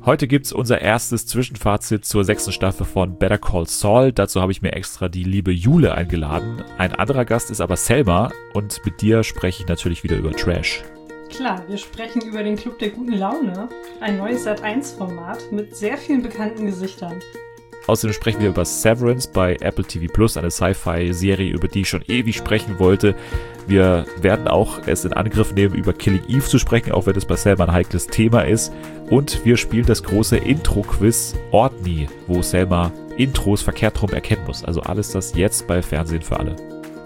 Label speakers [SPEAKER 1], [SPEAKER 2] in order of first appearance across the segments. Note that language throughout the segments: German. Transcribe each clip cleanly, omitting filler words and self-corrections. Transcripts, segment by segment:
[SPEAKER 1] Heute gibt's unser erstes Zwischenfazit zur 6. Staffel von Better Call Saul. Dazu habe ich mir extra die liebe Jule eingeladen. Ein anderer Gast ist aber Selma und mit dir spreche ich natürlich wieder über Trash.
[SPEAKER 2] Klar, wir sprechen über den Club der guten Laune, ein neues Sat.1-Format mit sehr vielen bekannten Gesichtern.
[SPEAKER 1] Außerdem sprechen wir über Severance bei Apple TV+, eine Sci-Fi-Serie, über die ich schon ewig sprechen wollte. Wir werden auch es in Angriff nehmen, über Killing Eve zu sprechen, auch wenn es bei Selma ein heikles Thema ist. Und wir spielen das große Intro-Quiz Ordni, wo Selma Intros verkehrt rum erkennen muss. Also alles das jetzt bei Fernsehen für alle.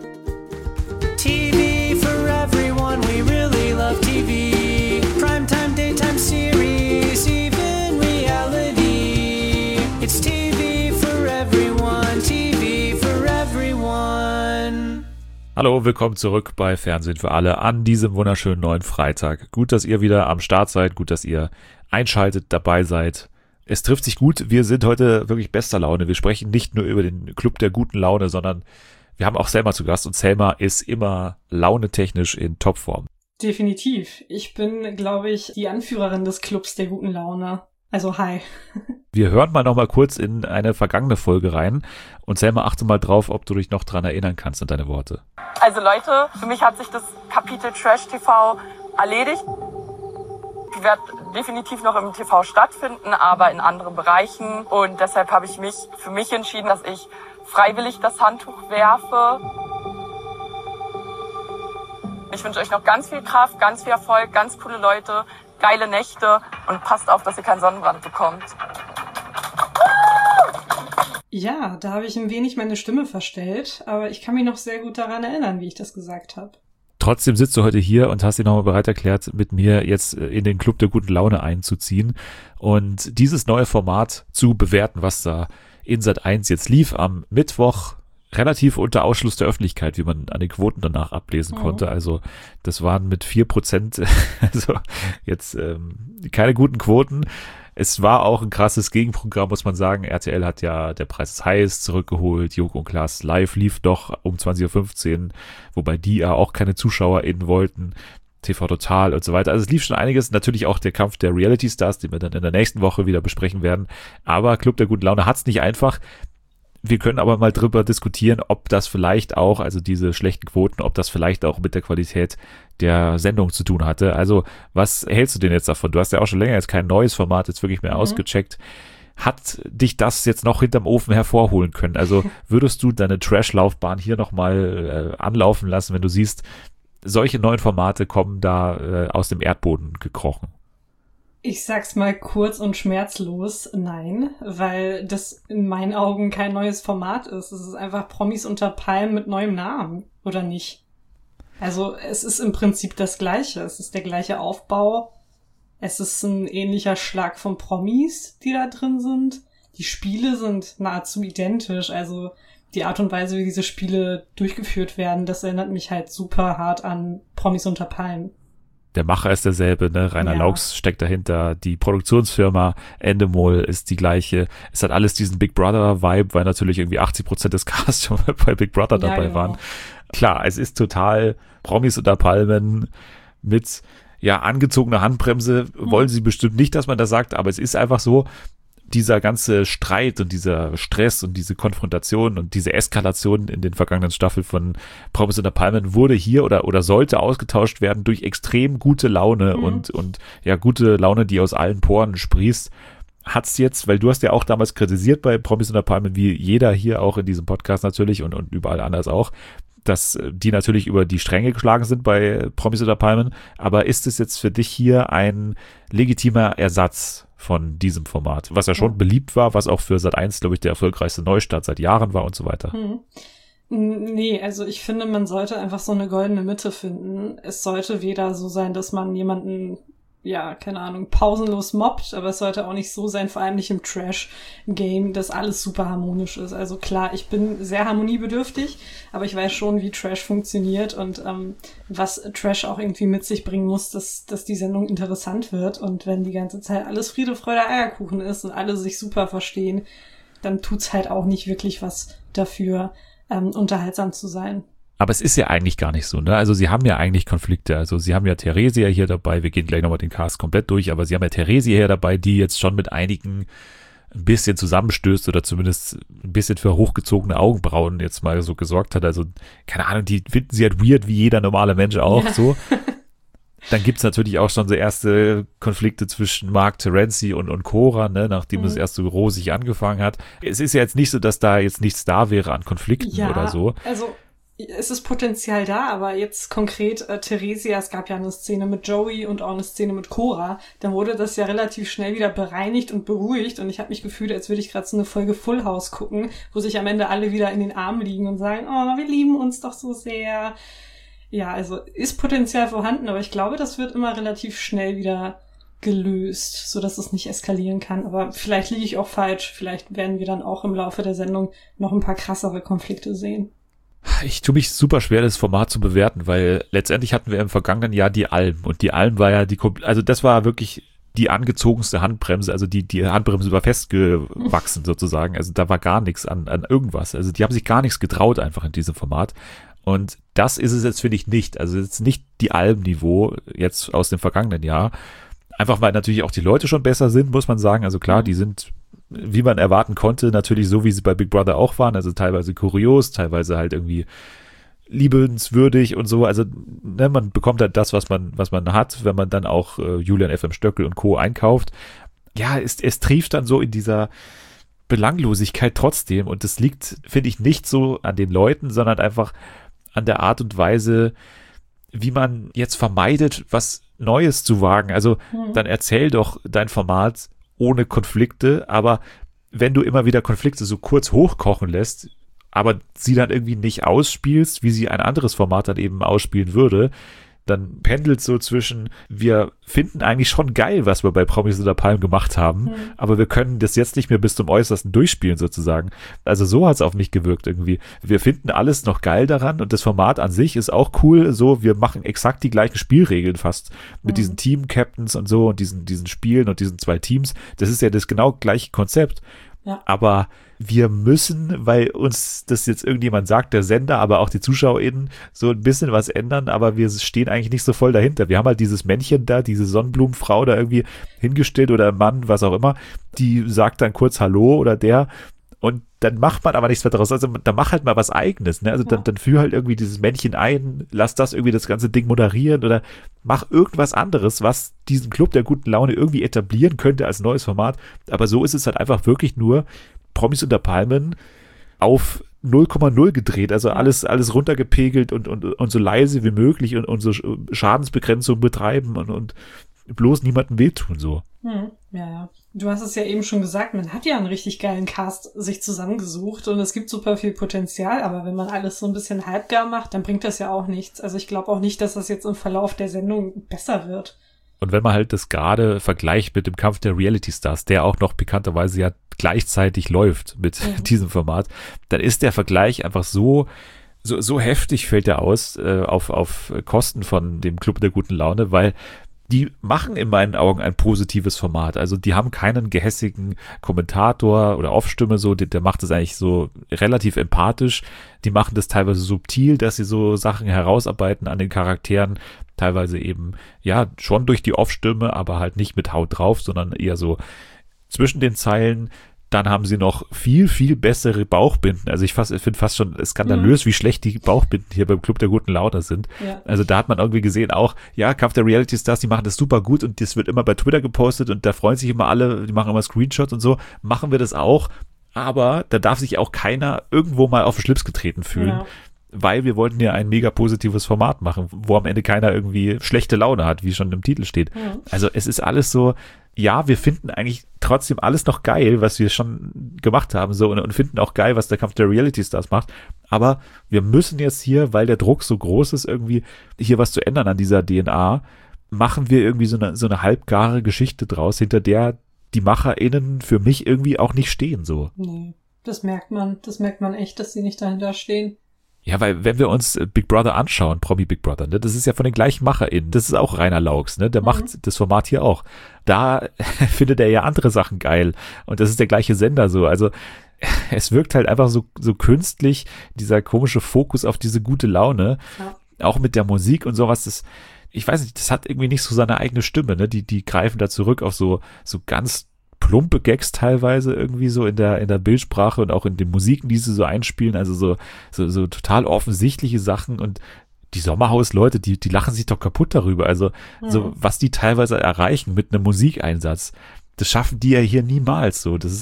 [SPEAKER 3] TV for everyone, we really love TV. Primetime, daytime series, even reality. It's TV for everyone, TV for everyone.
[SPEAKER 1] Hallo, willkommen zurück bei Fernsehen für alle an diesem wunderschönen neuen Freitag. Gut, dass ihr wieder am Start seid, gut, dass ihr einschaltet, dabei seid. Es trifft sich gut, wir sind heute wirklich bester Laune. Wir sprechen nicht nur über den Club der guten Laune, sondern wir haben auch Selma zu Gast und Selma ist immer launetechnisch in Topform.
[SPEAKER 2] Definitiv. Ich bin, glaube ich, die Anführerin des Clubs der guten Laune. Also hi.
[SPEAKER 1] Wir hören mal noch mal kurz in eine vergangene Folge rein und Selma, achte mal drauf, ob du dich noch dran erinnern kannst an deine Worte.
[SPEAKER 4] Also Leute, für mich hat sich das Kapitel Trash TV erledigt. Ich werde definitiv noch im TV stattfinden, aber in anderen Bereichen. Und deshalb habe ich mich für mich entschieden, dass ich freiwillig das Handtuch werfe. Ich wünsche euch noch ganz viel Kraft, ganz viel Erfolg, ganz coole Leute, geile Nächte und passt auf, dass ihr keinen Sonnenbrand bekommt.
[SPEAKER 2] Ja, da habe ich ein wenig meine Stimme verstellt, aber ich kann mich noch sehr gut daran erinnern, wie ich das gesagt habe.
[SPEAKER 1] Trotzdem sitzt du heute hier und hast dich nochmal bereit erklärt, mit mir jetzt in den Club der guten Laune einzuziehen und dieses neue Format zu bewerten, was da in Sat.1 jetzt lief am Mittwoch, relativ unter Ausschluss der Öffentlichkeit, wie man an den Quoten danach ablesen konnte. Also das waren mit 4%, also jetzt keine guten Quoten. Es war auch ein krasses Gegenprogramm, muss man sagen. RTL hat ja Der Preis ist heiß zurückgeholt. Joko und Klaas live lief doch um 20.15 Uhr, wobei die ja auch keine ZuschauerInnen wollten. TV Total und so weiter. Also es lief schon einiges. Natürlich auch der Kampf der Reality Stars, den wir dann in der nächsten Woche wieder besprechen werden. Aber Club der guten Laune hat's nicht einfach. Wir können aber mal drüber diskutieren, ob das vielleicht auch, also diese schlechten Quoten, ob das vielleicht auch mit der Qualität der Sendung zu tun hatte. Also was hältst du denn jetzt davon? Du hast ja auch schon länger jetzt kein neues Format jetzt wirklich mehr ausgecheckt. Hat dich das jetzt noch hinterm Ofen hervorholen können? Also würdest du deine Trash-Laufbahn hier nochmal anlaufen lassen, wenn du siehst, solche neuen Formate kommen da aus dem Erdboden gekrochen?
[SPEAKER 2] Ich sag's mal kurz und schmerzlos, nein, weil das in meinen Augen kein neues Format ist. Es ist einfach Promis unter Palmen mit neuem Namen, oder nicht? Also es ist im Prinzip das Gleiche. Es ist der gleiche Aufbau. Es ist ein ähnlicher Schlag von Promis, die da drin sind. Die Spiele sind nahezu identisch. Also die Art und Weise, wie diese Spiele durchgeführt werden, das erinnert mich halt super hart an Promis unter Palmen.
[SPEAKER 1] Der Macher ist derselbe, ne? Rainer Laux steckt dahinter, die Produktionsfirma Endemol ist die gleiche. Es hat alles diesen Big Brother-Vibe, weil natürlich irgendwie 80% des Casts schon bei Big Brother dabei waren. Klar, es ist total Promis unter Palmen mit angezogener Handbremse. Wollen sie bestimmt nicht, dass man das sagt, aber es ist einfach so, dieser ganze Streit und dieser Stress und diese Konfrontation und diese Eskalation in den vergangenen Staffeln von Promis unter Palmen wurde hier oder sollte ausgetauscht werden durch extrem gute Laune und gute Laune, die aus allen Poren sprießt. Hat's jetzt, weil du hast ja auch damals kritisiert bei Promis unter Palmen, wie jeder hier auch in diesem Podcast natürlich und überall anders auch, dass die natürlich über die Stränge geschlagen sind bei Promis unter Palmen, aber ist es jetzt für dich hier ein legitimer Ersatz von diesem Format, was ja schon beliebt war, was auch für Sat.1, glaube ich, der erfolgreichste Neustart seit Jahren war und so weiter?
[SPEAKER 2] Nee, also ich finde, man sollte einfach so eine goldene Mitte finden. Es sollte weder so sein, dass man jemanden, keine Ahnung, pausenlos mobbt, aber es sollte auch nicht so sein, vor allem nicht im Trash-Game, dass alles super harmonisch ist. Also klar, ich bin sehr harmoniebedürftig, aber ich weiß schon, wie Trash funktioniert und was Trash auch irgendwie mit sich bringen muss, dass die Sendung interessant wird. Und wenn die ganze Zeit alles Friede, Freude, Eierkuchen ist und alle sich super verstehen, dann tut's halt auch nicht wirklich was dafür, unterhaltsam zu sein.
[SPEAKER 1] Aber es ist ja eigentlich gar nicht so, ne? Also sie haben ja eigentlich Konflikte. Also sie haben ja Theresia hier dabei. Wir gehen gleich nochmal den Cast komplett durch. Aber sie haben ja Theresia hier dabei, die jetzt schon mit einigen ein bisschen zusammenstößt oder zumindest ein bisschen für hochgezogene Augenbrauen jetzt mal so gesorgt hat. Also keine Ahnung, die finden sie halt weird, wie jeder normale Mensch auch so. Dann gibt's natürlich auch schon so erste Konflikte zwischen Mark Terenzi und Cora, ne, nachdem es erst so rosig angefangen hat. Es ist ja jetzt nicht so, dass da jetzt nichts da wäre an Konflikten oder so.
[SPEAKER 2] Also es ist Potenzial da, aber jetzt konkret Theresia, es gab ja eine Szene mit Joey und auch eine Szene mit Cora, dann wurde das ja relativ schnell wieder bereinigt und beruhigt und ich habe mich gefühlt, als würde ich gerade so eine Folge Full House gucken, wo sich am Ende alle wieder in den Armen liegen und sagen, oh, wir lieben uns doch so sehr. Ja, also ist Potenzial vorhanden, aber ich glaube, das wird immer relativ schnell wieder gelöst, so dass es nicht eskalieren kann. Aber vielleicht liege ich auch falsch. Vielleicht werden wir dann auch im Laufe der Sendung noch ein paar krassere Konflikte sehen.
[SPEAKER 1] Ich tue mich super schwer, das Format zu bewerten, weil letztendlich hatten wir im vergangenen Jahr die Alm und die Alm war ja also das war wirklich die angezogenste Handbremse, also die Handbremse war festgewachsen sozusagen, also da war gar nichts an irgendwas, also die haben sich gar nichts getraut einfach in diesem Format und das ist es jetzt, finde ich, nicht, also jetzt nicht die Alm-Niveau jetzt aus dem vergangenen Jahr, einfach weil natürlich auch die Leute schon besser sind, muss man sagen, also klar, die sind, wie man erwarten konnte, natürlich so, wie sie bei Big Brother auch waren, also teilweise kurios, teilweise halt irgendwie liebenswürdig und so, also ne, man bekommt halt das, was man hat, wenn man dann auch Julian FM Stöckel und Co. einkauft. Ja, es trieft dann so in dieser Belanglosigkeit trotzdem und das liegt, finde ich, nicht so an den Leuten, sondern einfach an der Art und Weise, wie man jetzt vermeidet, was Neues zu wagen. Also dann erzähl doch dein Format ohne Konflikte, aber wenn du immer wieder Konflikte so kurz hochkochen lässt, aber sie dann irgendwie nicht ausspielst, wie sie ein anderes Format dann eben ausspielen würde, dann pendelt so zwischen, wir finden eigentlich schon geil, was wir bei Promis unter Palmen gemacht haben, aber wir können das jetzt nicht mehr bis zum Äußersten durchspielen sozusagen. Also so hat es auf mich gewirkt irgendwie. Wir finden alles noch geil daran und das Format an sich ist auch cool, so wir machen exakt die gleichen Spielregeln fast mit diesen Team-Captains und so und diesen Spielen und diesen 2 Teams. Das ist ja das genau gleiche Konzept. Ja. Aber wir müssen, weil uns das jetzt irgendjemand sagt, der Sender, aber auch die ZuschauerInnen, so ein bisschen was ändern, aber wir stehen eigentlich nicht so voll dahinter. Wir haben halt dieses Männchen da, diese Sonnenblumenfrau da irgendwie hingestellt oder Mann, was auch immer, die sagt dann kurz Hallo oder der und dann macht man aber nichts mehr daraus. Also dann mach halt mal was Eigenes, ne? Also dann führ halt irgendwie dieses Männchen ein, lass das irgendwie das ganze Ding moderieren oder mach irgendwas anderes, was diesen Club der guten Laune irgendwie etablieren könnte als neues Format. Aber so ist es halt einfach wirklich nur Promis unter Palmen auf 0,0 gedreht, also alles runtergepegelt und so leise wie möglich und so Schadensbegrenzung betreiben und bloß niemandem wehtun, so.
[SPEAKER 2] Ja. Du hast es ja eben schon gesagt, man hat ja einen richtig geilen Cast sich zusammengesucht und es gibt super viel Potenzial, aber wenn man alles so ein bisschen halbgar macht, dann bringt das ja auch nichts. Also ich glaube auch nicht, dass das jetzt im Verlauf der Sendung besser wird.
[SPEAKER 1] Und wenn man halt das gerade vergleicht mit dem Kampf der Reality Stars, der auch noch bekannterweise ja gleichzeitig läuft mit diesem Format, dann ist der Vergleich einfach so heftig fällt er aus auf Kosten von dem Club der guten Laune, weil die machen in meinen Augen ein positives Format. Also die haben keinen gehässigen Kommentator oder Off-Stimme so, der macht das eigentlich so relativ empathisch. Die machen das teilweise subtil, dass sie so Sachen herausarbeiten an den Charakteren. Teilweise eben, ja, schon durch die Off-Stimme, aber halt nicht mit Haut drauf, sondern eher so zwischen den Zeilen. Dann haben sie noch viel, viel bessere Bauchbinden. Also ich finde fast schon skandalös, wie schlecht die Bauchbinden hier beim Club der guten Laune sind. Ja. Also da hat man irgendwie gesehen auch, ja, Kampf der Reality Stars, die machen das super gut und das wird immer bei Twitter gepostet und da freuen sich immer alle, die machen immer Screenshots und so. Machen wir das auch, aber da darf sich auch keiner irgendwo mal auf den Schlips getreten fühlen. Ja. Weil wir wollten ja ein mega positives Format machen, wo am Ende keiner irgendwie schlechte Laune hat, wie schon im Titel steht. Ja. Also es ist alles so, ja, wir finden eigentlich trotzdem alles noch geil, was wir schon gemacht haben, so und finden auch geil, was der Kampf der Reality Stars macht. Aber wir müssen jetzt hier, weil der Druck so groß ist, irgendwie hier was zu ändern an dieser DNA, machen wir irgendwie so eine halbgare Geschichte draus, hinter der die MacherInnen für mich irgendwie auch nicht stehen, so.
[SPEAKER 2] Nee, das merkt man echt, dass sie nicht dahinter stehen.
[SPEAKER 1] Ja, weil wenn wir uns Big Brother anschauen, Promi Big Brother, ne, das ist ja von den gleichen MacherInnen. Das ist auch Rainer Laux, ne? Der macht das Format hier auch. Da findet er ja andere Sachen geil. Und das ist der gleiche Sender so. Also es wirkt halt einfach so künstlich, dieser komische Fokus auf diese gute Laune. Ja. Auch mit der Musik und sowas, ich weiß nicht, das hat irgendwie nicht so seine eigene Stimme, ne? Die greifen da zurück auf so ganz plumpe Gags teilweise irgendwie so in der Bildsprache und auch in den Musiken, die sie so einspielen, also so total offensichtliche Sachen und die Sommerhaus-Leute, die lachen sich doch kaputt darüber, also so was die teilweise erreichen mit einem Musikeinsatz, das schaffen die ja hier niemals so, das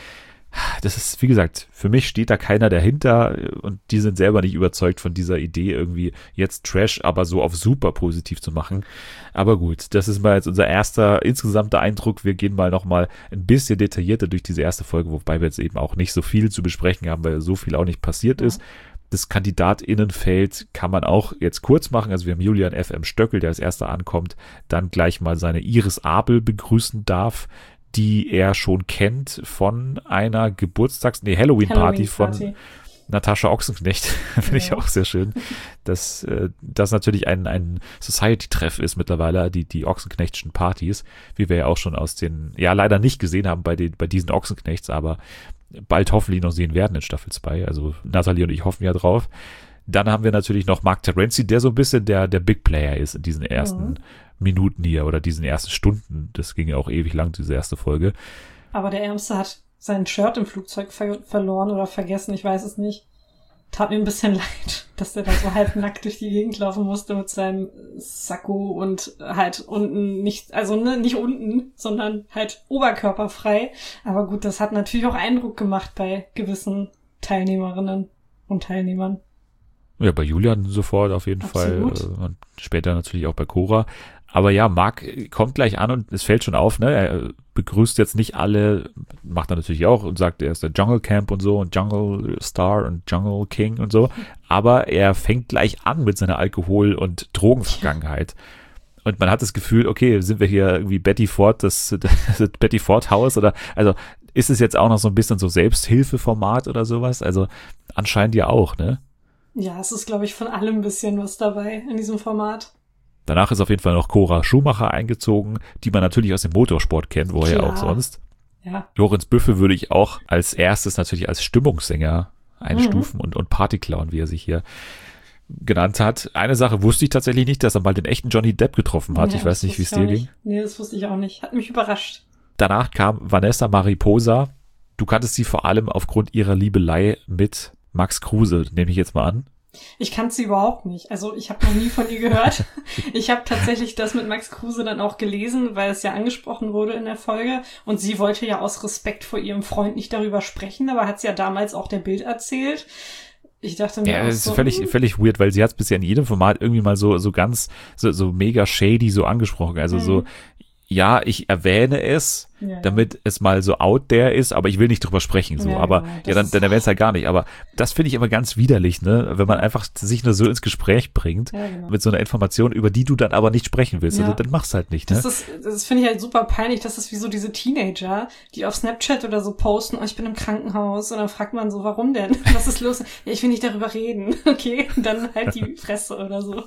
[SPEAKER 1] ist, wie gesagt, für mich steht da keiner dahinter und die sind selber nicht überzeugt von dieser Idee, irgendwie jetzt Trash, aber so auf super positiv zu machen. Aber gut, das ist mal jetzt unser erster insgesamter Eindruck. Wir gehen mal nochmal ein bisschen detaillierter durch diese erste Folge, wobei wir jetzt eben auch nicht so viel zu besprechen haben, weil so viel auch nicht passiert ist. Das KandidatInnenfeld kann man auch jetzt kurz machen. Also wir haben Julian F.M. Stöckel, der als erster ankommt, dann gleich mal seine Iris Abel begrüßen darf, die er schon kennt von einer Halloween-Party von Natascha Ochsenknecht. Finde ich auch sehr schön, dass das natürlich ein Society-Treff ist mittlerweile, die Ochsenknechtschen Partys, wie wir ja auch schon aus den, ja leider nicht gesehen haben bei diesen Ochsenknechts, aber bald hoffentlich noch sehen werden in Staffel 2. Also Nathalie und ich hoffen ja drauf. Dann haben wir natürlich noch Mark Terenzi, der so ein bisschen der Big Player ist in diesen ersten Minuten hier oder diesen ersten Stunden. Das ging ja auch ewig lang, diese erste Folge.
[SPEAKER 2] Aber der Ärmste hat sein Shirt im Flugzeug verloren oder vergessen, ich weiß es nicht. Tat mir ein bisschen leid, dass der da so halb nackt durch die Gegend laufen musste mit seinem Sakko und halt unten nicht, also nicht unten, sondern halt oberkörperfrei. Aber gut, das hat natürlich auch Eindruck gemacht bei gewissen Teilnehmerinnen und Teilnehmern.
[SPEAKER 1] Ja, bei Julian sofort auf jeden
[SPEAKER 2] Absolut.
[SPEAKER 1] Fall und später natürlich auch bei Cora. Aber ja, Marc kommt gleich an und es fällt schon auf, ne? Er begrüßt jetzt nicht alle, macht er natürlich auch und sagt, er ist der Jungle Camp und so und Jungle Star und Jungle King und so. Aber er fängt gleich an mit seiner Alkohol- und Drogenvergangenheit. Und man hat das Gefühl, okay, sind wir hier irgendwie Betty Ford, das Betty Ford Haus oder, also ist es jetzt auch noch so ein bisschen so Selbsthilfeformat oder sowas? Also anscheinend ja auch, ne?
[SPEAKER 2] Ja, es ist, glaube ich, von allem ein bisschen was dabei in diesem Format.
[SPEAKER 1] Danach ist auf jeden Fall noch Cora Schumacher eingezogen, die man natürlich aus dem Motorsport kennt, woher
[SPEAKER 2] Klar.
[SPEAKER 1] auch sonst.
[SPEAKER 2] Ja.
[SPEAKER 1] Lorenz Büffel würde ich auch als erstes natürlich als Stimmungssänger einstufen und Partyclown, wie er sich hier genannt hat. Eine Sache wusste ich tatsächlich nicht, dass er mal den echten Johnny Depp getroffen hat.
[SPEAKER 2] Ja,
[SPEAKER 1] ich weiß nicht, wie es dir ging.
[SPEAKER 2] Nee, das wusste ich auch nicht. Hat mich überrascht.
[SPEAKER 1] Danach kam Vanessa Mariposa. Du kanntest sie vor allem aufgrund ihrer Liebelei mit Max Kruse, nehme ich jetzt mal an.
[SPEAKER 2] Ich kannte sie überhaupt nicht. Also ich habe noch nie von ihr gehört. Ich habe tatsächlich das mit Max Kruse dann auch gelesen, weil es ja angesprochen wurde in der Folge. Und sie wollte ja aus Respekt vor ihrem Freund nicht darüber sprechen, aber hat es ja damals auch der Bild erzählt. Ich dachte mir,
[SPEAKER 1] ja, das ist völlig weird, weil sie hat es bisher in jedem Format irgendwie mal so ganz, so mega shady so angesprochen. Also so, ja, ich erwähne es, damit es mal so out there ist, aber ich will nicht drüber sprechen, so. Aber dann erwähnt es halt gar nicht. Aber das finde ich immer ganz widerlich, ne, wenn man einfach sich nur so ins Gespräch bringt, mit so einer Information, über die du dann aber nicht sprechen willst. Also, dann mach's halt nicht, ne?
[SPEAKER 2] Das finde ich halt super peinlich. Das ist wie so diese Teenager, die auf Snapchat oder so posten, oh, ich bin im Krankenhaus, und dann fragt man so, warum denn? Was ist los? Ja, ich will nicht darüber reden. Okay, dann halt die Fresse oder so.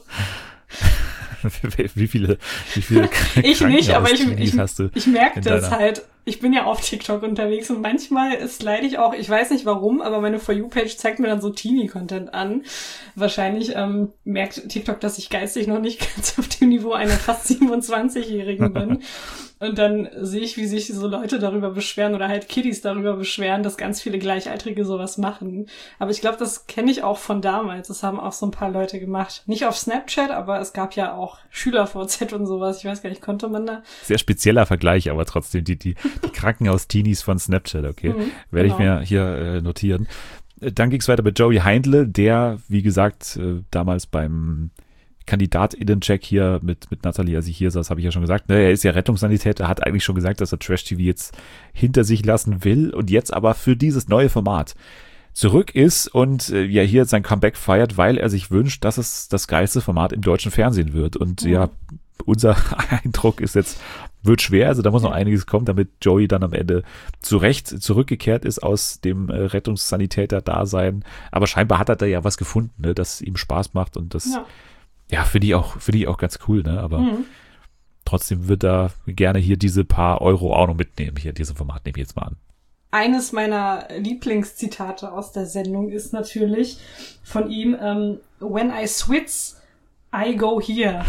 [SPEAKER 1] Wie viele
[SPEAKER 2] ich nicht, aber
[SPEAKER 1] hast du
[SPEAKER 2] ich merke das halt. Ich bin ja auf TikTok unterwegs und manchmal leide ich auch, ich weiß nicht warum, aber meine For You-Page zeigt mir dann so Teenie-Content an. Wahrscheinlich merkt TikTok, dass ich geistig noch nicht ganz auf dem Niveau einer fast 27-Jährigen bin. Und dann sehe ich, wie sich so Leute darüber beschweren oder halt Kiddies darüber beschweren, dass ganz viele Gleichaltrige sowas machen. Aber ich glaube, das kenne ich auch von damals. Das haben auch so ein paar Leute gemacht. Nicht auf Snapchat, aber es gab ja auch Schüler-VZ und sowas. Ich weiß gar nicht, konnte man da?
[SPEAKER 1] Sehr spezieller Vergleich, aber trotzdem die Krankenhaus-Teenies von Snapchat, okay? Werde ich mir hier notieren. Dann ging es weiter mit Joey Heindle, der, wie gesagt, damals beim KandidatInnen-Check hier mit Nathalie, als ich hier saß, habe ich ja schon gesagt, ne, er ist ja Rettungssanitäter, hat eigentlich schon gesagt, dass er Trash-TV jetzt hinter sich lassen will und jetzt aber für dieses neue Format zurück ist und ja hier sein Comeback feiert, weil er sich wünscht, dass es das geilste Format im deutschen Fernsehen wird. Und ja, unser Eindruck ist jetzt wird schwer, also da muss noch einiges kommen, damit Joey dann am Ende zurückgekehrt ist aus dem Rettungssanitäter-Dasein. Aber scheinbar hat er da ja was gefunden, ne, das ihm Spaß macht und das, finde ich auch ganz cool, ne, aber trotzdem wird er gerne hier diese paar Euro auch noch mitnehmen. Hier, dieses Format nehme ich jetzt mal an.
[SPEAKER 2] Eines meiner Lieblingszitate aus der Sendung ist natürlich von ihm, when I switch, I go here.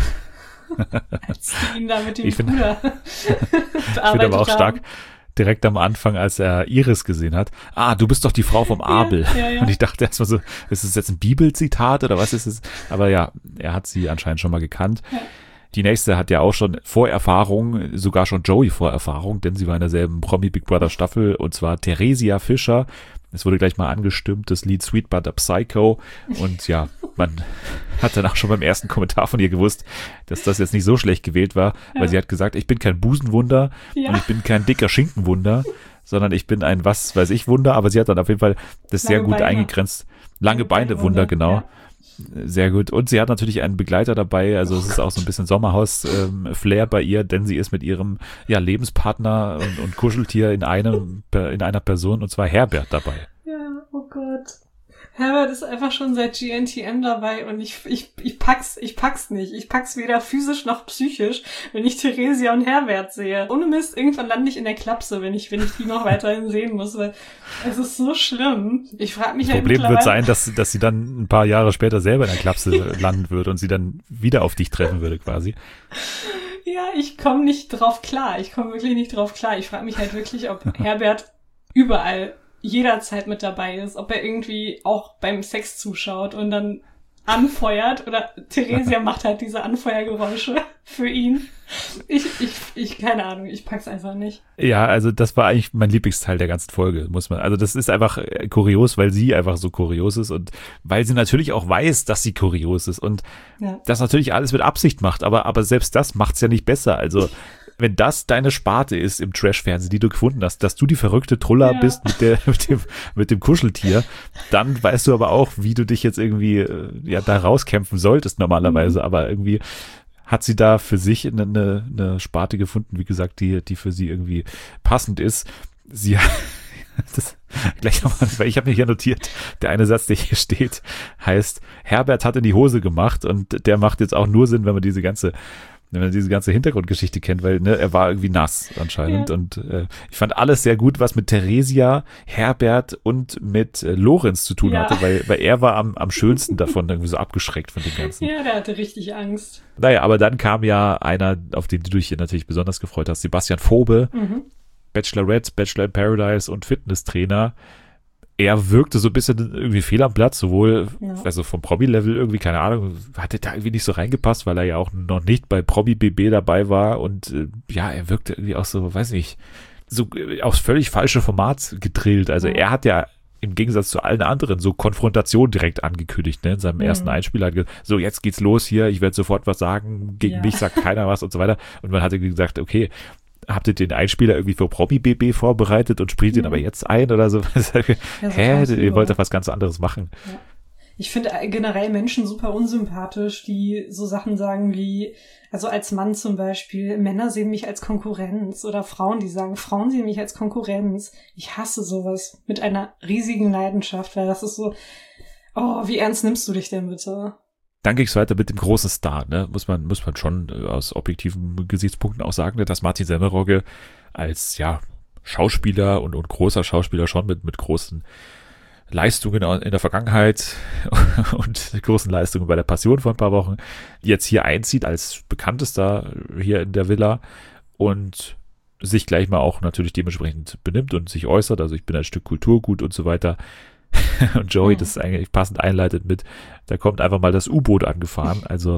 [SPEAKER 2] Als die ihn da mit dem Bruder
[SPEAKER 1] Ich finde aber auch stark, direkt am Anfang, als er Iris gesehen hat, du bist doch die Frau vom Abel.
[SPEAKER 2] Ja.
[SPEAKER 1] Und ich dachte erstmal so, ist es jetzt ein Bibelzitat oder was ist es? Aber ja, er hat sie anscheinend schon mal gekannt. Ja. Die nächste hat ja auch schon Vorerfahrung, sogar schon Joey Vorerfahrung, denn sie war in derselben Promi Big Brother Staffel, und zwar Theresia Fischer. Es wurde gleich mal angestimmt, das Lied Sweet But a Psycho. Und ja, man hat dann auch schon beim ersten Kommentar von ihr gewusst, dass das jetzt nicht so schlecht gewählt war, weil sie hat gesagt, ich bin kein Busenwunder und ich bin kein dicker Schinkenwunder, sondern ich bin ein was weiß ich Wunder. Aber sie hat dann auf jeden Fall das sehr gut eingegrenzt. Lange Beine Wunder, genau. Ja. Sehr gut. Und sie hat natürlich einen Begleiter dabei, also es ist auch so ein bisschen Sommerhaus-Flair bei ihr, denn sie ist mit ihrem Lebenspartner und Kuscheltier in einer Person, und zwar Herbert, dabei.
[SPEAKER 2] Ja, oh Gott. Herbert ist einfach schon seit GNTM dabei und ich pack's nicht. Ich pack's weder physisch noch psychisch, wenn ich Theresia und Herbert sehe. Ohne Mist, irgendwann lande ich in der Klapse, wenn ich die noch weiterhin sehen muss, weil es ist so schlimm. Ich frage mich
[SPEAKER 1] das Problem wird sein, dass sie dann ein paar Jahre später selber in der Klapse landen würde und sie dann wieder auf dich treffen würde quasi.
[SPEAKER 2] Ja, ich komme nicht drauf klar. Ich komme wirklich nicht drauf klar. Ich frage mich halt wirklich, ob Herbert überall jederzeit mit dabei ist, ob er irgendwie auch beim Sex zuschaut und dann anfeuert, oder Theresia macht halt diese Anfeuergeräusche für ihn. Ich keine Ahnung, ich pack's einfach nicht.
[SPEAKER 1] Ja, also das war eigentlich mein Lieblingsteil der ganzen Folge, also das ist einfach kurios, weil sie einfach so kurios ist und weil sie natürlich auch weiß, dass sie kurios ist und das natürlich alles mit Absicht macht, aber selbst das macht's ja nicht besser, also wenn das deine Sparte ist im Trash-Fernsehen, die du gefunden hast, dass du die verrückte Truller bist mit dem Kuscheltier, dann weißt du aber auch, wie du dich jetzt irgendwie da rauskämpfen solltest normalerweise, aber irgendwie hat sie da für sich eine Sparte gefunden, wie gesagt, die für sie irgendwie passend ist. Sie das gleich nochmal, weil ich habe mir hier notiert, der eine Satz, der hier steht, heißt, Herbert hat in die Hose gemacht, und der macht jetzt auch nur Sinn, wenn man diese ganze Hintergrundgeschichte kennt, weil er war irgendwie nass anscheinend und ich fand alles sehr gut, was mit Theresia, Herbert und mit Lorenz zu tun hatte, weil er war am schönsten davon irgendwie so abgeschreckt von dem Ganzen.
[SPEAKER 2] Ja, der hatte richtig Angst.
[SPEAKER 1] Naja, aber dann kam ja einer, auf den du dich natürlich besonders gefreut hast, Sebastian Vobe, Bachelorette, Bachelor in Paradise und Fitnesstrainer. Er wirkte so ein bisschen irgendwie fehl am Platz, sowohl also vom Promi-Level irgendwie, keine Ahnung, hatte da irgendwie nicht so reingepasst, weil er ja auch noch nicht bei Promi BB dabei war und er wirkte irgendwie auch so, weiß nicht, so aufs völlig falsche Format gedrillt. Also er hat ja im Gegensatz zu allen anderen so Konfrontation direkt angekündigt, in seinem ersten Einspieler. Hat gesagt, so, jetzt geht's los hier, ich werde sofort was sagen, gegen mich sagt keiner was und so weiter. Und man hatte gesagt, okay, habt ihr den Einspieler irgendwie für Promi BB vorbereitet und spielt ihn aber jetzt ein oder so? Ihr wollt doch was ganz anderes machen.
[SPEAKER 2] Ja. Ich finde generell Menschen super unsympathisch, die so Sachen sagen wie, also als Mann zum Beispiel, Männer sehen mich als Konkurrenz, oder Frauen, die sagen, Frauen sehen mich als Konkurrenz. Ich hasse sowas mit einer riesigen Leidenschaft, weil das ist so, wie ernst nimmst du dich denn bitte?
[SPEAKER 1] Dann ging es weiter mit dem großen Star, muss man schon aus objektiven Gesichtspunkten auch sagen, dass Martin Semmelrogge als Schauspieler und großer Schauspieler schon mit großen Leistungen in der Vergangenheit und großen Leistungen bei der Passion vor ein paar Wochen jetzt hier einzieht als bekanntester hier in der Villa und sich gleich mal auch natürlich dementsprechend benimmt und sich äußert, also ich bin ein Stück Kulturgut und so weiter. Und Joey das eigentlich passend einleitet mit, da kommt einfach mal das U-Boot angefahren, also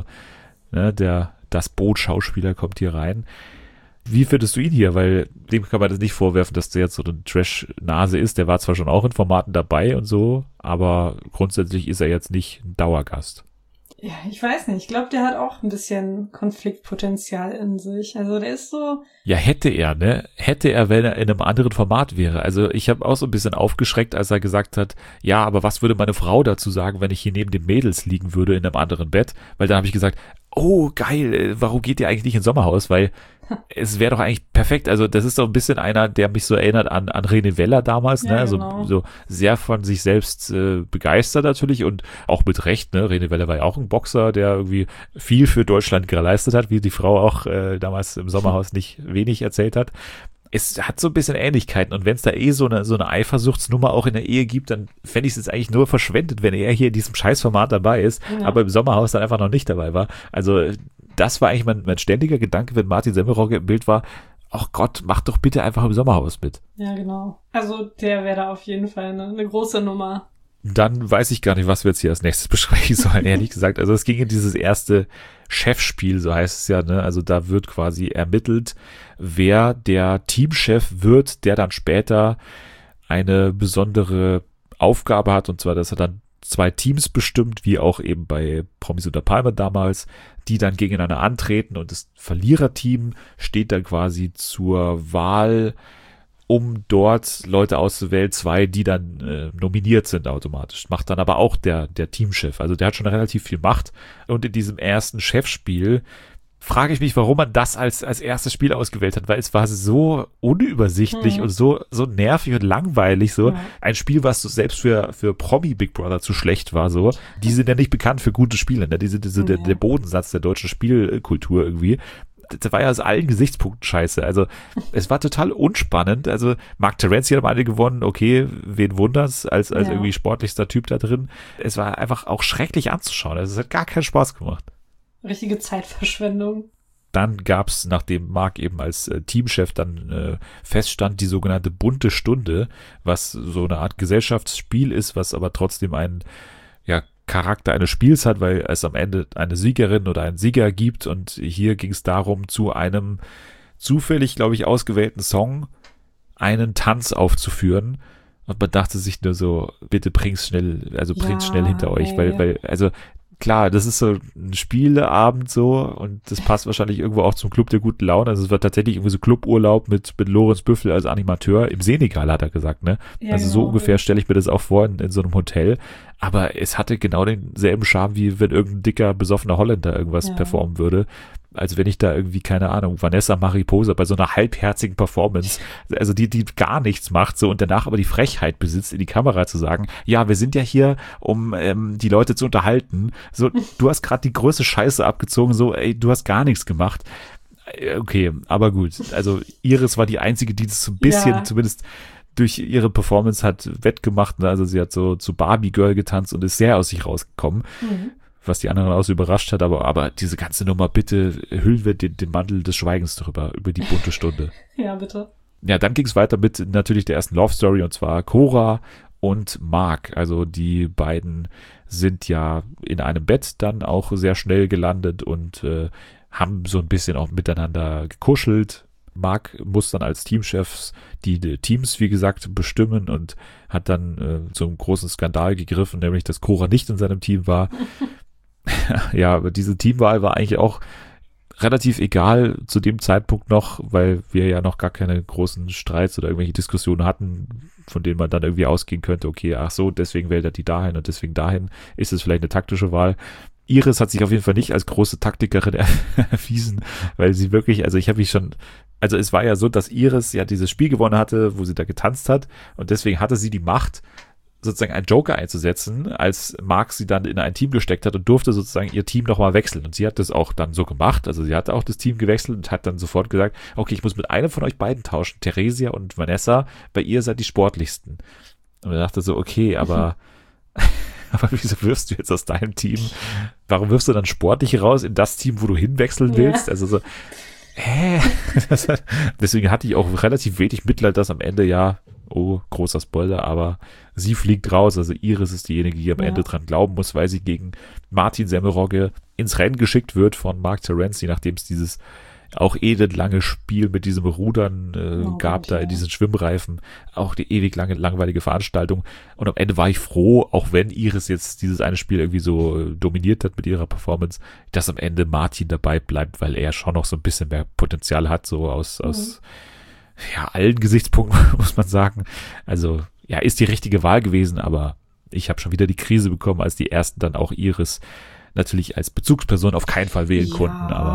[SPEAKER 1] das Boot-Schauspieler kommt hier rein. Wie findest du ihn hier? Weil dem kann man das nicht vorwerfen, dass der jetzt so eine Trash-Nase ist. Der war zwar schon auch in Formaten dabei und so, aber grundsätzlich ist er jetzt nicht ein Dauergast.
[SPEAKER 2] Ja, ich weiß nicht. Ich glaube, der hat auch ein bisschen Konfliktpotenzial in sich. Also der ist so...
[SPEAKER 1] Ja, hätte er, wenn er in einem anderen Format wäre. Also ich habe auch so ein bisschen aufgeschreckt, als er gesagt hat, ja, aber was würde meine Frau dazu sagen, wenn ich hier neben den Mädels liegen würde in einem anderen Bett? Weil dann habe ich gesagt, oh, geil, warum geht ihr eigentlich nicht ins Sommerhaus? Weil es wäre doch eigentlich perfekt. Also das ist doch ein bisschen einer, der mich so erinnert an René Weller damals,
[SPEAKER 2] Ja,
[SPEAKER 1] ne?
[SPEAKER 2] genau.
[SPEAKER 1] So sehr von sich selbst begeistert natürlich und auch mit Recht, ne? René Weller war ja auch ein Boxer, der irgendwie viel für Deutschland geleistet hat, wie die Frau auch damals im Sommerhaus nicht wenig erzählt hat. Es hat so ein bisschen Ähnlichkeiten und wenn es da so eine Eifersuchtsnummer auch in der Ehe gibt, dann fände ich es jetzt eigentlich nur verschwendet, wenn er hier in diesem Scheißformat dabei ist,
[SPEAKER 2] Ja.
[SPEAKER 1] aber im Sommerhaus dann einfach noch nicht dabei war. Also das war eigentlich mein ständiger Gedanke, wenn Martin Semmelrogge im Bild war, ach Gott, mach doch bitte einfach im Sommerhaus mit.
[SPEAKER 2] Ja, genau. Also der wäre da auf jeden Fall eine große Nummer.
[SPEAKER 1] Dann weiß ich gar nicht, was wir jetzt hier als nächstes besprechen sollen, ehrlich gesagt. Also es ging in dieses erste Chefspiel, so heißt es ja, ne? Also da wird quasi ermittelt, wer der Teamchef wird, der dann später eine besondere Aufgabe hat, und zwar, dass er dann 2 Teams bestimmt, wie auch eben bei Promis unter Palme damals, die dann gegeneinander antreten und das Verliererteam steht dann quasi zur Wahl, um dort Leute auszuwählen, 2, die dann nominiert sind automatisch. Macht dann aber auch der Teamchef. Also der hat schon relativ viel Macht. Und in diesem ersten Chefspiel frage ich mich, warum man das als erstes Spiel ausgewählt hat, weil es war so unübersichtlich und so nervig und langweilig so.
[SPEAKER 2] Ja.
[SPEAKER 1] Ein Spiel, was so selbst für Promi Big Brother zu schlecht war so. Die sind ja nicht bekannt für gute Spiele, ne? Die sind der Bodensatz der deutschen Spielkultur irgendwie. Das war ja aus allen Gesichtspunkten scheiße. Also es war total unspannend. Also Mark Terenzi hat am Ende gewonnen. Okay, wen wundert's als irgendwie sportlichster Typ da drin. Es war einfach auch schrecklich anzuschauen. Also es hat gar keinen Spaß gemacht.
[SPEAKER 2] Richtige Zeitverschwendung.
[SPEAKER 1] Dann gab's, nachdem Mark eben als Teamchef dann feststand, die sogenannte bunte Stunde, was so eine Art Gesellschaftsspiel ist, was aber trotzdem einen Charakter eines Spiels hat, weil es am Ende eine Siegerin oder einen Sieger gibt und hier ging es darum, zu einem zufällig, glaube ich, ausgewählten Song einen Tanz aufzuführen und man dachte sich nur so, bitte bring's schnell hinter euch, weil also klar, das ist so ein Spieleabend so und das passt wahrscheinlich irgendwo auch zum Club der guten Laune. Also es war tatsächlich irgendwie so Cluburlaub mit Lorenz Büffel als Animateur im Senegal, hat er gesagt, ne?
[SPEAKER 2] Ja,
[SPEAKER 1] also so ungefähr stelle ich mir das auch vor in so einem Hotel. Aber es hatte genau denselben Charme, wie wenn irgendein dicker, besoffener Holländer irgendwas performen würde. Als wenn ich da irgendwie, keine Ahnung, Vanessa Mariposa bei so einer halbherzigen Performance, also die gar nichts macht, so und danach aber die Frechheit besitzt, in die Kamera zu sagen, ja, wir sind ja hier, um die Leute zu unterhalten. So, du hast gerade die größte Scheiße abgezogen, so, ey, du hast gar nichts gemacht. Okay, aber gut. Also Iris war die einzige, die das so ein bisschen zumindest durch ihre Performance hat wettgemacht. Ne? Also sie hat so zu Barbie Girl getanzt und ist sehr aus sich rausgekommen. Was die anderen auch so überrascht hat, aber diese ganze Nummer, bitte hüllen wir den Mantel des Schweigens drüber, über die bunte Stunde.
[SPEAKER 2] Ja, bitte.
[SPEAKER 1] Ja, dann ging es weiter mit natürlich der ersten Love Story und zwar Cora und Mark. Also die beiden sind ja in einem Bett dann auch sehr schnell gelandet und haben so ein bisschen auch miteinander gekuschelt. Mark muss dann als Teamchef die Teams, wie gesagt, bestimmen und hat dann zum großen Skandal gegriffen, nämlich dass Cora nicht in seinem Team war. Ja, aber diese Teamwahl war eigentlich auch relativ egal zu dem Zeitpunkt noch, weil wir ja noch gar keine großen Streits oder irgendwelche Diskussionen hatten, von denen man dann irgendwie ausgehen könnte, okay, ach so, deswegen wählt er die dahin und deswegen dahin, ist es vielleicht eine taktische Wahl. Iris hat sich auf jeden Fall nicht als große Taktikerin erwiesen, weil sie wirklich, also es war ja so, dass Iris ja dieses Spiel gewonnen hatte, wo sie da getanzt hat und deswegen hatte sie die Macht, sozusagen einen Joker einzusetzen, als Mark sie dann in ein Team gesteckt hat und durfte sozusagen ihr Team nochmal wechseln. Und sie hat das auch dann so gemacht. Also sie hat auch das Team gewechselt und hat dann sofort gesagt, okay, ich muss mit einem von euch beiden tauschen, Theresia und Vanessa, weil ihr seid die sportlichsten. Und er dachte so, okay, aber wieso wirfst du jetzt aus deinem Team? Warum wirfst du dann Sportliche raus in das Team, wo du hinwechseln willst? Also so, deswegen hatte ich auch relativ wenig Mitleid, dass am Ende großer Spoiler, aber sie fliegt raus, also Iris ist diejenige, die am Ende dran glauben muss, weil sie gegen Martin Semmelrogge ins Rennen geschickt wird von Mark Terenzi, nachdem es dieses auch elendlange Spiel mit diesem Rudern gab, da in diesen Schwimmreifen, auch die ewig lange, langweilige Veranstaltung und am Ende war ich froh, auch wenn Iris jetzt dieses eine Spiel irgendwie so dominiert hat mit ihrer Performance, dass am Ende Martin dabei bleibt, weil er schon noch so ein bisschen mehr Potenzial hat, so aus allen Gesichtspunkten, muss man sagen. Also, ja, ist die richtige Wahl gewesen, aber ich habe schon wieder die Krise bekommen, als die ersten dann auch Iris natürlich als Bezugsperson auf keinen Fall wählen konnten, aber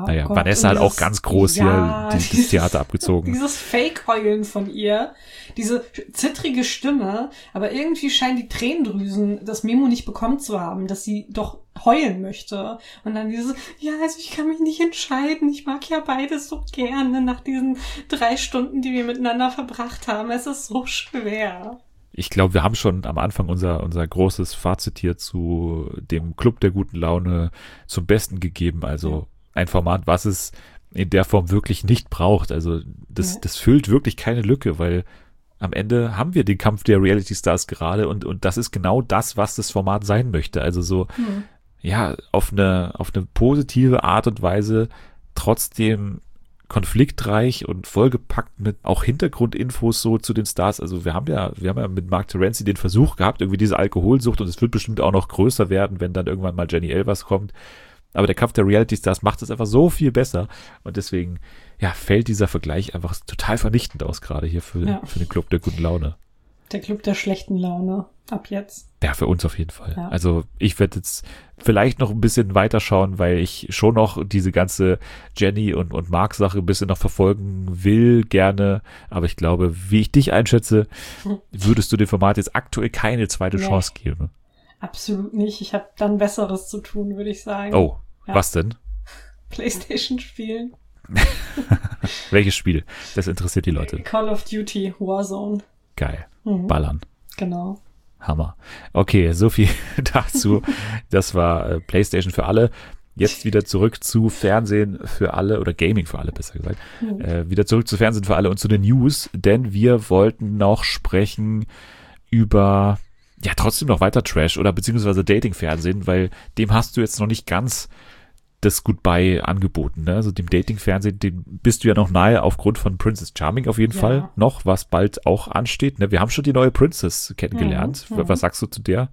[SPEAKER 1] naja,
[SPEAKER 2] Gott.
[SPEAKER 1] Vanessa
[SPEAKER 2] Und
[SPEAKER 1] hat auch ganz groß hier das Theater abgezogen.
[SPEAKER 2] Dieses Fake-Heulen von ihr, diese zittrige Stimme, aber irgendwie scheinen die Tränendrüsen das Memo nicht bekommen zu haben, dass sie doch heulen möchte. Und dann dieses, ja, also ich kann mich nicht entscheiden, ich mag ja beides so gerne nach diesen 3 Stunden, die wir miteinander verbracht haben. Es ist so schwer.
[SPEAKER 1] Ich glaube, wir haben schon am Anfang unser großes Fazit hier zu dem Club der guten Laune zum Besten gegeben. Also ein Format, was es in der Form wirklich nicht braucht. Also das füllt wirklich keine Lücke, weil am Ende haben wir den Kampf der Reality Stars gerade und das ist genau das, was das Format sein möchte. Also so, ja, auf eine positive Art und Weise trotzdem konfliktreich und vollgepackt mit auch Hintergrundinfos so zu den Stars. Also wir haben ja mit Mark Terenzi den Versuch gehabt, irgendwie diese Alkoholsucht, und es wird bestimmt auch noch größer werden, wenn dann irgendwann mal Jenny Elvers kommt. Aber der Kampf der Reality Stars macht es einfach so viel besser und deswegen, ja, fällt dieser Vergleich einfach total vernichtend aus, gerade hier für den Club der guten Laune.
[SPEAKER 2] Der Club der schlechten Laune. Ab jetzt.
[SPEAKER 1] Ja, für uns auf jeden Fall.
[SPEAKER 2] Ja.
[SPEAKER 1] Also ich werde jetzt vielleicht noch ein bisschen weiterschauen, weil ich schon noch diese ganze Jenny und Mark-Sache ein bisschen noch verfolgen will, gerne. Aber ich glaube, wie ich dich einschätze, würdest du dem Format jetzt aktuell keine zweite Chance geben.
[SPEAKER 2] Absolut nicht. Ich habe dann Besseres zu tun, würde ich sagen.
[SPEAKER 1] Oh, was denn?
[SPEAKER 2] PlayStation spielen.
[SPEAKER 1] Welches Spiel? Das interessiert die Leute.
[SPEAKER 2] Call of Duty Warzone.
[SPEAKER 1] Geil. Ballern.
[SPEAKER 2] Genau.
[SPEAKER 1] Hammer. Okay, so viel dazu. Das war PlayStation für alle. Jetzt wieder zurück zu Fernsehen für alle oder Gaming für alle, besser gesagt. Wieder zurück zu Fernsehen für alle und zu den News, denn wir wollten noch sprechen über, ja, trotzdem noch weiter Trash oder beziehungsweise Dating-Fernsehen, weil dem hast du jetzt noch nicht ganz das Goodbye angeboten, ne? Also dem Dating-Fernsehen, dem bist du ja noch nahe aufgrund von Princess Charming auf jeden Fall noch, was bald auch ansteht, ne? Wir haben schon die neue Princess kennengelernt. Was sagst du zu der?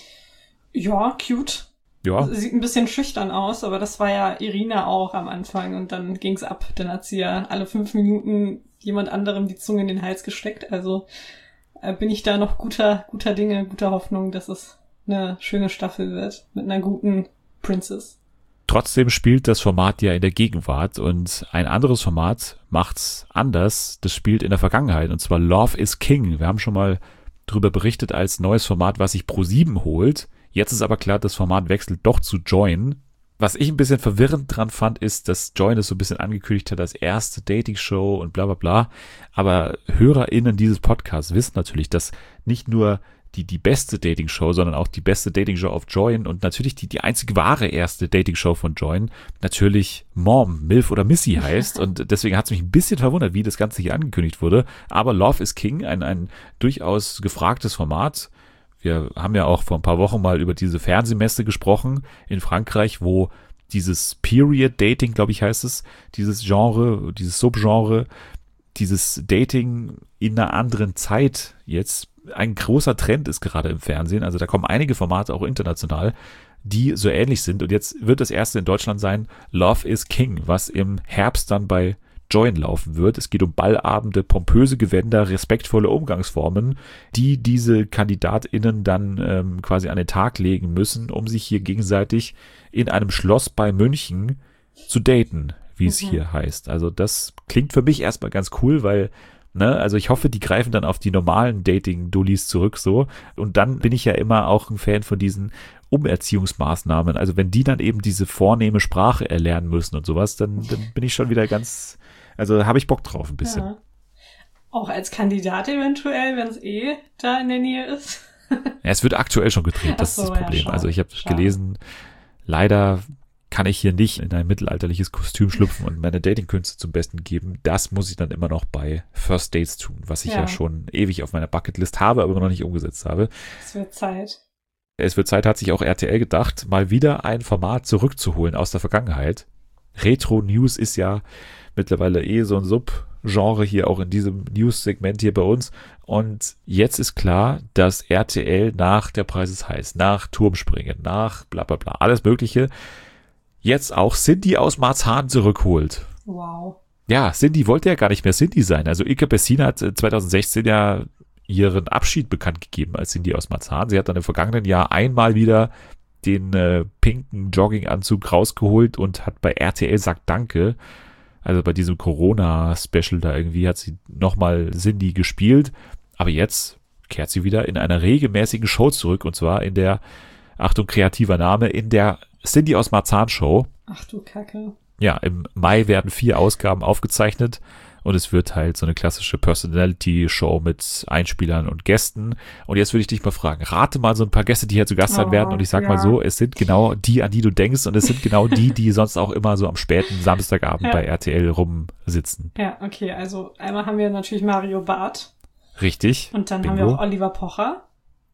[SPEAKER 2] Ja, cute.
[SPEAKER 1] Ja.
[SPEAKER 2] Sieht ein bisschen schüchtern aus, aber das war ja Irina auch am Anfang und dann ging's ab. Dann hat sie ja alle 5 Minuten jemand anderem die Zunge in den Hals gesteckt. Also bin ich da noch guter Dinge, guter Hoffnung, dass es eine schöne Staffel wird mit einer guten Princess.
[SPEAKER 1] Trotzdem spielt das Format ja in der Gegenwart und ein anderes Format macht's anders. Das spielt in der Vergangenheit und zwar Love is King. Wir haben schon mal drüber berichtet als neues Format, was sich Pro7 holt. Jetzt ist aber klar, das Format wechselt doch zu Joyn. Was ich ein bisschen verwirrend dran fand, ist, dass Joyn es so ein bisschen angekündigt hat als erste Dating-Show und bla bla bla. Aber HörerInnen dieses Podcasts wissen natürlich, dass nicht nur die beste Dating-Show, sondern auch die beste Dating-Show auf Joyn und natürlich die einzig wahre erste Dating-Show von Joyn natürlich Mom, Milf oder Missy heißt und deswegen hat es mich ein bisschen verwundert, wie das Ganze hier angekündigt wurde, aber Love is King, ein durchaus gefragtes Format. Wir haben ja auch vor ein paar Wochen mal über diese Fernsehmesse gesprochen in Frankreich, wo dieses Period-Dating, glaube ich heißt es, dieses Genre, dieses Subgenre, dieses Dating in einer anderen Zeit jetzt ein großer Trend ist gerade im Fernsehen. Also da kommen einige Formate auch international, die so ähnlich sind. Und jetzt wird das erste in Deutschland sein, Love is King, was im Herbst dann bei Joyn laufen wird. Es geht um Ballabende, pompöse Gewänder, respektvolle Umgangsformen, die diese KandidatInnen dann quasi an den Tag legen müssen, um sich hier gegenseitig in einem Schloss bei München zu daten, wie es hier heißt. Also das klingt für mich erstmal ganz cool, weil also ich hoffe, die greifen dann auf die normalen Dating-Dullis zurück so. Und dann bin ich ja immer auch ein Fan von diesen Umerziehungsmaßnahmen. Also wenn die dann eben diese vornehme Sprache erlernen müssen und sowas, dann bin ich schon wieder ganz, also habe ich Bock drauf ein bisschen.
[SPEAKER 2] Ja. Auch als Kandidat eventuell, wenn es da in der Nähe ist.
[SPEAKER 1] Ja, es wird aktuell schon gedreht, das ist das Problem. Ja, also ich habe gelesen, leider kann ich hier nicht in ein mittelalterliches Kostüm schlüpfen und meine Datingkünste zum Besten geben. Das muss ich dann immer noch bei First Dates tun, was ich ja schon ewig auf meiner Bucketlist habe, aber noch nicht umgesetzt habe.
[SPEAKER 2] Es wird Zeit.
[SPEAKER 1] Es wird Zeit, hat sich auch RTL gedacht, mal wieder ein Format zurückzuholen aus der Vergangenheit. Retro News ist ja mittlerweile so ein Subgenre hier auch in diesem News-Segment hier bei uns. Und jetzt ist klar, dass RTL nach Der Preis ist heiß, nach Turmspringen, nach bla bla bla, alles Mögliche, jetzt auch Cindy aus Marzahn zurückholt.
[SPEAKER 2] Wow.
[SPEAKER 1] Ja, Cindy wollte ja gar nicht mehr Cindy sein. Also Ilka Bessin hat 2016 ja ihren Abschied bekannt gegeben als Cindy aus Marzahn. Sie hat dann im vergangenen Jahr einmal wieder den pinken Jogginganzug rausgeholt und hat bei RTL sagt Danke. Also bei diesem Corona-Special da irgendwie hat sie nochmal Cindy gespielt. Aber jetzt kehrt sie wieder in einer regelmäßigen Show zurück. Und zwar in der, Achtung, kreativer Name, in der Cindy aus Marzahn Show.
[SPEAKER 2] Ach du Kacke.
[SPEAKER 1] Ja, im Mai werden 4 Ausgaben aufgezeichnet. Und es wird halt so eine klassische Personality-Show mit Einspielern und Gästen. Und jetzt würde ich dich mal fragen, rate mal so ein paar Gäste, die hier zu Gast sein werden. Und ich sag mal so, es sind genau die, an die du denkst. Und es sind genau die sonst auch immer so am späten Samstagabend bei RTL rumsitzen.
[SPEAKER 2] Ja, okay. Also einmal haben wir natürlich Mario Barth.
[SPEAKER 1] Richtig.
[SPEAKER 2] Und dann
[SPEAKER 1] Bingo.
[SPEAKER 2] haben wir auch Oliver Pocher.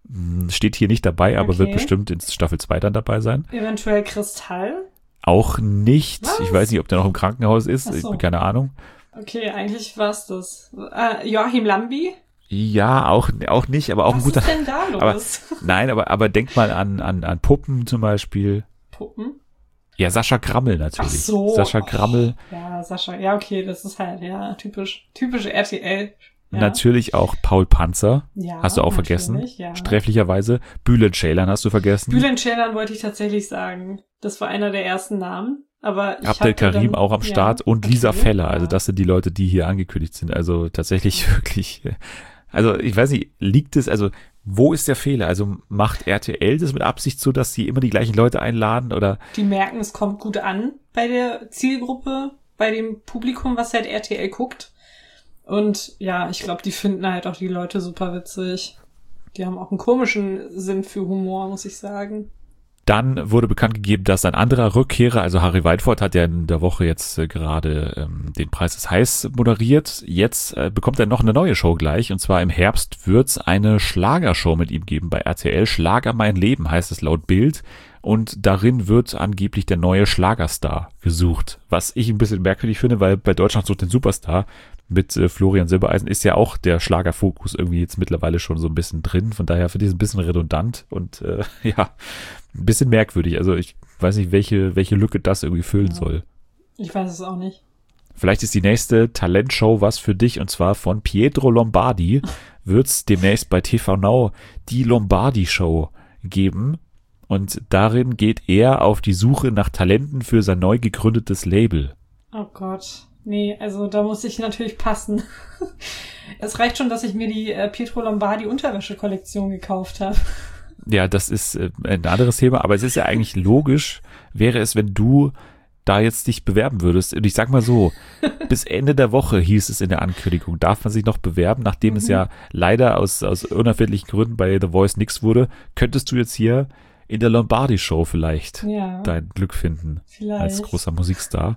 [SPEAKER 1] Steht hier nicht dabei, aber
[SPEAKER 2] Okay.
[SPEAKER 1] wird bestimmt in Staffel 2 dann dabei sein.
[SPEAKER 2] Eventuell Kristall.
[SPEAKER 1] Auch nicht.
[SPEAKER 2] Was?
[SPEAKER 1] Ich weiß nicht, ob der noch im Krankenhaus ist.
[SPEAKER 2] Ach so.
[SPEAKER 1] Keine Ahnung.
[SPEAKER 2] Okay, eigentlich war's das. Joachim Lambi.
[SPEAKER 1] Ja, auch nicht, aber auch ein
[SPEAKER 2] Was
[SPEAKER 1] guter.
[SPEAKER 2] ist denn da los?
[SPEAKER 1] Aber nein, aber denk mal an Puppen zum Beispiel.
[SPEAKER 2] Puppen?
[SPEAKER 1] Ja, Sascha Grammel natürlich.
[SPEAKER 2] Ach so.
[SPEAKER 1] Sascha Grammel.
[SPEAKER 2] Ja, Sascha. Ja, okay, das ist halt, ja, typisch RTL. Ja.
[SPEAKER 1] Natürlich auch Paul Panzer.
[SPEAKER 2] Ja,
[SPEAKER 1] Hast du auch
[SPEAKER 2] natürlich,
[SPEAKER 1] vergessen.
[SPEAKER 2] ja.
[SPEAKER 1] Sträflicherweise. Bülent Ceylan hast du vergessen.
[SPEAKER 2] Bülent Ceylan wollte ich tatsächlich sagen. Das war einer der ersten Namen. Aber ich
[SPEAKER 1] Abdel
[SPEAKER 2] hatte
[SPEAKER 1] Karim
[SPEAKER 2] dann-
[SPEAKER 1] auch am Start und Lisa
[SPEAKER 2] okay,
[SPEAKER 1] Feller. Also
[SPEAKER 2] ja.
[SPEAKER 1] das sind die Leute, die hier angekündigt sind. Also tatsächlich wirklich. Also ich weiß nicht, liegt es, also wo ist der Fehler? Also macht RTL das mit Absicht so, dass sie immer die gleichen Leute einladen oder?
[SPEAKER 2] Die merken, es kommt gut an bei der Zielgruppe, bei dem Publikum, was halt RTL guckt. Und ja, ich glaube, die finden halt auch die Leute super witzig. Die haben auch einen komischen Sinn für Humor, muss ich sagen.
[SPEAKER 1] Dann wurde bekannt gegeben, dass ein anderer Rückkehrer, also Harry Weidford, hat ja in der Woche jetzt gerade den Preis des Heiß moderiert. Jetzt bekommt er noch eine neue Show gleich. Und zwar im Herbst wird's eine Schlagershow mit ihm geben bei RTL. Schlager mein Leben heißt es laut Bild. Und darin wird angeblich der neue Schlagerstar gesucht. Was ich ein bisschen merkwürdig finde, weil bei Deutschland sucht den Superstar mit Florian Silbereisen ist ja auch der Schlagerfokus irgendwie jetzt mittlerweile schon so ein bisschen drin. Von daher finde ich es ein bisschen redundant und ja, ein bisschen merkwürdig. Also ich weiß nicht, welche Lücke das irgendwie füllen soll.
[SPEAKER 2] Ich weiß es auch nicht.
[SPEAKER 1] Vielleicht ist die nächste Talentshow was für dich und zwar von Pietro Lombardi wird's demnächst bei TV Now die Lombardi Show geben. Und darin geht er auf die Suche nach Talenten für sein neu gegründetes Label.
[SPEAKER 2] Oh Gott. Nee, also da muss ich natürlich passen. Es reicht schon, dass ich mir die Pietro Lombardi Unterwäsche-Kollektion gekauft habe.
[SPEAKER 1] Ja, das ist ein anderes Thema, aber es ist ja eigentlich logisch, wäre es, wenn du da jetzt dich bewerben würdest. Und ich sag mal so, bis Ende der Woche hieß es in der Ankündigung, darf man sich noch bewerben, nachdem es ja leider aus unerfindlichen Gründen bei The Voice nix wurde, könntest du jetzt hier in der Lombardi-Show vielleicht dein Glück finden
[SPEAKER 2] Vielleicht.
[SPEAKER 1] als großer Musikstar.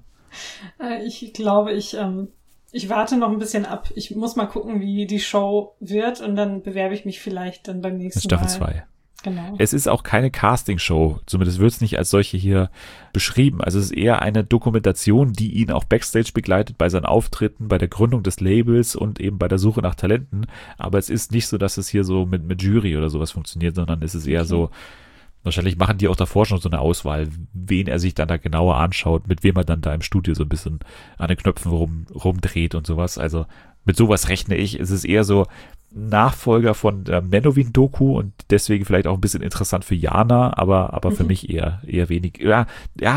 [SPEAKER 2] Ich glaube, ich warte noch ein bisschen ab. Ich muss mal gucken, wie die Show wird und dann bewerbe ich mich vielleicht dann beim nächsten
[SPEAKER 1] Staffel
[SPEAKER 2] Mal.
[SPEAKER 1] 2.
[SPEAKER 2] Genau.
[SPEAKER 1] Es ist auch keine Castingshow, zumindest wird es nicht als solche hier beschrieben. Also es ist eher eine Dokumentation, die ihn auch Backstage begleitet bei seinen Auftritten, bei der Gründung des Labels und eben bei der Suche nach Talenten. Aber es ist nicht so, dass es hier so mit Jury oder sowas funktioniert, sondern es ist eher so, wahrscheinlich machen die auch davor schon so eine Auswahl, wen er sich dann da genauer anschaut, mit wem er dann da im Studio so ein bisschen an den Knöpfen rumdreht und sowas. Also mit sowas rechne ich. Es ist eher so Nachfolger von der Menowin-Doku und deswegen vielleicht auch ein bisschen interessant für Jana, aber für mich eher wenig. Ja,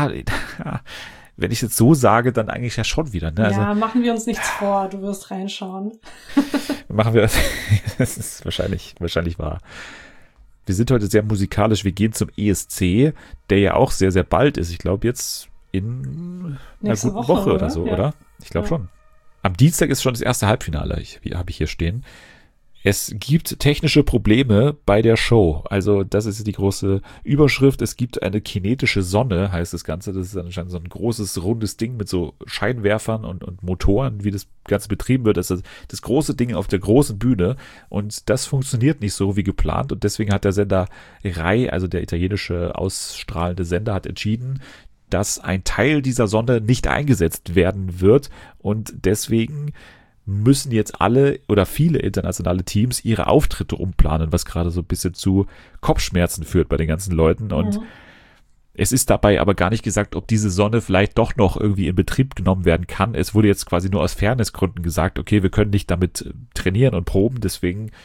[SPEAKER 1] wenn ich es jetzt so sage, dann eigentlich ja schon wieder. Ne? Also
[SPEAKER 2] Ja, machen wir uns nichts vor. Du wirst reinschauen.
[SPEAKER 1] machen wir, das ist wahrscheinlich wahr. Wir sind heute sehr musikalisch. Wir gehen zum ESC, der ja auch sehr, sehr bald ist. Ich glaube jetzt in einer
[SPEAKER 2] Nächste
[SPEAKER 1] guten
[SPEAKER 2] Woche,
[SPEAKER 1] Woche oder
[SPEAKER 2] oder?
[SPEAKER 1] so,
[SPEAKER 2] Ja.
[SPEAKER 1] oder? Ich glaube
[SPEAKER 2] Ja.
[SPEAKER 1] schon. Am Dienstag ist schon das erste Halbfinale, habe ich hier stehen. Es gibt technische Probleme bei der Show. Also das ist die große Überschrift. Es gibt eine kinetische Sonne, heißt das Ganze. Das ist anscheinend so ein großes, rundes Ding mit so Scheinwerfern und Motoren, wie das Ganze betrieben wird. Das ist das große Ding auf der großen Bühne. Und das funktioniert nicht so wie geplant. Und deswegen hat der Sender Rai, also der italienische ausstrahlende Sender, hat entschieden, dass ein Teil dieser Sonne nicht eingesetzt werden wird. Und deswegen müssen jetzt alle oder viele internationale Teams ihre Auftritte umplanen, was gerade so ein bisschen zu Kopfschmerzen führt bei den ganzen Leuten. Und es ist dabei aber gar nicht gesagt, ob diese Sonne vielleicht doch noch irgendwie in Betrieb genommen werden kann. Es wurde jetzt quasi nur aus Fairnessgründen gesagt, okay, wir können nicht damit trainieren und proben, deswegen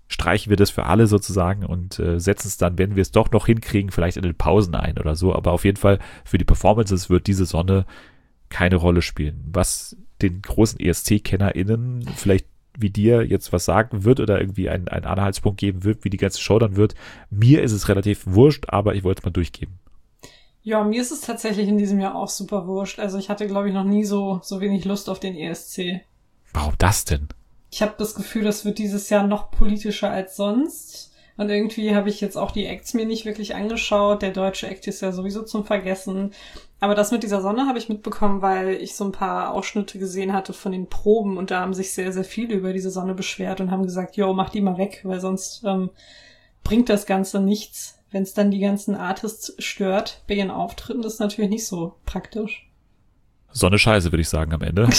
[SPEAKER 1] streichen wir das für alle sozusagen und setzen es dann, wenn wir es doch noch hinkriegen, vielleicht in den Pausen ein oder so. Aber auf jeden Fall für die Performances wird diese Sonne keine Rolle spielen. Was den großen ESC-KennerInnen vielleicht wie dir jetzt was sagen wird oder irgendwie einen Anhaltspunkt geben wird, wie die ganze Show dann wird. Mir ist es relativ wurscht, aber ich wollte es mal durchgeben.
[SPEAKER 2] Ja, mir ist es tatsächlich in diesem Jahr auch super wurscht. Also ich hatte, glaube ich, noch nie so wenig Lust auf den ESC.
[SPEAKER 1] Warum das denn?
[SPEAKER 2] Ich habe das Gefühl, das wird dieses Jahr noch politischer als sonst. Und irgendwie habe ich jetzt auch die Acts mir nicht wirklich angeschaut. Der deutsche Act ist ja sowieso zum Vergessen. Aber das mit dieser Sonne habe ich mitbekommen, weil ich so ein paar Ausschnitte gesehen hatte von den Proben. Und da haben sich sehr, sehr viele über diese Sonne beschwert und haben gesagt, jo, mach die mal weg, weil sonst bringt das Ganze nichts. Wenn es dann die ganzen Artists stört bei ihren Auftritten, ist natürlich nicht so praktisch.
[SPEAKER 1] Sonne Scheiße, würde ich sagen am Ende.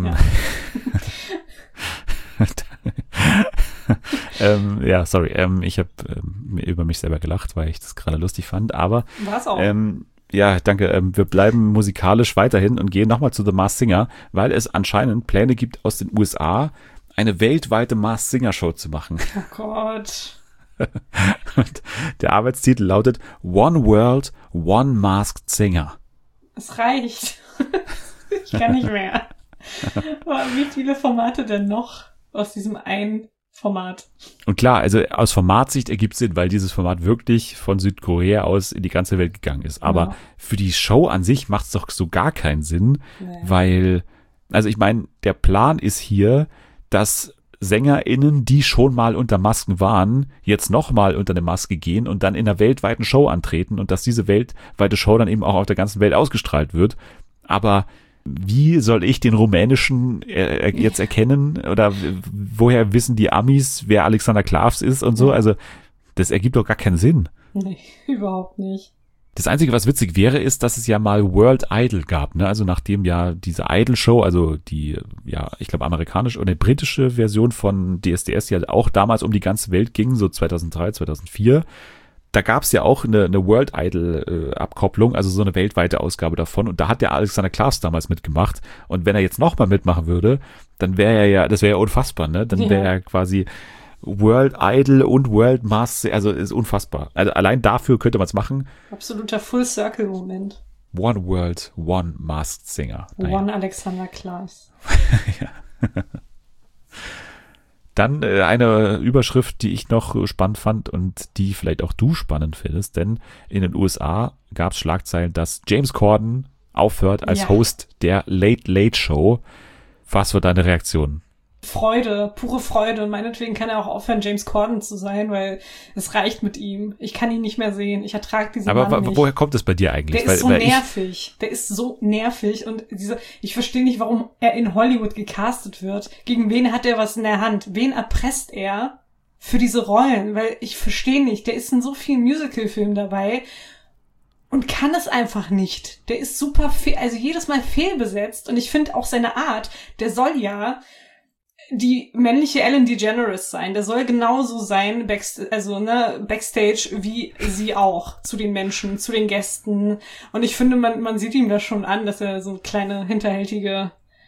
[SPEAKER 1] Ja, sorry. Ich habe über mich selber gelacht, weil ich das gerade lustig fand. Aber
[SPEAKER 2] war's auch.
[SPEAKER 1] ja, danke. Wir bleiben musikalisch weiterhin und gehen nochmal zu The Masked Singer, weil es anscheinend Pläne gibt aus den USA, eine weltweite Masked Singer Show zu machen.
[SPEAKER 2] Oh Gott.
[SPEAKER 1] Und der Arbeitstitel lautet One World, One Masked Singer.
[SPEAKER 2] Es reicht. Ich kann nicht mehr. Aber wie viele Formate denn noch aus diesem einen Format?
[SPEAKER 1] Und klar, also aus Formatsicht ergibt es Sinn, weil dieses Format wirklich von Südkorea aus in die ganze Welt gegangen ist. Aber für die Show an sich macht es doch so gar keinen Sinn, weil, also ich meine, der Plan ist hier, dass SängerInnen, die schon mal unter Masken waren, jetzt nochmal unter eine Maske gehen und dann in einer weltweiten Show antreten und dass diese weltweite Show dann eben auch auf der ganzen Welt ausgestrahlt wird. Aber wie soll ich den rumänischen jetzt erkennen oder woher wissen die Amis, wer Alexander Klavs ist und so? Also das ergibt doch gar keinen Sinn.
[SPEAKER 2] Nee, überhaupt nicht.
[SPEAKER 1] Das Einzige, was witzig wäre, ist, dass es ja mal World Idol gab, ne? Also nachdem ja diese Idol-Show, also die, ja, ich glaube amerikanische oder britische Version von DSDS ja auch damals um die ganze Welt ging, so 2003, 2004, da gab es ja auch eine World Idol-Abkopplung, also so eine weltweite Ausgabe davon und da hat der Alexander Klavs damals mitgemacht und wenn er jetzt nochmal mitmachen würde, dann wäre er ja, das wäre ja unfassbar, ne? Dann wäre er quasi World Idol und World Masked, also ist unfassbar. Also allein dafür könnte man es machen.
[SPEAKER 2] Absoluter Full-Circle-Moment.
[SPEAKER 1] One World, One Masked Singer.
[SPEAKER 2] One Alexander Klavs.
[SPEAKER 1] Ja. Dann eine Überschrift, die ich noch spannend fand und die vielleicht auch du spannend findest, denn in den USA gab es Schlagzeilen, dass James Corden aufhört als Host der Late Late Show. Was war deine Reaktion?
[SPEAKER 2] Freude, pure Freude. Und meinetwegen kann er auch aufhören, James Corden zu sein, weil es reicht mit ihm. Ich kann ihn nicht mehr sehen. Ich ertrage diesen Mann nicht.
[SPEAKER 1] Aber woher kommt das bei dir eigentlich?
[SPEAKER 2] Der ist so nervig. Der ist so nervig. Und ich verstehe nicht, warum er in Hollywood gecastet wird. Gegen wen hat er was in der Hand? Wen erpresst er für diese Rollen? Weil ich verstehe nicht. Der ist in so vielen Musical-Filmen dabei und kann es einfach nicht. Der ist super, also jedes Mal fehlbesetzt. Und ich finde auch seine Art, der soll ja die männliche Ellen DeGeneres sein. Der soll genauso sein, Backstage, wie sie auch. Zu den Menschen, zu den Gästen. Und ich finde, man sieht ihm das schon an, dass er so eine kleine, hinterhältige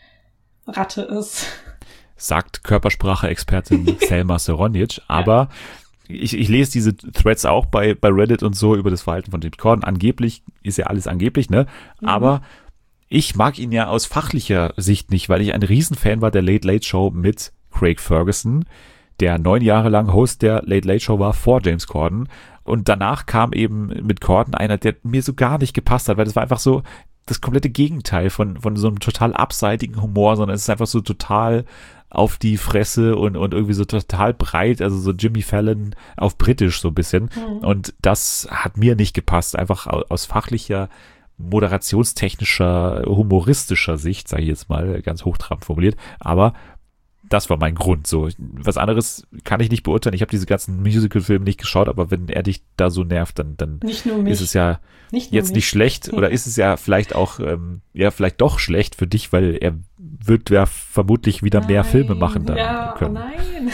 [SPEAKER 2] Ratte ist. Sagt
[SPEAKER 1] Körpersprache-Expertin Selma Soronic. Aber ich lese diese Threads auch bei Reddit und so über das Verhalten von James Corden. Angeblich ist ja alles angeblich, ne? Aber ich mag ihn ja aus fachlicher Sicht nicht, weil ich ein Riesenfan war der Late Late Show mit Craig Ferguson, der 9 Jahre lang Host der Late Late Show war vor James Corden. Und danach kam eben mit Corden einer, der mir so gar nicht gepasst hat, weil das war einfach so das komplette Gegenteil von so einem total abseitigen Humor, sondern es ist einfach so total auf die Fresse und irgendwie so total breit, also so Jimmy Fallon auf britisch so ein bisschen. Und das hat mir nicht gepasst, einfach aus fachlicher, moderationstechnischer, humoristischer Sicht, sage ich jetzt mal, ganz hochtrabend formuliert, aber das war mein Grund. So, was anderes kann ich nicht beurteilen. Ich habe diese ganzen Musical-Filme nicht geschaut, aber wenn er dich da so nervt, dann ist es ja jetzt nicht schlecht oder ist es ja vielleicht auch, vielleicht doch schlecht für dich, weil er wird ja vermutlich wieder mehr Filme machen dann können.
[SPEAKER 2] Nein.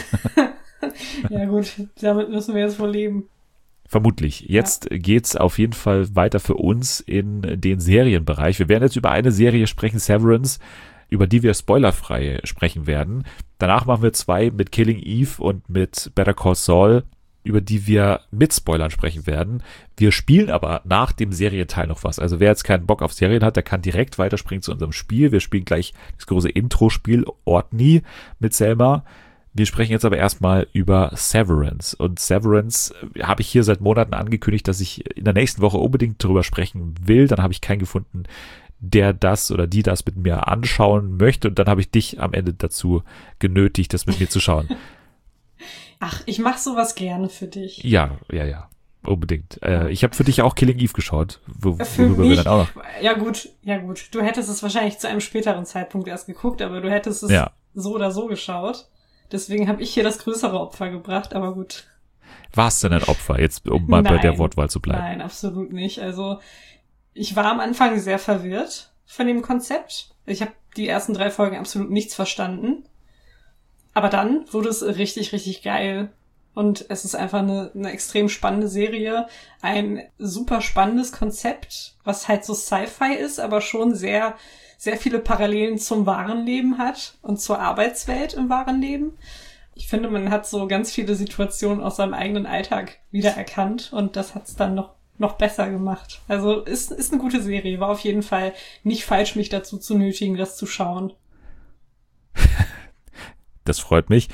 [SPEAKER 2] Ja gut, damit müssen wir jetzt wohl leben.
[SPEAKER 1] Vermutlich. Jetzt geht's auf jeden Fall weiter für uns in den Serienbereich. Wir werden jetzt über eine Serie sprechen, Severance. über die wir spoilerfrei sprechen werden. Danach machen wir 2 mit Killing Eve und mit Better Call Saul, über die wir mit Spoilern sprechen werden. Wir spielen aber nach dem Serienteil noch was. Also wer jetzt keinen Bock auf Serien hat, der kann direkt weiterspringen zu unserem Spiel. Wir spielen gleich das große Intro-Spiel Orkney mit Selma. Wir sprechen jetzt aber erstmal über Severance. Und Severance habe ich hier seit Monaten angekündigt, dass ich in der nächsten Woche unbedingt drüber sprechen will. Dann habe ich keinen gefunden, der das oder die das mit mir anschauen möchte. Und dann habe ich dich am Ende dazu genötigt, das mit mir zu schauen.
[SPEAKER 2] Ach, ich mache sowas gerne für dich.
[SPEAKER 1] Ja, unbedingt. Ich habe für dich auch Killing Eve geschaut,
[SPEAKER 2] worüber wir dann auch noch... Ja gut. Du hättest es wahrscheinlich zu einem späteren Zeitpunkt erst geguckt, aber du hättest es so oder so geschaut. Deswegen habe ich hier das größere Opfer gebracht, aber gut.
[SPEAKER 1] War es denn ein Opfer, jetzt um mal bei der Wortwahl zu bleiben?
[SPEAKER 2] Nein, absolut nicht. Also ich war am Anfang sehr verwirrt von dem Konzept. Ich habe die ersten 3 Folgen absolut nichts verstanden. Aber dann wurde es richtig, richtig geil. Und es ist einfach eine extrem spannende Serie. Ein super spannendes Konzept, was halt so Sci-Fi ist, aber schon sehr, sehr viele Parallelen zum wahren Leben hat und zur Arbeitswelt im wahren Leben. Ich finde, man hat so ganz viele Situationen aus seinem eigenen Alltag wiedererkannt und das hat es dann noch besser gemacht. Also ist eine gute Serie. War auf jeden Fall nicht falsch, mich dazu zu nötigen, das zu schauen.
[SPEAKER 1] Das freut mich.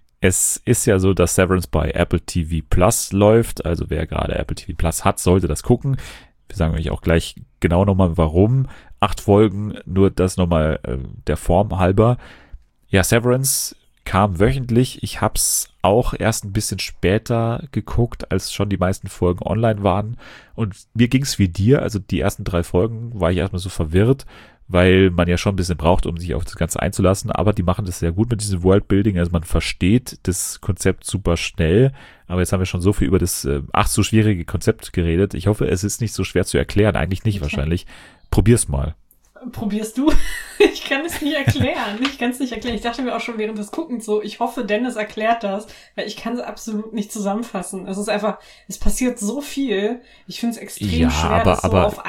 [SPEAKER 1] Es ist ja so, dass Severance bei Apple TV Plus läuft. Also wer gerade Apple TV Plus hat, sollte das gucken. Wir sagen euch auch gleich genau nochmal, warum. 8 Folgen, nur das nochmal der Form halber. Ja, Severance kam wöchentlich. Ich hab's auch erst ein bisschen später geguckt, als schon die meisten Folgen online waren. Und mir ging's wie dir. Also die ersten 3 Folgen war ich erstmal so verwirrt, weil man ja schon ein bisschen braucht, um sich auf das Ganze einzulassen, aber die machen das sehr gut mit diesem Worldbuilding, also man versteht das Konzept super schnell, aber jetzt haben wir schon so viel über das so schwierige Konzept geredet. Ich hoffe, es ist nicht so schwer zu erklären, eigentlich nicht wahrscheinlich. Probier's mal.
[SPEAKER 2] Probierst du? Ich kann es nicht erklären. Ich dachte mir auch schon während des Guckens so, ich hoffe, Dennis erklärt das, weil ich kann es absolut nicht zusammenfassen. Es ist einfach, es passiert so viel. Ich finde es extrem schwer, das so auf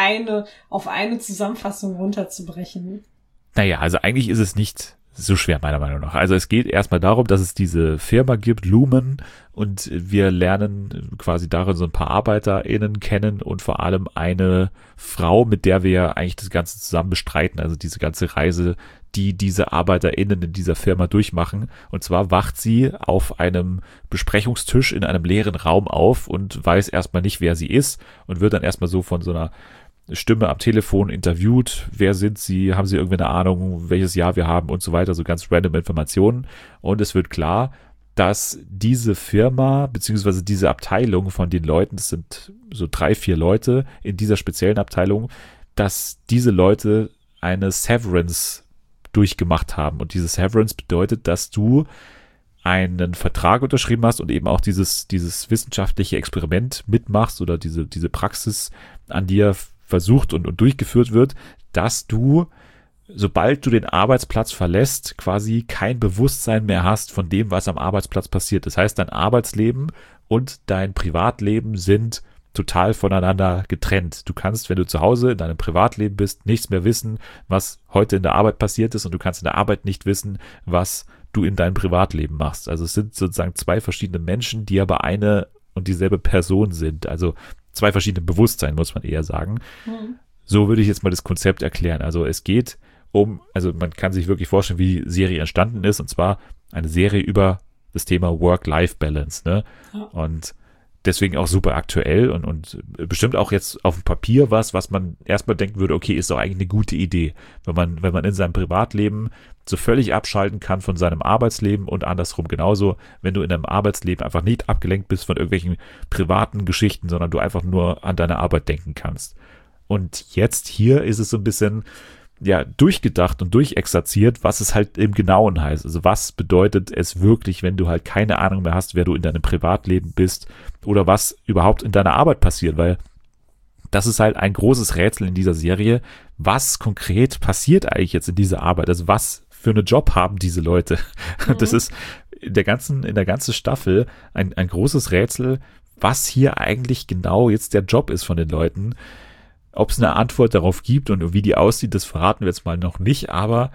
[SPEAKER 2] eine Zusammenfassung runterzubrechen.
[SPEAKER 1] Naja, also eigentlich ist es nicht so schwer, meiner Meinung nach. Also es geht erstmal darum, dass es diese Firma gibt, Lumen, und wir lernen quasi darin so ein paar ArbeiterInnen kennen und vor allem eine Frau, mit der wir eigentlich das Ganze zusammen bestreiten, also diese ganze Reise, die diese ArbeiterInnen in dieser Firma durchmachen. Und zwar wacht sie auf einem Besprechungstisch in einem leeren Raum auf und weiß erstmal nicht, wer sie ist und wird dann erstmal so von so einer Stimme am Telefon interviewt, wer sind sie, haben sie irgendwie eine Ahnung, welches Jahr wir haben und so weiter, so ganz random Informationen. Und es wird klar, dass diese Firma, beziehungsweise diese Abteilung von den Leuten, das sind so 3-4 Leute in dieser speziellen Abteilung, dass diese Leute eine Severance durchgemacht haben. Und diese Severance bedeutet, dass du einen Vertrag unterschrieben hast und eben auch dieses wissenschaftliche Experiment mitmachst oder diese Praxis an dir versucht und durchgeführt wird, dass du, sobald du den Arbeitsplatz verlässt, quasi kein Bewusstsein mehr hast von dem, was am Arbeitsplatz passiert. Das heißt, dein Arbeitsleben und dein Privatleben sind total voneinander getrennt. Du kannst, wenn du zu Hause in deinem Privatleben bist, nichts mehr wissen, was heute in der Arbeit passiert ist, und du kannst in der Arbeit nicht wissen, was du in deinem Privatleben machst. Also es sind sozusagen 2 verschiedene Menschen, die aber eine und dieselbe Person sind. Also 2 verschiedene Bewusstsein, muss man eher sagen. Mhm. So würde ich jetzt mal das Konzept erklären. Also es geht also man kann sich wirklich vorstellen, wie die Serie entstanden ist, und zwar eine Serie über das Thema Work-Life-Balance, ne? Ja. Und deswegen auch super aktuell und bestimmt auch jetzt auf dem Papier was man erstmal denken würde, okay, ist doch eigentlich eine gute Idee, wenn man in seinem Privatleben so völlig abschalten kann von seinem Arbeitsleben und andersrum genauso, wenn du in deinem Arbeitsleben einfach nicht abgelenkt bist von irgendwelchen privaten Geschichten, sondern du einfach nur an deine Arbeit denken kannst. Und jetzt hier ist es so ein bisschen durchgedacht und durchexerziert, was es halt im Genauen heißt. Also was bedeutet es wirklich, wenn du halt keine Ahnung mehr hast, wer du in deinem Privatleben bist oder was überhaupt in deiner Arbeit passiert, weil das ist halt ein großes Rätsel in dieser Serie. Was konkret passiert eigentlich jetzt in dieser Arbeit? Also was für einen Job haben diese Leute? Mhm. Das ist in der ganzen Staffel ein großes Rätsel, was hier eigentlich genau jetzt der Job ist von den Leuten. Ob es eine Antwort darauf gibt und wie die aussieht, das verraten wir jetzt mal noch nicht, aber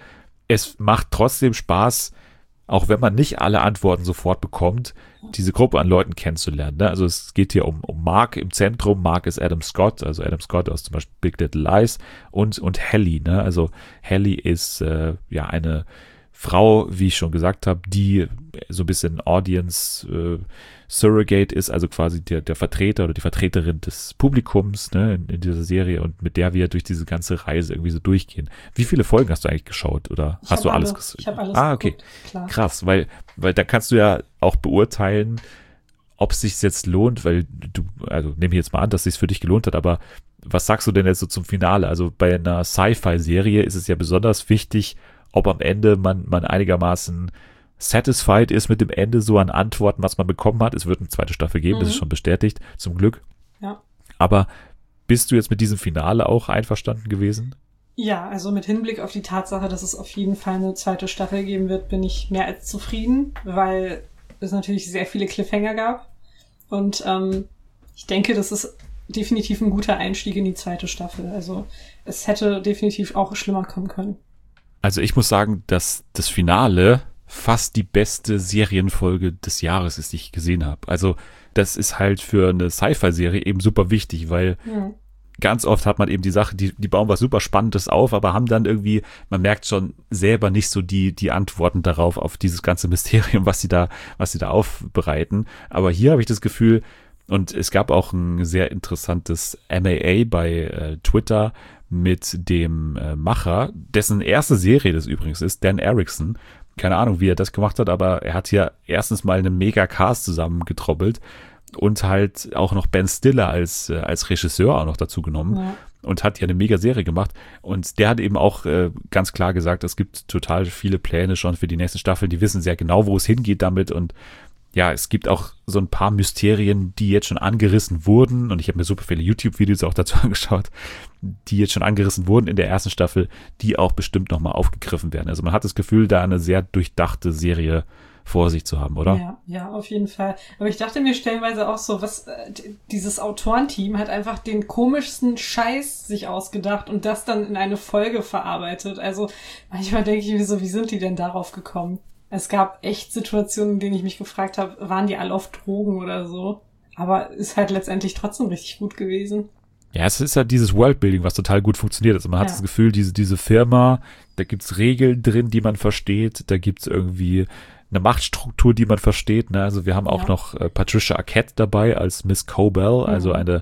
[SPEAKER 1] es macht trotzdem Spaß, auch wenn man nicht alle Antworten sofort bekommt, diese Gruppe an Leuten kennenzulernen. Ne? Also es geht hier um Mark im Zentrum. Mark ist Adam Scott, also Adam Scott aus zum Beispiel Big Little Lies und Hallie. Ne? Also Hallie ist eine Frau, wie ich schon gesagt habe, die so ein bisschen Audience Surrogate ist, also quasi der Vertreter oder die Vertreterin des Publikums, ne, in dieser Serie, und mit der wir durch diese ganze Reise irgendwie so durchgehen. Wie viele Folgen hast du eigentlich geschaut oder hast du alles gesehen?
[SPEAKER 2] Ich habe alles
[SPEAKER 1] okay.
[SPEAKER 2] geguckt, klar.
[SPEAKER 1] Krass, weil da kannst du ja auch beurteilen, ob es sich jetzt lohnt, weil also nehme ich jetzt mal an, dass es sich für dich gelohnt hat, aber was sagst du denn jetzt so zum Finale? Also bei einer Sci-Fi-Serie ist es ja besonders wichtig, ob am Ende man einigermaßen satisfied ist mit dem Ende so an Antworten, was man bekommen hat. Es wird eine zweite Staffel geben, das ist schon bestätigt, zum Glück.
[SPEAKER 2] Ja.
[SPEAKER 1] Aber bist du jetzt mit diesem Finale auch einverstanden gewesen?
[SPEAKER 2] Ja, also mit Hinblick auf die Tatsache, dass es auf jeden Fall eine zweite Staffel geben wird, bin ich mehr als zufrieden, weil es natürlich sehr viele Cliffhanger gab. Und ich denke, das ist definitiv ein guter Einstieg in die zweite Staffel. Also es hätte definitiv auch schlimmer kommen können.
[SPEAKER 1] Also ich muss sagen, dass das Finale fast die beste Serienfolge des Jahres ist, die ich gesehen habe. Also das ist halt für eine Sci-Fi-Serie eben super wichtig, weil ganz oft hat man eben die Sache, die bauen was super Spannendes auf, aber haben dann irgendwie, man merkt schon selber nicht so die Antworten darauf, auf dieses ganze Mysterium, was sie da aufbereiten. Aber hier habe ich das Gefühl, und es gab auch ein sehr interessantes MAA bei Twitter mit dem Macher, dessen erste Serie das übrigens ist, Dan Erickson. Keine Ahnung, wie er das gemacht hat, aber er hat hier erstens mal einen Mega-Cast zusammengetrommelt und halt auch noch Ben Stiller als Regisseur auch noch dazu genommen und hat hier eine Mega-Serie gemacht. Und der hat eben auch ganz klar gesagt, es gibt total viele Pläne schon für die nächste Staffel. Die wissen sehr genau, wo es hingeht damit, und ja, es gibt auch so ein paar Mysterien, die jetzt schon angerissen wurden, und ich habe mir super viele YouTube-Videos auch dazu angeschaut, die jetzt schon angerissen wurden in der ersten Staffel, die auch bestimmt nochmal aufgegriffen werden. Also man hat das Gefühl, da eine sehr durchdachte Serie vor sich zu haben, oder?
[SPEAKER 2] Ja, auf jeden Fall. Aber ich dachte mir stellenweise auch so, dieses Autorenteam hat einfach den komischsten Scheiß sich ausgedacht und das dann in eine Folge verarbeitet. Also manchmal denke ich mir so, wie sind die denn darauf gekommen? Es gab echt Situationen, in denen ich mich gefragt habe, waren die alle auf Drogen oder so? Aber ist halt letztendlich trotzdem richtig gut gewesen.
[SPEAKER 1] Ja, es ist halt dieses Worldbuilding, was total gut funktioniert. Also man hat das Gefühl, diese Firma, da gibt's Regeln drin, die man versteht, da gibt's irgendwie eine Machtstruktur, die man versteht. Ne? Also wir haben auch noch Patricia Arquette dabei als Miss Cobell, also eine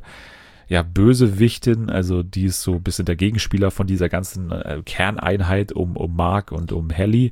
[SPEAKER 1] Bösewichtin, also die ist so ein bisschen der Gegenspieler von dieser ganzen Kerneinheit um Mark und um Hallie.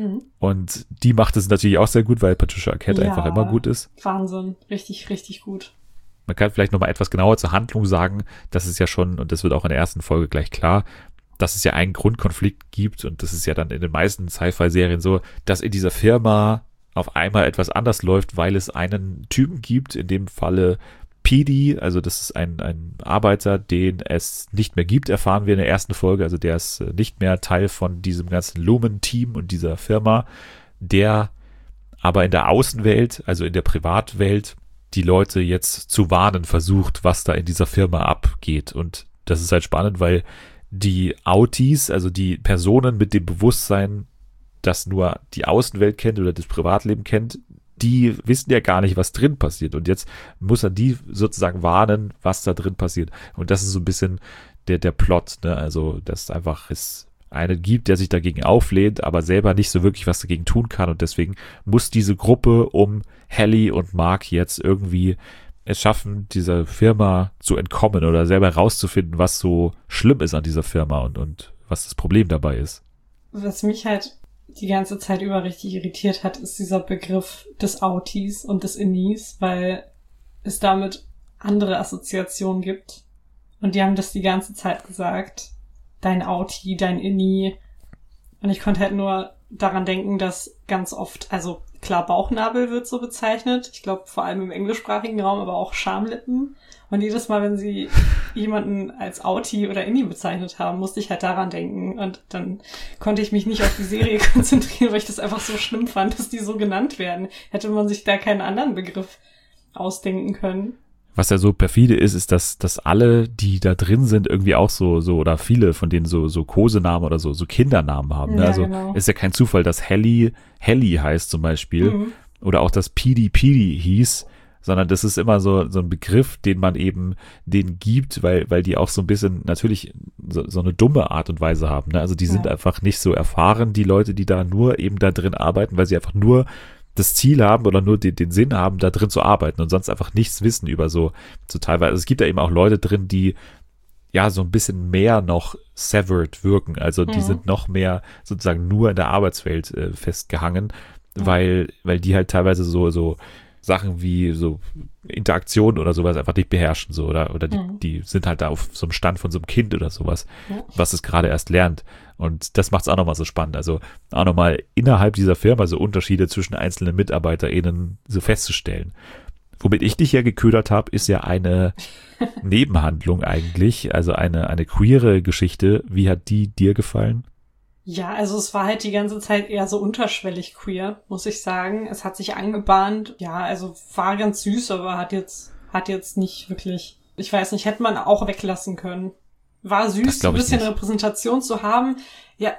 [SPEAKER 1] Und die macht es natürlich auch sehr gut, weil Patricia Arquette einfach immer gut ist.
[SPEAKER 2] Wahnsinn, richtig, richtig gut.
[SPEAKER 1] Man kann vielleicht noch mal etwas genauer zur Handlung sagen. Das ist ja schon, und das wird auch in der ersten Folge gleich klar, dass es ja einen Grundkonflikt gibt, und das ist ja dann in den meisten Sci-Fi-Serien so, dass in dieser Firma auf einmal etwas anders läuft, weil es einen Typen gibt, in dem Falle Petey, also das ist ein Arbeiter, den es nicht mehr gibt, erfahren wir in der ersten Folge, also der ist nicht mehr Teil von diesem ganzen Lumen-Team und dieser Firma, der aber in der Außenwelt, also in der Privatwelt, die Leute jetzt zu warnen versucht, was da in dieser Firma abgeht. Und das ist halt spannend, weil die Autis, also die Personen mit dem Bewusstsein, das nur die Außenwelt kennt oder das Privatleben kennt, die wissen ja gar nicht, was drin passiert. Und jetzt muss er die sozusagen warnen, was da drin passiert. Und das ist so ein bisschen der Plot, ne? Also, dass einfach es einen gibt, der sich dagegen auflehnt, aber selber nicht so wirklich was dagegen tun kann. Und deswegen muss diese Gruppe um Hallie und Mark jetzt irgendwie es schaffen, dieser Firma zu entkommen oder selber herauszufinden, was so schlimm ist an dieser Firma und was das Problem dabei ist.
[SPEAKER 2] Was mich halt die ganze Zeit über richtig irritiert hat, ist dieser Begriff des Autis und des Innis, weil es damit andere Assoziationen gibt. Und die haben das die ganze Zeit gesagt. Dein Auti, dein Inni. Und ich konnte halt nur daran denken, dass ganz oft, also klar, Bauchnabel wird so bezeichnet. Ich glaube, vor allem im englischsprachigen Raum, aber auch Schamlippen. Und jedes Mal, wenn sie jemanden als Auti oder Inni bezeichnet haben, musste ich halt daran denken. Und dann konnte ich mich nicht auf die Serie konzentrieren, weil ich das einfach so schlimm fand, dass die so genannt werden. Hätte man sich da keinen anderen Begriff ausdenken können.
[SPEAKER 1] Was ja so perfide ist, dass alle, die da drin sind, irgendwie auch so oder viele von denen so Kosenamen oder so Kindernamen haben. Ne?
[SPEAKER 2] Ja,
[SPEAKER 1] Also
[SPEAKER 2] genau.
[SPEAKER 1] ist ja kein Zufall, dass Helly heißt zum Beispiel oder auch dass Petey hieß, sondern das ist immer so ein Begriff, den man eben denen gibt, weil die auch so ein bisschen natürlich so eine dumme Art und Weise haben. Ne? Also die sind einfach nicht so erfahren, die Leute, die da nur eben da drin arbeiten, weil sie einfach nur das Ziel haben oder nur den Sinn haben, da drin zu arbeiten und sonst einfach nichts wissen über so teilweise. Also es gibt da eben auch Leute drin, die ja so ein bisschen mehr noch severed wirken. Also die sind noch mehr sozusagen nur in der Arbeitswelt festgehangen, weil die halt teilweise so Sachen wie so Interaktion oder sowas einfach nicht beherrschen, so, oder die sind halt da auf so einem Stand von so einem Kind oder sowas, was es gerade erst lernt. Und das macht es auch nochmal so spannend. Also auch nochmal innerhalb dieser Firma so Unterschiede zwischen einzelnen MitarbeiterInnen so festzustellen. Womit ich dich ja geködert habe, ist ja eine Nebenhandlung eigentlich, also eine queere Geschichte. Wie hat die dir gefallen?
[SPEAKER 2] Ja, also es war halt die ganze Zeit eher so unterschwellig queer, muss ich sagen. Es hat sich angebahnt. Ja, also war ganz süß, aber hat jetzt nicht wirklich, ich weiß nicht, hätte man auch weglassen können. War süß, ein bisschen Repräsentation zu haben. Ja,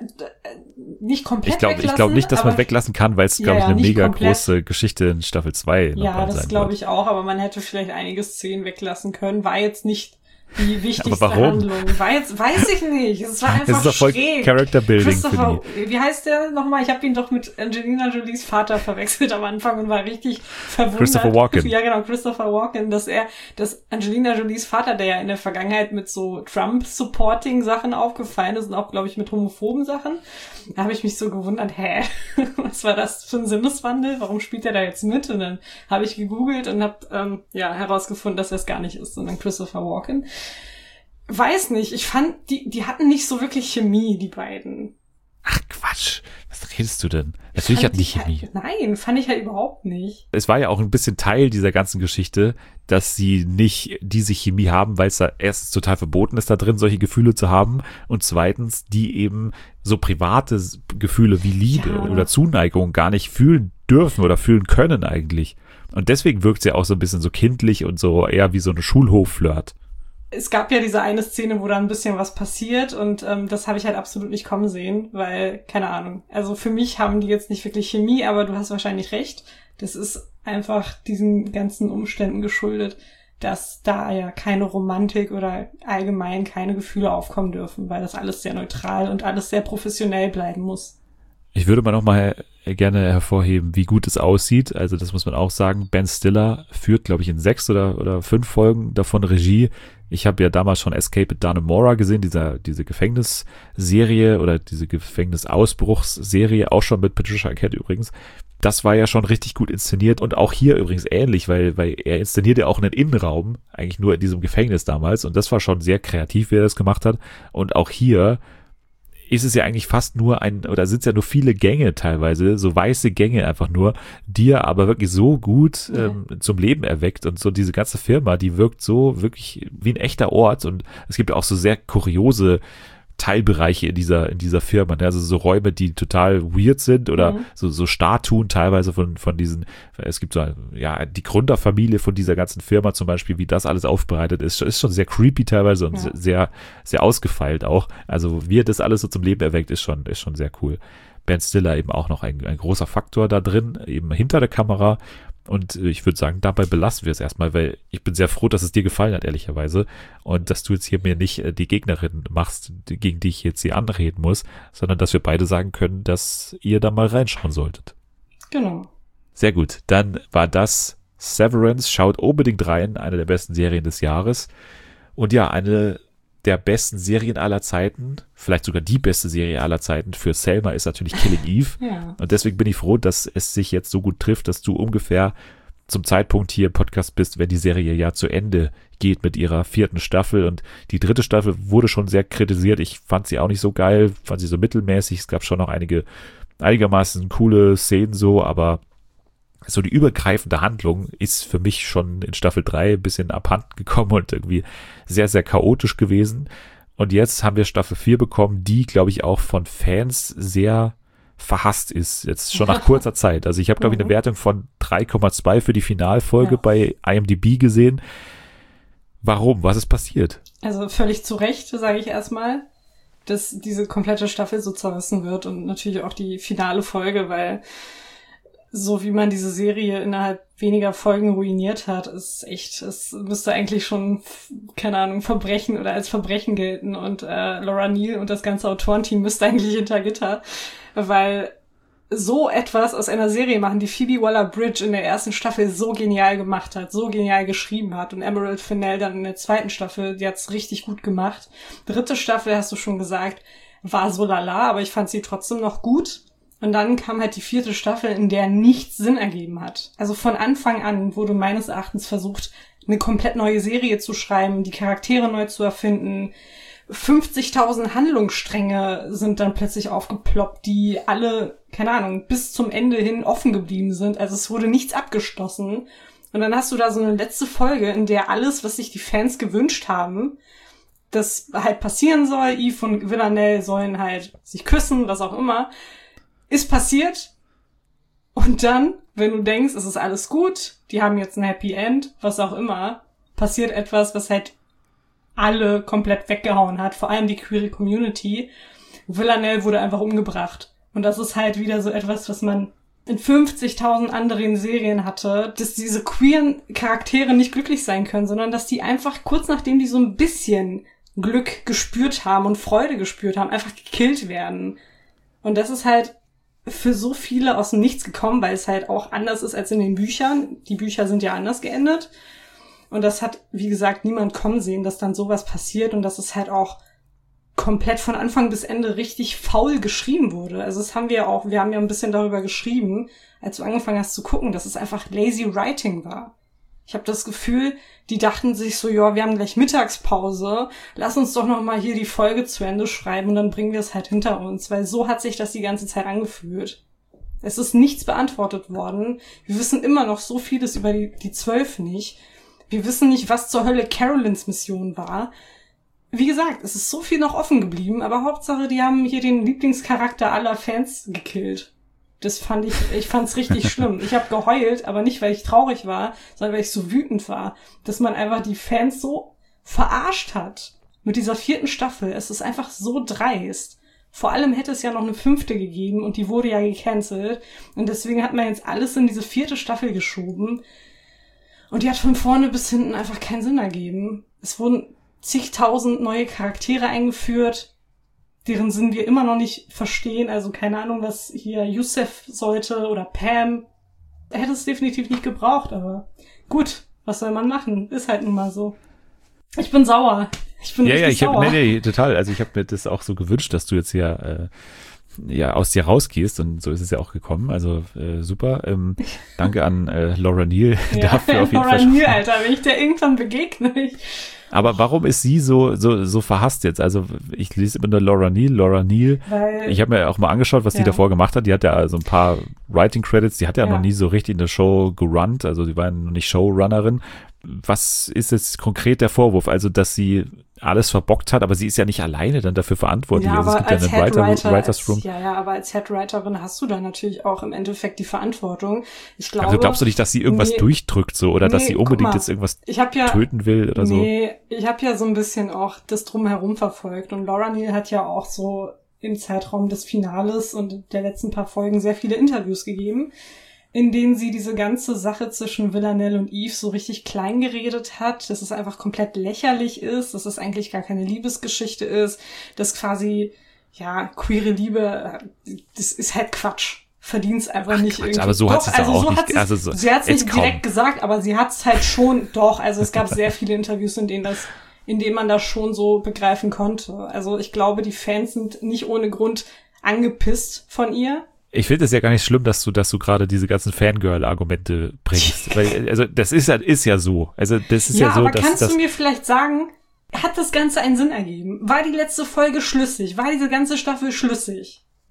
[SPEAKER 2] nicht komplett weglassen.
[SPEAKER 1] Ich glaube nicht, dass man weglassen kann, weil es, glaube ich, eine mega
[SPEAKER 2] komplett
[SPEAKER 1] große Geschichte in Staffel 2 noch
[SPEAKER 2] Ja, das
[SPEAKER 1] sein
[SPEAKER 2] glaube
[SPEAKER 1] wird.
[SPEAKER 2] ich auch, aber man hätte vielleicht einige Szenen weglassen können. War jetzt nicht die wichtigste
[SPEAKER 1] Aber warum?
[SPEAKER 2] Handlung. Weiß ich nicht. Es war einfach
[SPEAKER 1] Es ist doch voll
[SPEAKER 2] schräg.
[SPEAKER 1] Character Building,
[SPEAKER 2] Christopher,
[SPEAKER 1] finde
[SPEAKER 2] wie heißt der nochmal? Ich habe ihn doch mit Angelina Jolies Vater verwechselt am Anfang und war richtig verwundert.
[SPEAKER 1] Christopher Walken.
[SPEAKER 2] Ja, genau, Christopher Walken, dass Angelina Jolies Vater, der ja in der Vergangenheit mit so Trump-Supporting-Sachen aufgefallen ist und auch, glaube ich, mit homophoben Sachen, da habe ich mich so gewundert, was war das für ein Sinneswandel? Warum spielt er da jetzt mit? Und dann habe ich gegoogelt und habe herausgefunden, dass er es gar nicht ist, sondern Christopher Walken. Weiß nicht, ich fand, die hatten nicht so wirklich Chemie, die beiden.
[SPEAKER 1] Ach Quatsch, was redest du denn? Natürlich hatten die Chemie.
[SPEAKER 2] Nein, fand ich halt überhaupt nicht.
[SPEAKER 1] Es war ja auch ein bisschen Teil dieser ganzen Geschichte, dass sie nicht diese Chemie haben, weil es da erstens total verboten ist, da drin solche Gefühle zu haben und zweitens, die eben so private Gefühle wie Liebe oder Zuneigung gar nicht fühlen dürfen oder fühlen können eigentlich. Und deswegen wirkt sie auch so ein bisschen so kindlich und so eher wie so eine Schulhof-Flirt.
[SPEAKER 2] Es gab ja diese eine Szene, wo da ein bisschen was passiert und das habe ich halt absolut nicht kommen sehen, weil, keine Ahnung, also für mich haben die jetzt nicht wirklich Chemie, aber du hast wahrscheinlich recht, das ist einfach diesen ganzen Umständen geschuldet, dass da ja keine Romantik oder allgemein keine Gefühle aufkommen dürfen, weil das alles sehr neutral und alles sehr professionell bleiben muss.
[SPEAKER 1] Ich würde mal noch mal gerne hervorheben, wie gut es aussieht. Also das muss man auch sagen. Ben Stiller führt, glaube ich, in 6 oder 5 Folgen davon Regie. Ich habe ja damals schon Escape at Dannemora gesehen, diese Gefängnisserie oder diese Gefängnisausbruchsserie, auch schon mit Patricia Arquette übrigens. Das war ja schon richtig gut inszeniert und auch hier übrigens ähnlich, weil er inszeniert ja auch einen Innenraum, eigentlich nur in diesem Gefängnis damals und das war schon sehr kreativ, wie er das gemacht hat. Und auch hier ist es ja eigentlich fast nur sind es ja nur viele Gänge teilweise, so weiße Gänge einfach nur, die er aber wirklich so gut zum Leben erweckt und so diese ganze Firma, die wirkt so wirklich wie ein echter Ort und es gibt auch so sehr kuriose Teilbereiche in dieser Firma, ne? Also so Räume, die total weird sind oder so Statuen teilweise von diesen, es gibt so, ja, die Gründerfamilie von dieser ganzen Firma zum Beispiel, wie das alles aufbereitet ist schon sehr creepy teilweise und sehr, sehr ausgefeilt auch. Also wie er das alles so zum Leben erweckt, ist schon sehr cool. Ben Stiller eben auch noch ein großer Faktor da drin, eben hinter der Kamera. Und ich würde sagen, dabei belassen wir es erstmal, weil ich bin sehr froh, dass es dir gefallen hat, ehrlicherweise. Und dass du jetzt hier mir nicht die Gegnerin machst, gegen die ich jetzt hier anreden muss, sondern dass wir beide sagen können, dass ihr da mal reinschauen solltet.
[SPEAKER 2] Genau.
[SPEAKER 1] Sehr gut. Dann war das Severance. Schaut unbedingt rein. Eine der besten Serien des Jahres. Und ja, eine der besten Serien aller Zeiten, vielleicht sogar die beste Serie aller Zeiten für Selma ist natürlich Killing Eve.
[SPEAKER 2] Ja.
[SPEAKER 1] Und deswegen bin ich froh, dass es sich jetzt so gut trifft, dass du ungefähr zum Zeitpunkt hier im Podcast bist, wenn die Serie ja zu Ende geht mit ihrer 4. Staffel. Und die 3. Staffel wurde schon sehr kritisiert. Ich fand sie auch nicht so geil, fand sie so mittelmäßig. Es gab schon noch einige einigermaßen coole Szenen so, aber so die übergreifende Handlung ist für mich schon in Staffel 3 ein bisschen abhanden gekommen und irgendwie sehr, sehr chaotisch gewesen. Und jetzt haben wir Staffel 4 bekommen, die, glaube ich, auch von Fans sehr verhasst ist, jetzt schon nach kurzer Zeit. Also ich habe, glaube ich, eine Wertung von 3,2 für die Finalfolge bei IMDb gesehen. Warum? Was ist passiert?
[SPEAKER 2] Also völlig zu Recht, sage ich erstmal, dass diese komplette Staffel so zerrissen wird und natürlich auch die finale Folge, weil so wie man diese Serie innerhalb weniger Folgen ruiniert hat, ist echt, es müsste eigentlich schon, keine Ahnung, Verbrechen oder als Verbrechen gelten und Laura Neal und das ganze Autorenteam müsste eigentlich hinter Gitter, weil so etwas aus einer Serie machen, die Phoebe Waller-Bridge in der ersten Staffel so genial gemacht hat, so genial geschrieben hat und Emerald Fennell dann in der zweiten Staffel, die hat's richtig gut gemacht. Dritte Staffel, hast du schon gesagt, war so lala, aber ich fand sie trotzdem noch gut. Und dann kam halt die vierte Staffel, in der nichts Sinn ergeben hat. Also von Anfang an wurde meines Erachtens versucht, eine komplett neue Serie zu schreiben, die Charaktere neu zu erfinden. 50.000 Handlungsstränge sind dann plötzlich aufgeploppt, die alle, keine Ahnung, bis zum Ende hin offen geblieben sind. Also es wurde nichts abgeschlossen. Und dann hast du da so eine letzte Folge, in der alles, was sich die Fans gewünscht haben, das halt passieren soll. Eve und Villanelle sollen halt sich küssen, was auch immer, ist passiert. Und dann, wenn du denkst, es ist alles gut, die haben jetzt ein Happy End, was auch immer, passiert etwas, was halt alle komplett weggehauen hat, vor allem die queere Community. Villanelle wurde einfach umgebracht. Und das ist halt wieder so etwas, was man in 50.000 anderen Serien hatte, dass diese queeren Charaktere nicht glücklich sein können, sondern dass die einfach kurz nachdem die so ein bisschen Glück gespürt haben und Freude gespürt haben, einfach gekillt werden. Und das ist halt für so viele aus dem Nichts gekommen, weil es halt auch anders ist als in den Büchern. Die Bücher sind ja anders geendet. Und das hat, wie gesagt, niemand kommen sehen, dass dann sowas passiert und dass es halt auch komplett von Anfang bis Ende richtig faul geschrieben wurde. Also das haben wir auch, wir haben ja ein bisschen darüber geschrieben, als du angefangen hast zu gucken, dass es einfach lazy writing war. Ich habe das Gefühl, die dachten sich so, ja, wir haben gleich Mittagspause, lass uns doch noch mal hier die Folge zu Ende schreiben und dann bringen wir es halt hinter uns, weil so hat sich das die ganze Zeit angefühlt. Es ist nichts beantwortet worden. Wir wissen immer noch so vieles über die 12 nicht. Wir wissen nicht, was zur Hölle Carolyns Mission war. Wie gesagt, es ist so viel noch offen geblieben, aber Hauptsache, die haben hier den Lieblingscharakter aller Fans gekillt. Das ich fand's richtig schlimm. Ich habe geheult, aber nicht, weil ich traurig war, sondern weil ich so wütend war, dass man einfach die Fans so verarscht hat. Mit dieser 4. Staffel. Es ist einfach so dreist. Vor allem hätte es ja noch eine 5. gegeben und die wurde ja gecancelt. Und deswegen hat man jetzt alles in diese 4. Staffel geschoben. Und die hat von vorne bis hinten einfach keinen Sinn ergeben. Es wurden zigtausend neue Charaktere eingeführt, deren Sinn wir immer noch nicht verstehen. Also keine Ahnung, was hier Yusef sollte oder Pam. Er hätte es definitiv nicht gebraucht, aber gut, was soll man machen? Ist halt nun mal so. Ich bin sauer. Ich bin richtig sauer.
[SPEAKER 1] Nee, total. Also ich habe mir das auch so gewünscht, dass du jetzt hier aus dir rausgehst und so ist es ja auch gekommen. Also super. Danke an Laura Neal dafür auf jeden Fall.
[SPEAKER 2] Laura Neal, Alter, wenn ich der irgendwann begegne.
[SPEAKER 1] Aber warum ist sie so verhasst jetzt? Also ich lese immer nur Laura Neal.
[SPEAKER 2] Weil,
[SPEAKER 1] ich habe mir auch mal angeschaut, was die davor gemacht hat. Die hat ja so ein paar Writing Credits. Die hat ja noch nie so richtig eine Show gerunnt. Also sie war noch nicht Showrunnerin. Was ist jetzt konkret der Vorwurf? Also, dass sie alles verbockt hat, aber sie ist ja nicht alleine dann dafür verantwortlich.
[SPEAKER 2] Ja,
[SPEAKER 1] also es
[SPEAKER 2] aber
[SPEAKER 1] gibt ja einen Writers Room.
[SPEAKER 2] Aber als Headwriterin hast du dann natürlich auch im Endeffekt die Verantwortung. Ich glaube.
[SPEAKER 1] Also glaubst du nicht, dass sie irgendwas durchdrückt so oder dass sie unbedingt jetzt irgendwas töten will oder so?
[SPEAKER 2] Nee, ich habe ja so ein bisschen auch das Drumherum verfolgt und Laura Neal hat ja auch so im Zeitraum des Finales und der letzten paar Folgen sehr viele Interviews gegeben, in denen sie diese ganze Sache zwischen Villanelle und Eve so richtig klein geredet hat, dass es einfach komplett lächerlich ist, dass es eigentlich gar keine Liebesgeschichte ist, dass quasi, ja, queere Liebe, das ist halt Quatsch. Verdien's einfach nicht irgendwie.
[SPEAKER 1] Aber so hat sie es auch nicht.
[SPEAKER 2] Sie hat es nicht direkt gesagt, aber sie hat es halt schon doch. Also es gab sehr viele Interviews, in denen man das schon so begreifen konnte. Also ich glaube, die Fans sind nicht ohne Grund angepisst von ihr.
[SPEAKER 1] Ich finde es ja gar nicht schlimm, dass du gerade diese ganzen Fangirl-Argumente bringst. Weil, also das ist ja so. Also das ist ja so,
[SPEAKER 2] aber
[SPEAKER 1] dass
[SPEAKER 2] kannst du mir vielleicht sagen, hat das Ganze einen Sinn ergeben? War die letzte Folge schlüssig? War diese ganze Staffel schlüssig?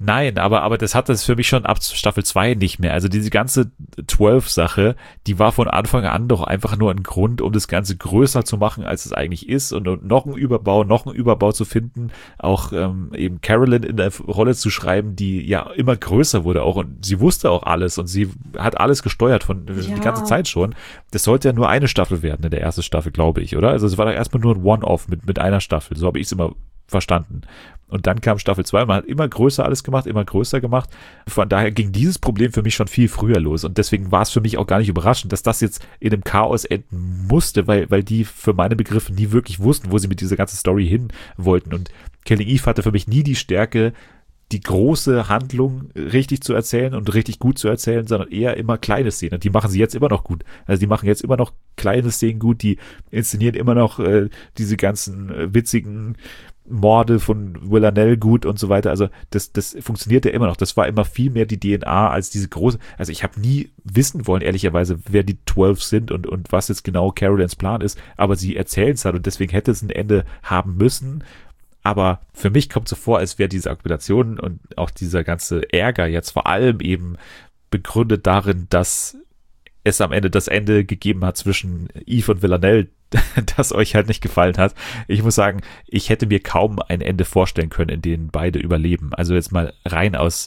[SPEAKER 1] Nein, aber das hat das für mich schon ab Staffel 2 nicht mehr. Also diese ganze 12-Sache, die war von Anfang an doch einfach nur ein Grund, um das Ganze größer zu machen, als es eigentlich ist und noch einen Überbau zu finden, auch eben Carolyn in der Rolle zu schreiben, die ja immer größer wurde auch und sie wusste auch alles und sie hat alles gesteuert die ganze Zeit schon. Das sollte ja nur eine Staffel werden in der ersten Staffel, glaube ich, oder? Also es war doch erstmal nur ein One-Off mit einer Staffel, so habe ich es immer verstanden. Und dann kam Staffel 2, man hat immer größer alles gemacht, immer größer gemacht. Von daher ging dieses Problem für mich schon viel früher los. Und deswegen war es für mich auch gar nicht überraschend, dass das jetzt in einem Chaos enden musste, weil die für meine Begriffe nie wirklich wussten, wo sie mit dieser ganzen Story hin wollten. Und Killing Eve hatte für mich nie die Stärke, die große Handlung richtig zu erzählen und richtig gut zu erzählen, sondern eher immer kleine Szenen. Und die machen sie jetzt immer noch gut. Also die machen jetzt immer noch kleine Szenen gut, die inszenieren immer noch diese ganzen witzigen Morde von Villanelle gut und so weiter. Also das funktioniert ja immer noch. Das war immer viel mehr die DNA als diese große. Also ich habe nie wissen wollen, ehrlicherweise, wer die 12 sind und was jetzt genau Carolyns Plan ist. Aber sie erzählen es halt und deswegen hätte es ein Ende haben müssen. Aber für mich kommt es so vor, als wäre diese Argumentation und auch dieser ganze Ärger jetzt vor allem eben begründet darin, dass es am Ende das Ende gegeben hat zwischen Eve und Villanelle, das euch halt nicht gefallen hat. Ich muss sagen, ich hätte mir kaum ein Ende vorstellen können, in dem beide überleben. Also jetzt mal rein aus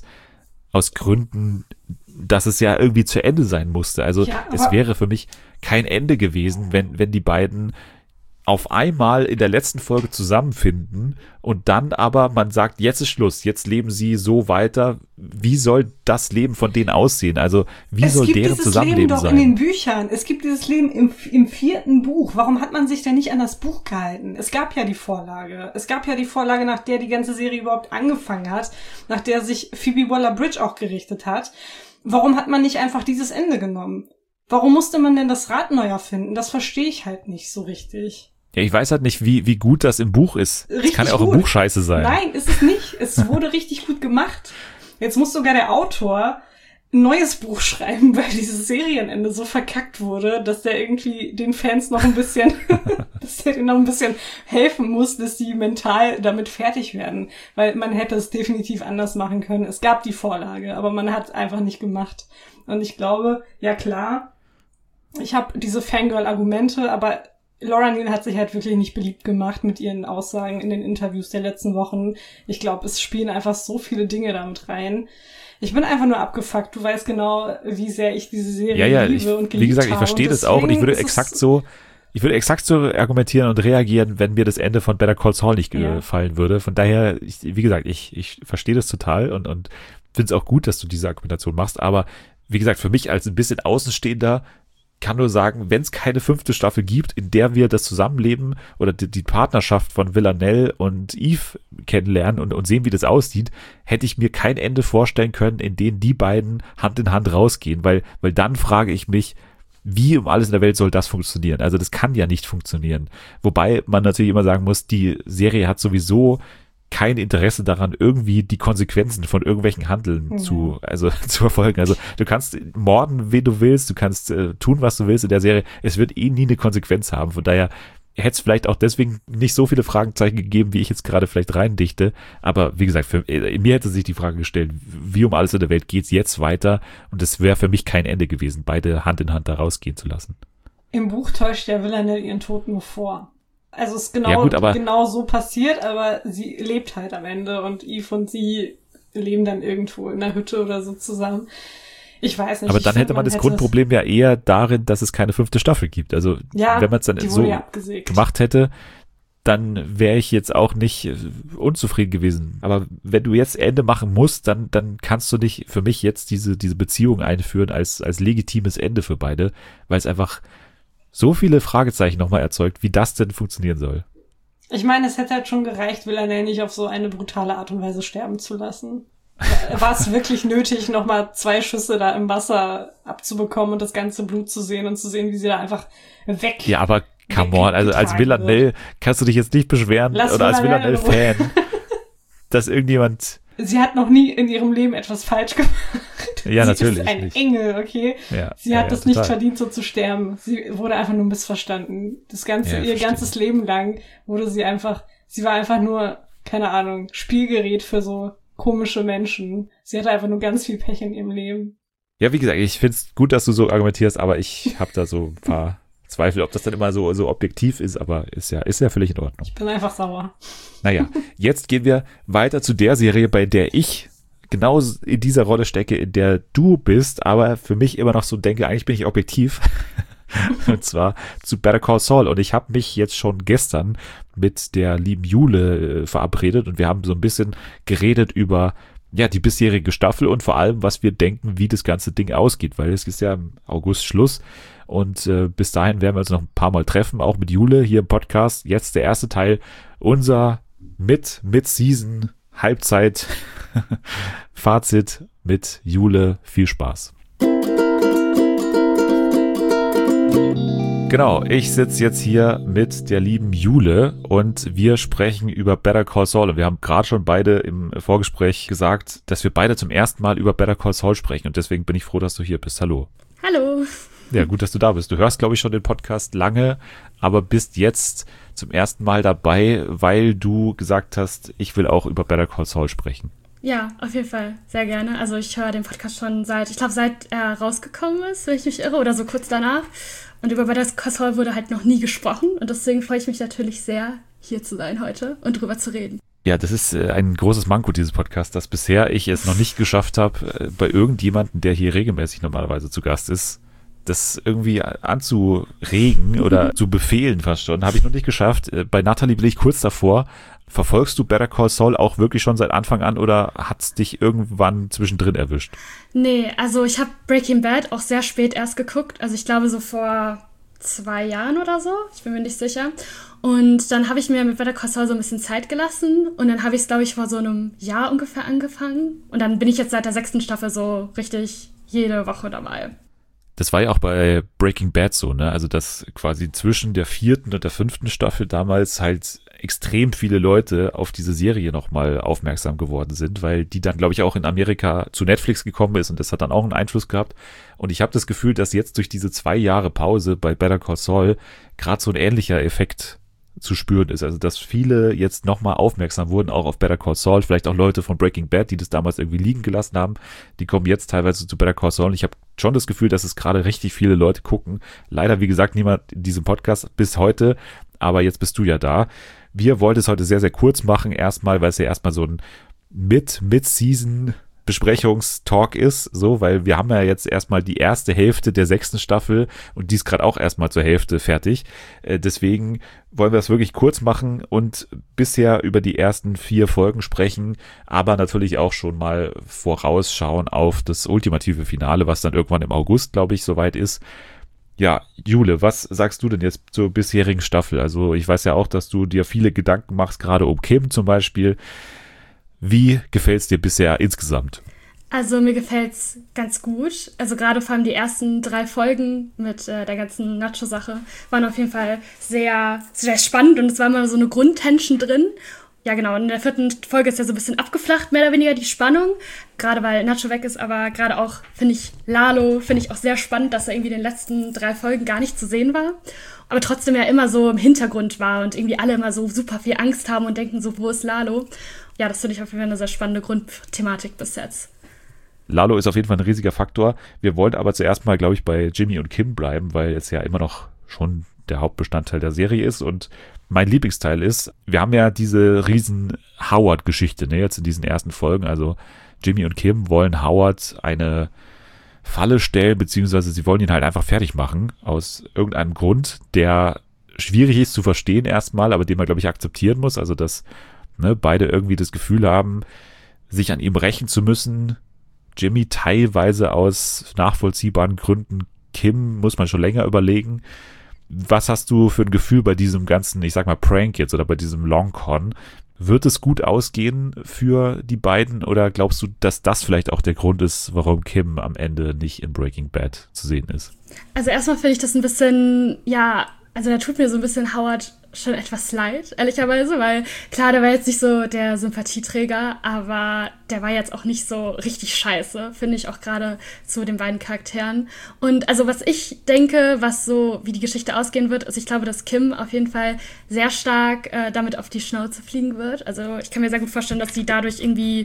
[SPEAKER 1] Gründen, dass es ja irgendwie zu Ende sein musste. Also es wäre für mich kein Ende gewesen, wenn die beiden auf einmal in der letzten Folge zusammenfinden und dann aber man sagt, jetzt ist Schluss, jetzt leben sie so weiter. Wie soll das Leben von denen aussehen? Also wie soll deren Zusammenleben sein? Es gibt dieses Leben doch in
[SPEAKER 2] den Büchern. Es gibt dieses Leben im 4. Buch. Warum hat man sich denn nicht an das Buch gehalten? Es gab ja die Vorlage. Es gab ja die Vorlage, nach der die ganze Serie überhaupt angefangen hat, nach der sich Phoebe Waller-Bridge auch gerichtet hat. Warum hat man nicht einfach dieses Ende genommen? Warum musste man denn das Rad neu erfinden? Das verstehe ich halt nicht so richtig.
[SPEAKER 1] Ja, ich weiß halt nicht, wie gut das im Buch ist.
[SPEAKER 2] Richtig
[SPEAKER 1] das kann ja auch
[SPEAKER 2] gut.
[SPEAKER 1] im Buch scheiße sein.
[SPEAKER 2] Nein, ist es nicht. Es wurde richtig gut gemacht. Jetzt muss sogar der Autor ein neues Buch schreiben, weil dieses Serienende so verkackt wurde, dass der irgendwie den Fans noch ein bisschen, dass der denen noch ein bisschen helfen muss, dass die mental damit fertig werden. Weil man hätte es definitiv anders machen können. Es gab die Vorlage, aber man hat es einfach nicht gemacht. Und ich glaube, ja klar, ich habe diese Fangirl-Argumente, aber Laura Neal hat sich halt wirklich nicht beliebt gemacht mit ihren Aussagen in den Interviews der letzten Wochen. Ich glaube, es spielen einfach so viele Dinge damit rein. Ich bin einfach nur abgefuckt. Du weißt genau, wie sehr ich diese Serie liebe und geliebt habe.
[SPEAKER 1] Wie gesagt, ich verstehe das auch und ich würde exakt so argumentieren und reagieren, wenn mir das Ende von Better Call Saul nicht gefallen würde. Von daher, wie gesagt, ich verstehe das total und finde es auch gut, dass du diese Argumentation machst. Aber wie gesagt, für mich als ein bisschen Außenstehender kann nur sagen, wenn es keine 5. Staffel gibt, in der wir das Zusammenleben oder die Partnerschaft von Villanelle und Eve kennenlernen und sehen, wie das aussieht, hätte ich mir kein Ende vorstellen können, in dem die beiden Hand in Hand rausgehen, weil dann frage ich mich, wie um alles in der Welt soll das funktionieren? Also das kann ja nicht funktionieren. Wobei man natürlich immer sagen muss, die Serie hat sowieso kein Interesse daran, irgendwie die Konsequenzen von irgendwelchen Handeln zu verfolgen. Also du kannst morden, wen du willst, du kannst tun, was du willst in der Serie. Es wird nie eine Konsequenz haben. Von daher hätte es vielleicht auch deswegen nicht so viele Fragezeichen gegeben, wie ich jetzt gerade vielleicht reindichte. Aber wie gesagt, mir hätte sich die Frage gestellt, wie um alles in der Welt geht's jetzt weiter? Und es wäre für mich kein Ende gewesen, beide Hand in Hand da rausgehen zu lassen.
[SPEAKER 2] Im Buch täuscht ja Villanelle ihren Tod nur vor. Also es ist genau so passiert, aber sie lebt halt am Ende und Eve und sie leben dann irgendwo in einer Hütte oder so zusammen. Ich weiß nicht.
[SPEAKER 1] Aber dann hätte man das Grundproblem ja eher darin, dass es keine 5. Staffel gibt. Also wenn man es dann so gemacht hätte, dann wäre ich jetzt auch nicht unzufrieden gewesen. Aber wenn du jetzt Ende machen musst, dann kannst du nicht für mich jetzt diese Beziehung einführen als legitimes Ende für beide, weil es einfach so viele Fragezeichen nochmal erzeugt, wie das denn funktionieren soll.
[SPEAKER 2] Ich meine, es hätte halt schon gereicht, Villanelle nicht auf so eine brutale Art und Weise sterben zu lassen. War es wirklich nötig, nochmal 2 Schüsse da im Wasser abzubekommen und das ganze Blut zu sehen und zu sehen, wie sie da einfach weg.
[SPEAKER 1] Ja, aber come on, also als Villanelle kannst du dich jetzt nicht beschweren oder als Villanelle-Fan, dass irgendjemand...
[SPEAKER 2] Sie hat noch nie in ihrem Leben etwas falsch gemacht.
[SPEAKER 1] Ja, natürlich.
[SPEAKER 2] Sie ist ein Engel, okay?
[SPEAKER 1] Ja,
[SPEAKER 2] sie hat es nicht verdient, so zu sterben. Sie wurde einfach nur missverstanden. Ihr ganzes Leben lang sie war einfach nur, keine Ahnung, Spielgerät für so komische Menschen. Sie hatte einfach nur ganz viel Pech in ihrem Leben.
[SPEAKER 1] Ja, wie gesagt, ich finde es gut, dass du so argumentierst, aber ich habe da so ein paar Zweifel, ob das dann immer so objektiv ist, aber ist ja völlig in Ordnung.
[SPEAKER 2] Ich bin einfach sauer.
[SPEAKER 1] Naja, jetzt gehen wir weiter zu der Serie, bei der ich genau in dieser Rolle stecke, in der du bist, aber für mich immer noch so denke, eigentlich bin ich objektiv. Und zwar zu Better Call Saul. Und ich habe mich jetzt schon gestern mit der lieben Jule verabredet und wir haben so ein bisschen geredet über die bisherige Staffel und vor allem, was wir denken, wie das ganze Ding ausgeht, weil es ist ja im August Schluss und bis dahin werden wir uns noch ein paar Mal treffen, auch mit Jule hier im Podcast. Jetzt der erste Teil, unser Mid-Season Halbzeit Fazit mit Jule. Viel Spaß. Genau, ich sitze jetzt hier mit der lieben Jule und wir sprechen über Better Call Saul. Und wir haben gerade schon beide im Vorgespräch gesagt, dass wir beide zum ersten Mal über Better Call Saul sprechen. Und deswegen bin ich froh, dass du hier bist. Hallo.
[SPEAKER 5] Hallo.
[SPEAKER 1] Ja, gut, dass du da bist. Du hörst, glaube ich, schon den Podcast lange, aber bist jetzt zum ersten Mal dabei, weil du gesagt hast, ich will auch über Better Call Saul sprechen.
[SPEAKER 5] Ja, auf jeden Fall. Sehr gerne. Also ich höre den Podcast schon seit er rausgekommen ist, wenn ich mich irre, oder so kurz danach. Und über Better Call Saul wurde halt noch nie gesprochen. Und deswegen freue ich mich natürlich sehr, hier zu sein heute und drüber zu reden. Ja,
[SPEAKER 1] das ist ein großes Manko dieses Podcasts, dass bisher ich es noch nicht geschafft habe, bei irgendjemandem, der hier regelmäßig normalerweise zu Gast ist, das irgendwie anzuregen oder zu befehlen fast schon, habe ich noch nicht geschafft. Bei Natalie bin ich kurz davor. Verfolgst du Better Call Saul auch wirklich schon seit Anfang an oder hat's dich irgendwann zwischendrin erwischt?
[SPEAKER 5] Nee, also ich habe Breaking Bad auch sehr spät erst geguckt. Also ich glaube so vor 2 Jahren oder so. Ich bin mir nicht sicher. Und dann habe ich mir mit Better Call Saul so ein bisschen Zeit gelassen. Und dann habe ich es, glaube ich, vor so einem Jahr ungefähr angefangen. Und dann bin ich jetzt seit der 6. Staffel so richtig jede Woche dabei.
[SPEAKER 1] Das war ja auch bei Breaking Bad so, ne? Also, dass quasi zwischen der 4. und der 5. Staffel damals halt extrem viele Leute auf diese Serie nochmal aufmerksam geworden sind, weil die dann, glaube ich, auch in Amerika zu Netflix gekommen ist und das hat dann auch einen Einfluss gehabt. Und ich habe das Gefühl, dass jetzt durch diese 2 Jahre Pause bei Better Call Saul gerade so ein ähnlicher Effekt zu spüren ist. Also, dass viele jetzt nochmal aufmerksam wurden, auch auf Better Call Saul. Vielleicht auch Leute von Breaking Bad, die das damals irgendwie liegen gelassen haben. Die kommen jetzt teilweise zu Better Call Saul. Und ich habe schon das Gefühl, dass es gerade richtig viele Leute gucken. Leider, wie gesagt, niemand in diesem Podcast bis heute. Aber jetzt bist du ja da. Wir wollten es heute sehr, sehr kurz machen. Erstmal, weil es ja erstmal so ein Mid-Season Besprechungstalk ist, so, weil wir haben ja jetzt erstmal die erste Hälfte der 6. Staffel und die ist gerade auch erstmal zur Hälfte fertig. Deswegen wollen wir das wirklich kurz machen und bisher über die ersten 4 Folgen sprechen, aber natürlich auch schon mal vorausschauen auf das ultimative Finale, was dann irgendwann im August, glaube ich, soweit ist. Ja, Jule, was sagst du denn jetzt zur bisherigen Staffel? Also ich weiß ja auch, dass du dir viele Gedanken machst, gerade um Kim zum Beispiel. Wie gefällt es dir bisher insgesamt?
[SPEAKER 5] Also mir gefällt's ganz gut. Also gerade vor allem die ersten 3 Folgen mit der ganzen Nacho-Sache waren auf jeden Fall sehr, sehr spannend und es war immer so eine Grundtension drin. Ja genau, in der 4. Folge ist ja so ein bisschen abgeflacht, mehr oder weniger die Spannung. Gerade weil Nacho weg ist, aber gerade auch finde ich auch sehr spannend, dass er irgendwie in den letzten 3 Folgen gar nicht zu sehen war. Aber trotzdem ja immer so im Hintergrund war und irgendwie alle immer so super viel Angst haben und denken so, wo ist Lalo? Ja, das finde ich auf jeden Fall eine sehr spannende Grundthematik bis jetzt.
[SPEAKER 1] Lalo ist auf jeden Fall ein riesiger Faktor. Wir wollten aber zuerst mal, glaube ich, bei Jimmy und Kim bleiben, weil es ja immer noch schon der Hauptbestandteil der Serie ist und mein Lieblingsteil ist, wir haben ja diese riesen Howard-Geschichte, ne, jetzt in diesen ersten Folgen, also Jimmy und Kim wollen Howard eine Falle stellen, beziehungsweise sie wollen ihn halt einfach fertig machen, aus irgendeinem Grund, der schwierig ist zu verstehen erstmal, aber den man, glaube ich, akzeptieren muss, also dass beide irgendwie das Gefühl haben, sich an ihm rächen zu müssen. Jimmy teilweise aus nachvollziehbaren Gründen, Kim muss man schon länger überlegen. Was hast du für ein Gefühl bei diesem ganzen, ich sag mal Prank jetzt oder bei diesem Long-Con? Wird es gut ausgehen für die beiden oder glaubst du, dass das vielleicht auch der Grund ist, warum Kim am Ende nicht in Breaking Bad zu sehen ist?
[SPEAKER 5] Also erstmal finde ich das ein bisschen, also da tut mir so ein bisschen Howard schon etwas leid, ehrlicherweise, weil klar, der war jetzt nicht so der Sympathieträger, aber der war jetzt auch nicht so richtig scheiße, finde ich auch gerade zu den beiden Charakteren. Und also was ich denke, was so, wie die Geschichte ausgehen wird, also ich glaube, dass Kim auf jeden Fall sehr stark damit auf die Schnauze fliegen wird. Also ich kann mir sehr gut vorstellen, dass sie dadurch irgendwie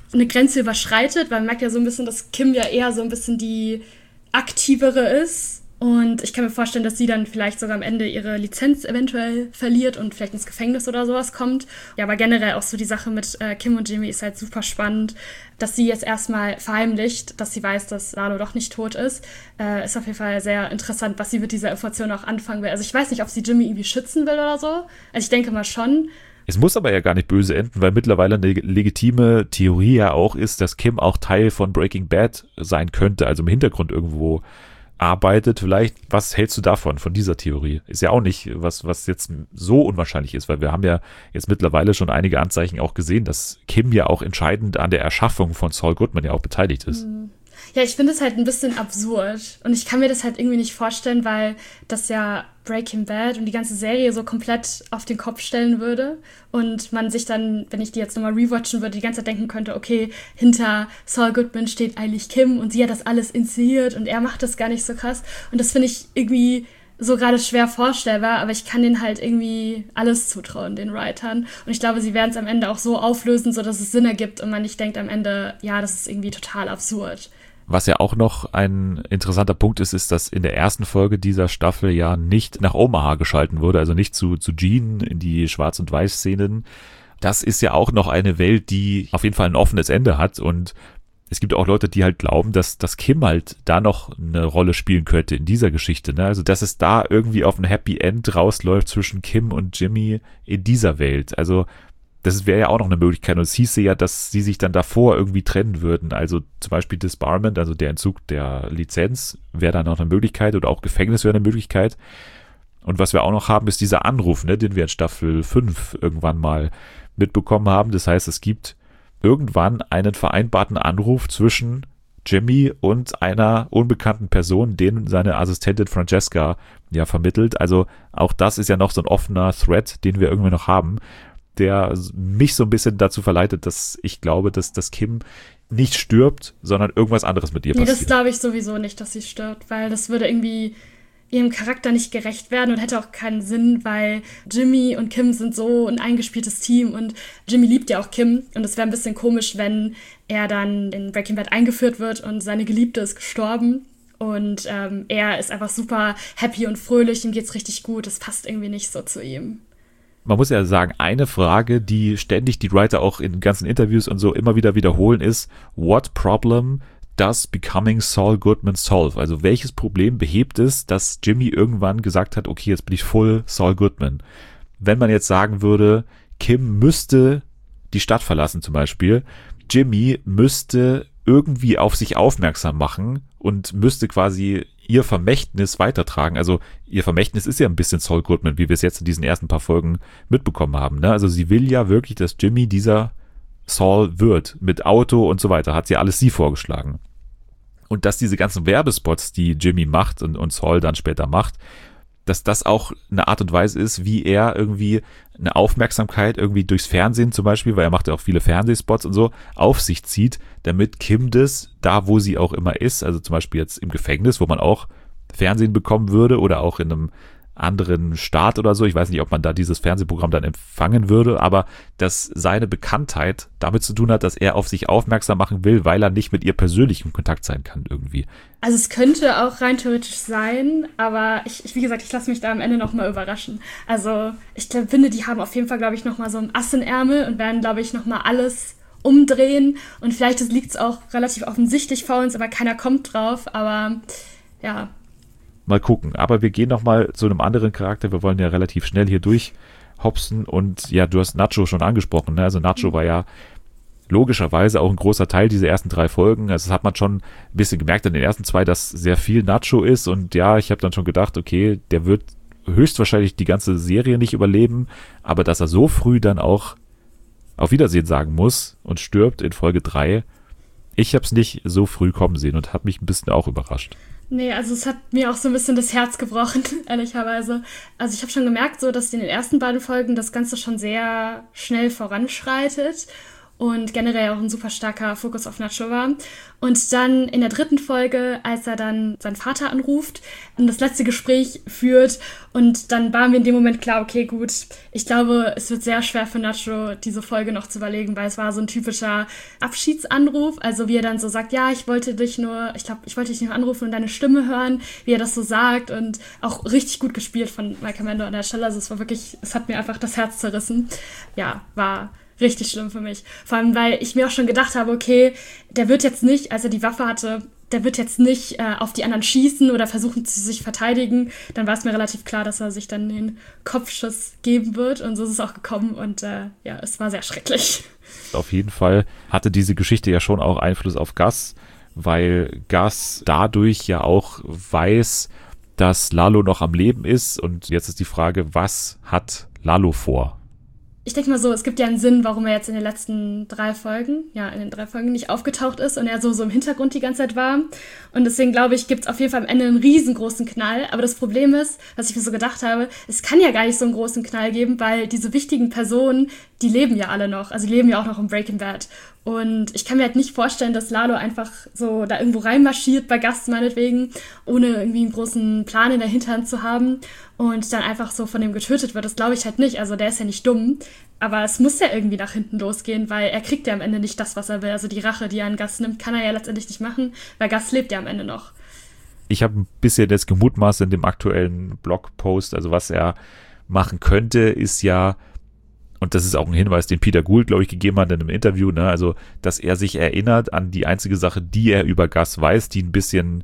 [SPEAKER 5] eine Grenze überschreitet, weil man merkt ja so ein bisschen, dass Kim ja eher so ein bisschen die aktivere ist. Und ich kann mir vorstellen, dass sie dann vielleicht sogar am Ende ihre Lizenz eventuell verliert und vielleicht ins Gefängnis oder sowas kommt. Ja, aber generell auch so die Sache mit Kim und Jimmy ist halt super spannend, dass sie jetzt erstmal verheimlicht, dass sie weiß, dass Lalo doch nicht tot ist. Ist auf jeden Fall sehr interessant, was sie mit dieser Information auch anfangen will. Also ich weiß nicht, ob sie Jimmy irgendwie schützen will oder so. Also ich denke mal schon.
[SPEAKER 1] Es muss aber ja gar nicht böse enden, weil mittlerweile eine legitime Theorie ja auch ist, dass Kim auch Teil von Breaking Bad sein könnte, also im Hintergrund irgendwo arbeitet. Vielleicht, was hältst du davon, von dieser Theorie? Ist ja auch nicht was jetzt so unwahrscheinlich ist, weil wir haben ja jetzt mittlerweile schon einige Anzeichen auch gesehen, dass Kim ja auch entscheidend an der Erschaffung von Saul Goodman ja auch beteiligt ist.
[SPEAKER 5] Ja, ich finde es halt ein bisschen absurd und ich kann mir das halt irgendwie nicht vorstellen, weil das ja Breaking Bad und die ganze Serie so komplett auf den Kopf stellen würde und man sich dann, wenn ich die jetzt nochmal rewatchen würde, die ganze Zeit denken könnte, okay, hinter Saul Goodman steht eigentlich Kim und sie hat das alles inszeniert und er macht das gar nicht so krass und das finde ich irgendwie so gerade schwer vorstellbar, aber ich kann denen halt irgendwie alles zutrauen, den Writern. Und ich glaube, sie werden es am Ende auch so auflösen, sodass es Sinn ergibt und man nicht denkt am Ende, ja, das ist irgendwie total absurd.
[SPEAKER 1] Was ja auch noch ein interessanter Punkt ist, dass in der ersten Folge dieser Staffel ja nicht nach Omaha geschalten wurde, also nicht zu Gene in die Schwarz- und Weiß-Szenen. Das ist ja auch noch eine Welt, die auf jeden Fall ein offenes Ende hat und es gibt auch Leute, die halt glauben, dass Kim halt da noch eine Rolle spielen könnte in dieser Geschichte, ne? Also, dass es da irgendwie auf ein Happy End rausläuft zwischen Kim und Jimmy in dieser Welt. Also, das wäre ja auch noch eine Möglichkeit. Und es hieße ja, dass sie sich dann davor irgendwie trennen würden. Also zum Beispiel Disbarment, also der Entzug der Lizenz, wäre dann noch eine Möglichkeit oder auch Gefängnis wäre eine Möglichkeit. Und was wir auch noch haben, ist dieser Anruf, ne, den wir in Staffel 5 irgendwann mal mitbekommen haben. Das heißt, es gibt irgendwann einen vereinbarten Anruf zwischen Jimmy und einer unbekannten Person, den seine Assistentin Francesca ja vermittelt. Also auch das ist ja noch so ein offener Thread, den wir irgendwie noch haben, der mich so ein bisschen dazu verleitet, dass ich glaube, dass Kim nicht stirbt, sondern irgendwas anderes mit ihr passiert.
[SPEAKER 5] Nee, das glaube ich sowieso nicht, dass sie stirbt, weil das würde irgendwie ihrem Charakter nicht gerecht werden und hätte auch keinen Sinn, weil Jimmy und Kim sind so ein eingespieltes Team und Jimmy liebt ja auch Kim und es wäre ein bisschen komisch, wenn er dann in Breaking Bad eingeführt wird und seine Geliebte ist gestorben und er ist einfach super happy und fröhlich, ihm geht's richtig gut, das passt irgendwie nicht so zu ihm.
[SPEAKER 1] Man muss ja sagen, eine Frage, die ständig die Writer auch in ganzen Interviews und so immer wieder wiederholen, ist, what problem does becoming Saul Goodman solve? Also welches Problem behebt es, dass Jimmy irgendwann gesagt hat, okay, jetzt bin ich full Saul Goodman. Wenn man jetzt sagen würde, Kim müsste die Stadt verlassen zum Beispiel, Jimmy müsste irgendwie auf sich aufmerksam machen und müsste quasi ihr Vermächtnis weitertragen. Also ihr Vermächtnis ist ja ein bisschen Saul Goodman, wie wir es jetzt in diesen ersten paar Folgen mitbekommen haben, ne? Also sie will ja wirklich, dass Jimmy dieser Saul wird, mit Auto und so weiter, hat sie alles sie vorgeschlagen. Und dass diese ganzen Werbespots, die Jimmy macht und Saul dann später macht, dass das auch eine Art und Weise ist, wie er irgendwie eine Aufmerksamkeit irgendwie durchs Fernsehen zum Beispiel, weil er macht ja auch viele Fernsehspots und so, auf sich zieht, damit Kim das, da wo sie auch immer ist, also zum Beispiel jetzt im Gefängnis, wo man auch Fernsehen bekommen würde oder auch in einem anderen Staat oder so, ich weiß nicht, ob man da dieses Fernsehprogramm dann empfangen würde, aber dass seine Bekanntheit damit zu tun hat, dass er auf sich aufmerksam machen will, weil er nicht mit ihr persönlich in Kontakt sein kann irgendwie.
[SPEAKER 5] Also es könnte auch rein theoretisch sein, aber wie gesagt, ich lasse mich da am Ende nochmal überraschen. Also ich finde, die haben auf jeden Fall, glaube ich, nochmal so ein Ass in Ärmel und werden, glaube ich, nochmal alles umdrehen und vielleicht liegt es auch relativ offensichtlich vor uns, aber keiner kommt drauf, aber ja.
[SPEAKER 1] Mal gucken. Aber wir gehen nochmal zu einem anderen Charakter. Wir wollen ja relativ schnell hier durchhopsen. Und ja, du hast Nacho schon angesprochen, ne? Also Nacho war ja logischerweise auch ein großer Teil dieser ersten 3 Folgen. Also das hat man schon ein bisschen gemerkt in den ersten 2, dass sehr viel Nacho ist. Und ja, ich habe dann schon gedacht, okay, der wird höchstwahrscheinlich die ganze Serie nicht überleben. Aber dass er so früh dann auch auf Wiedersehen sagen muss und stirbt in Folge 3, ich habe es nicht so früh kommen sehen und habe mich ein bisschen auch überrascht.
[SPEAKER 5] Nee, also es hat mir auch so ein bisschen das Herz gebrochen, ehrlicherweise. Also ich habe schon gemerkt, so dass in den ersten beiden Folgen das Ganze schon sehr schnell voranschreitet. und generell auch ein super starker Fokus auf Nacho war. Und dann in der 3. Folge, als er dann seinen Vater anruft und das letzte Gespräch führt, und dann war mir in dem Moment klar, okay, gut, ich glaube, es wird sehr schwer für Nacho, diese Folge noch zu überlegen, weil es war so ein typischer Abschiedsanruf, also wie er dann so sagt, ja, ich wollte dich nur anrufen und deine Stimme hören, wie er das so sagt, und auch richtig gut gespielt von Michael Mando an der Stelle, also es hat mir einfach das Herz zerrissen. Ja, war richtig schlimm für mich. Vor allem, weil ich mir auch schon gedacht habe, okay, der wird jetzt nicht, als er die Waffe hatte, der wird jetzt nicht auf die anderen schießen oder versuchen zu sich verteidigen. Dann war es mir relativ klar, dass er sich dann den Kopfschuss geben wird. Und so ist es auch gekommen. Und es war sehr schrecklich.
[SPEAKER 1] Auf jeden Fall hatte diese Geschichte ja schon auch Einfluss auf Gus, weil Gus dadurch ja auch weiß, dass Lalo noch am Leben ist. Und jetzt ist die Frage, was hat Lalo vor?
[SPEAKER 5] Ich denke mal so, es gibt ja einen Sinn, warum er jetzt in den letzten 3 Folgen nicht aufgetaucht ist und er so im Hintergrund die ganze Zeit war. Und deswegen glaube ich, gibt es auf jeden Fall am Ende einen riesengroßen Knall. Aber das Problem ist, was ich mir so gedacht habe, es kann ja gar nicht so einen großen Knall geben, weil diese wichtigen Personen, die leben ja alle noch. Also die leben ja auch noch im Breaking Bad. Und ich kann mir halt nicht vorstellen, dass Lalo einfach so da irgendwo reinmarschiert bei Gus meinetwegen, ohne irgendwie einen großen Plan in der Hinterhand zu haben und dann einfach so von dem getötet wird. Das glaube ich halt nicht. Also der ist ja nicht dumm. Aber es muss ja irgendwie nach hinten losgehen, weil er kriegt ja am Ende nicht das, was er will. Also die Rache, die er an Gus nimmt, kann er ja letztendlich nicht machen, weil Gus lebt ja am Ende noch.
[SPEAKER 1] Ich habe ein bisschen das gemutmaßt in dem aktuellen Blogpost. Also was er machen könnte, ist ja, und das ist auch ein Hinweis, den Peter Gould, glaube ich, gegeben hat in einem Interview, ne? Also, dass er sich erinnert an die einzige Sache, die er über Gus weiß, die ein bisschen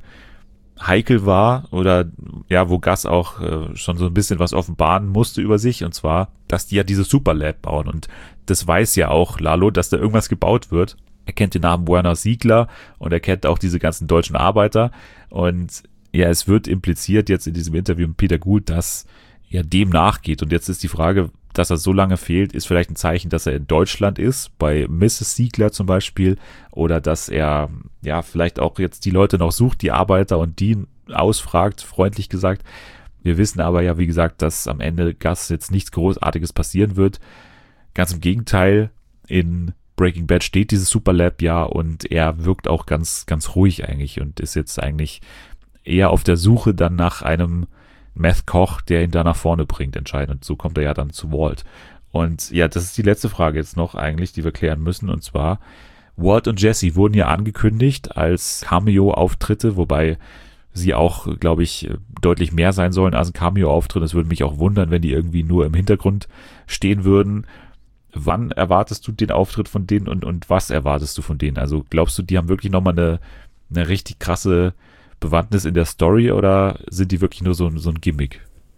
[SPEAKER 1] heikel war oder ja, wo Gus auch schon so ein bisschen was offenbaren musste über sich, und zwar, dass die ja diese Superlab bauen, und das weiß ja auch Lalo, dass da irgendwas gebaut wird. Er kennt den Namen Werner Siegler und er kennt auch diese ganzen deutschen Arbeiter, und ja, es wird impliziert jetzt in diesem Interview mit Peter Gould, dass er dem nachgeht, und jetzt ist die Frage, dass er so lange fehlt, ist vielleicht ein Zeichen, dass er in Deutschland ist, bei Mrs. Siegler zum Beispiel, oder dass er ja vielleicht auch jetzt die Leute noch sucht, die Arbeiter, und die ausfragt, freundlich gesagt. Wir wissen aber ja, wie gesagt, dass am Ende Gus jetzt nichts Großartiges passieren wird. Ganz im Gegenteil, in Breaking Bad steht dieses Superlab ja, und er wirkt auch ganz, ganz ruhig eigentlich und ist jetzt eigentlich eher auf der Suche dann nach einem Meth-Koch, der ihn da nach vorne bringt, entscheidend. Und so kommt er ja dann zu Walt. Und ja, das ist die letzte Frage jetzt noch eigentlich, die wir klären müssen. Und zwar, Walt und Jesse wurden ja angekündigt als Cameo-Auftritte, wobei sie auch, glaube ich, deutlich mehr sein sollen als ein Cameo-Auftritt. Es würde mich auch wundern, wenn die irgendwie nur im Hintergrund stehen würden. Wann erwartest du den Auftritt von denen und was erwartest du von denen? Also glaubst du, die haben wirklich nochmal eine richtig krasse Bewandtnis in der Story, oder sind die wirklich nur so ein Gimmick?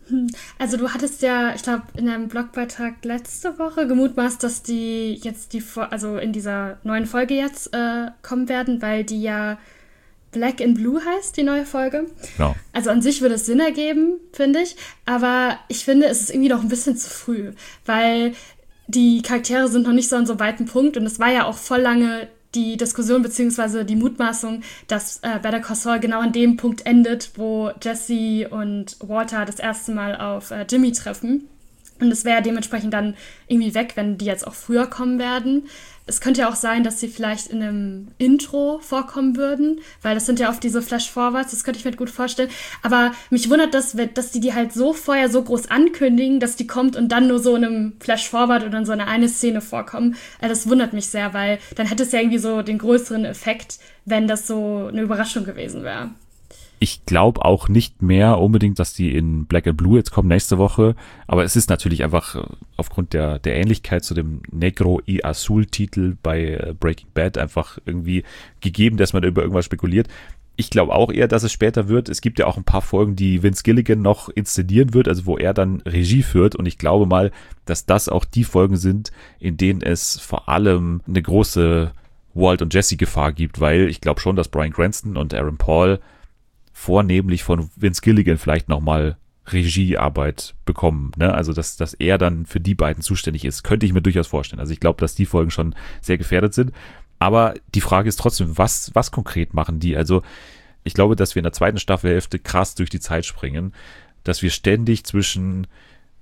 [SPEAKER 5] Also du hattest ja, ich glaube, in einem Blogbeitrag letzte Woche gemutmaßt, dass die jetzt also in dieser neuen Folge jetzt kommen werden, weil die ja Black and Blue heißt, die neue Folge.
[SPEAKER 1] Genau.
[SPEAKER 5] Also an sich würde es Sinn ergeben, finde ich, aber ich finde, es ist irgendwie noch ein bisschen zu früh, weil die Charaktere sind noch nicht so an so weiten Punkt, und es war ja auch voll lange die Diskussion bzw. die Mutmaßung, dass Better Call Saul genau an dem Punkt endet, wo Jesse und Walter das erste Mal auf Jimmy treffen. Und es wäre dementsprechend dann irgendwie weg, wenn die jetzt auch früher kommen werden. Es könnte ja auch sein, dass sie vielleicht in einem Intro vorkommen würden, weil das sind ja oft diese Flash-Forwards, das könnte ich mir gut vorstellen. Aber mich wundert das, dass die halt so vorher so groß ankündigen, dass die kommt und dann nur so in einem Flash-Forward oder in so eine Szene vorkommen. Also das wundert mich sehr, weil dann hätte es ja irgendwie so den größeren Effekt, wenn das so eine Überraschung gewesen wäre.
[SPEAKER 1] Ich glaube auch nicht mehr unbedingt, dass die in Black and Blue jetzt kommen nächste Woche, aber es ist natürlich einfach aufgrund der Ähnlichkeit zu dem Negro y Azul Titel bei Breaking Bad einfach irgendwie gegeben, dass man über irgendwas spekuliert. Ich glaube auch eher, dass es später wird. Es gibt ja auch ein paar Folgen, die Vince Gilligan noch inszenieren wird, also wo er dann Regie führt, und ich glaube mal, dass das auch die Folgen sind, in denen es vor allem eine große Walt und Jesse Gefahr gibt, weil ich glaube schon, dass Bryan Cranston und Aaron Paul vornehmlich von Vince Gilligan vielleicht nochmal Regiearbeit bekommen, ne? Also dass er dann für die beiden zuständig ist, könnte ich mir durchaus vorstellen. Also ich glaube, dass die Folgen schon sehr gefährdet sind. Aber die Frage ist trotzdem, was konkret machen die? Also ich glaube, dass wir in der zweiten Staffelhälfte krass durch die Zeit springen, dass wir ständig zwischen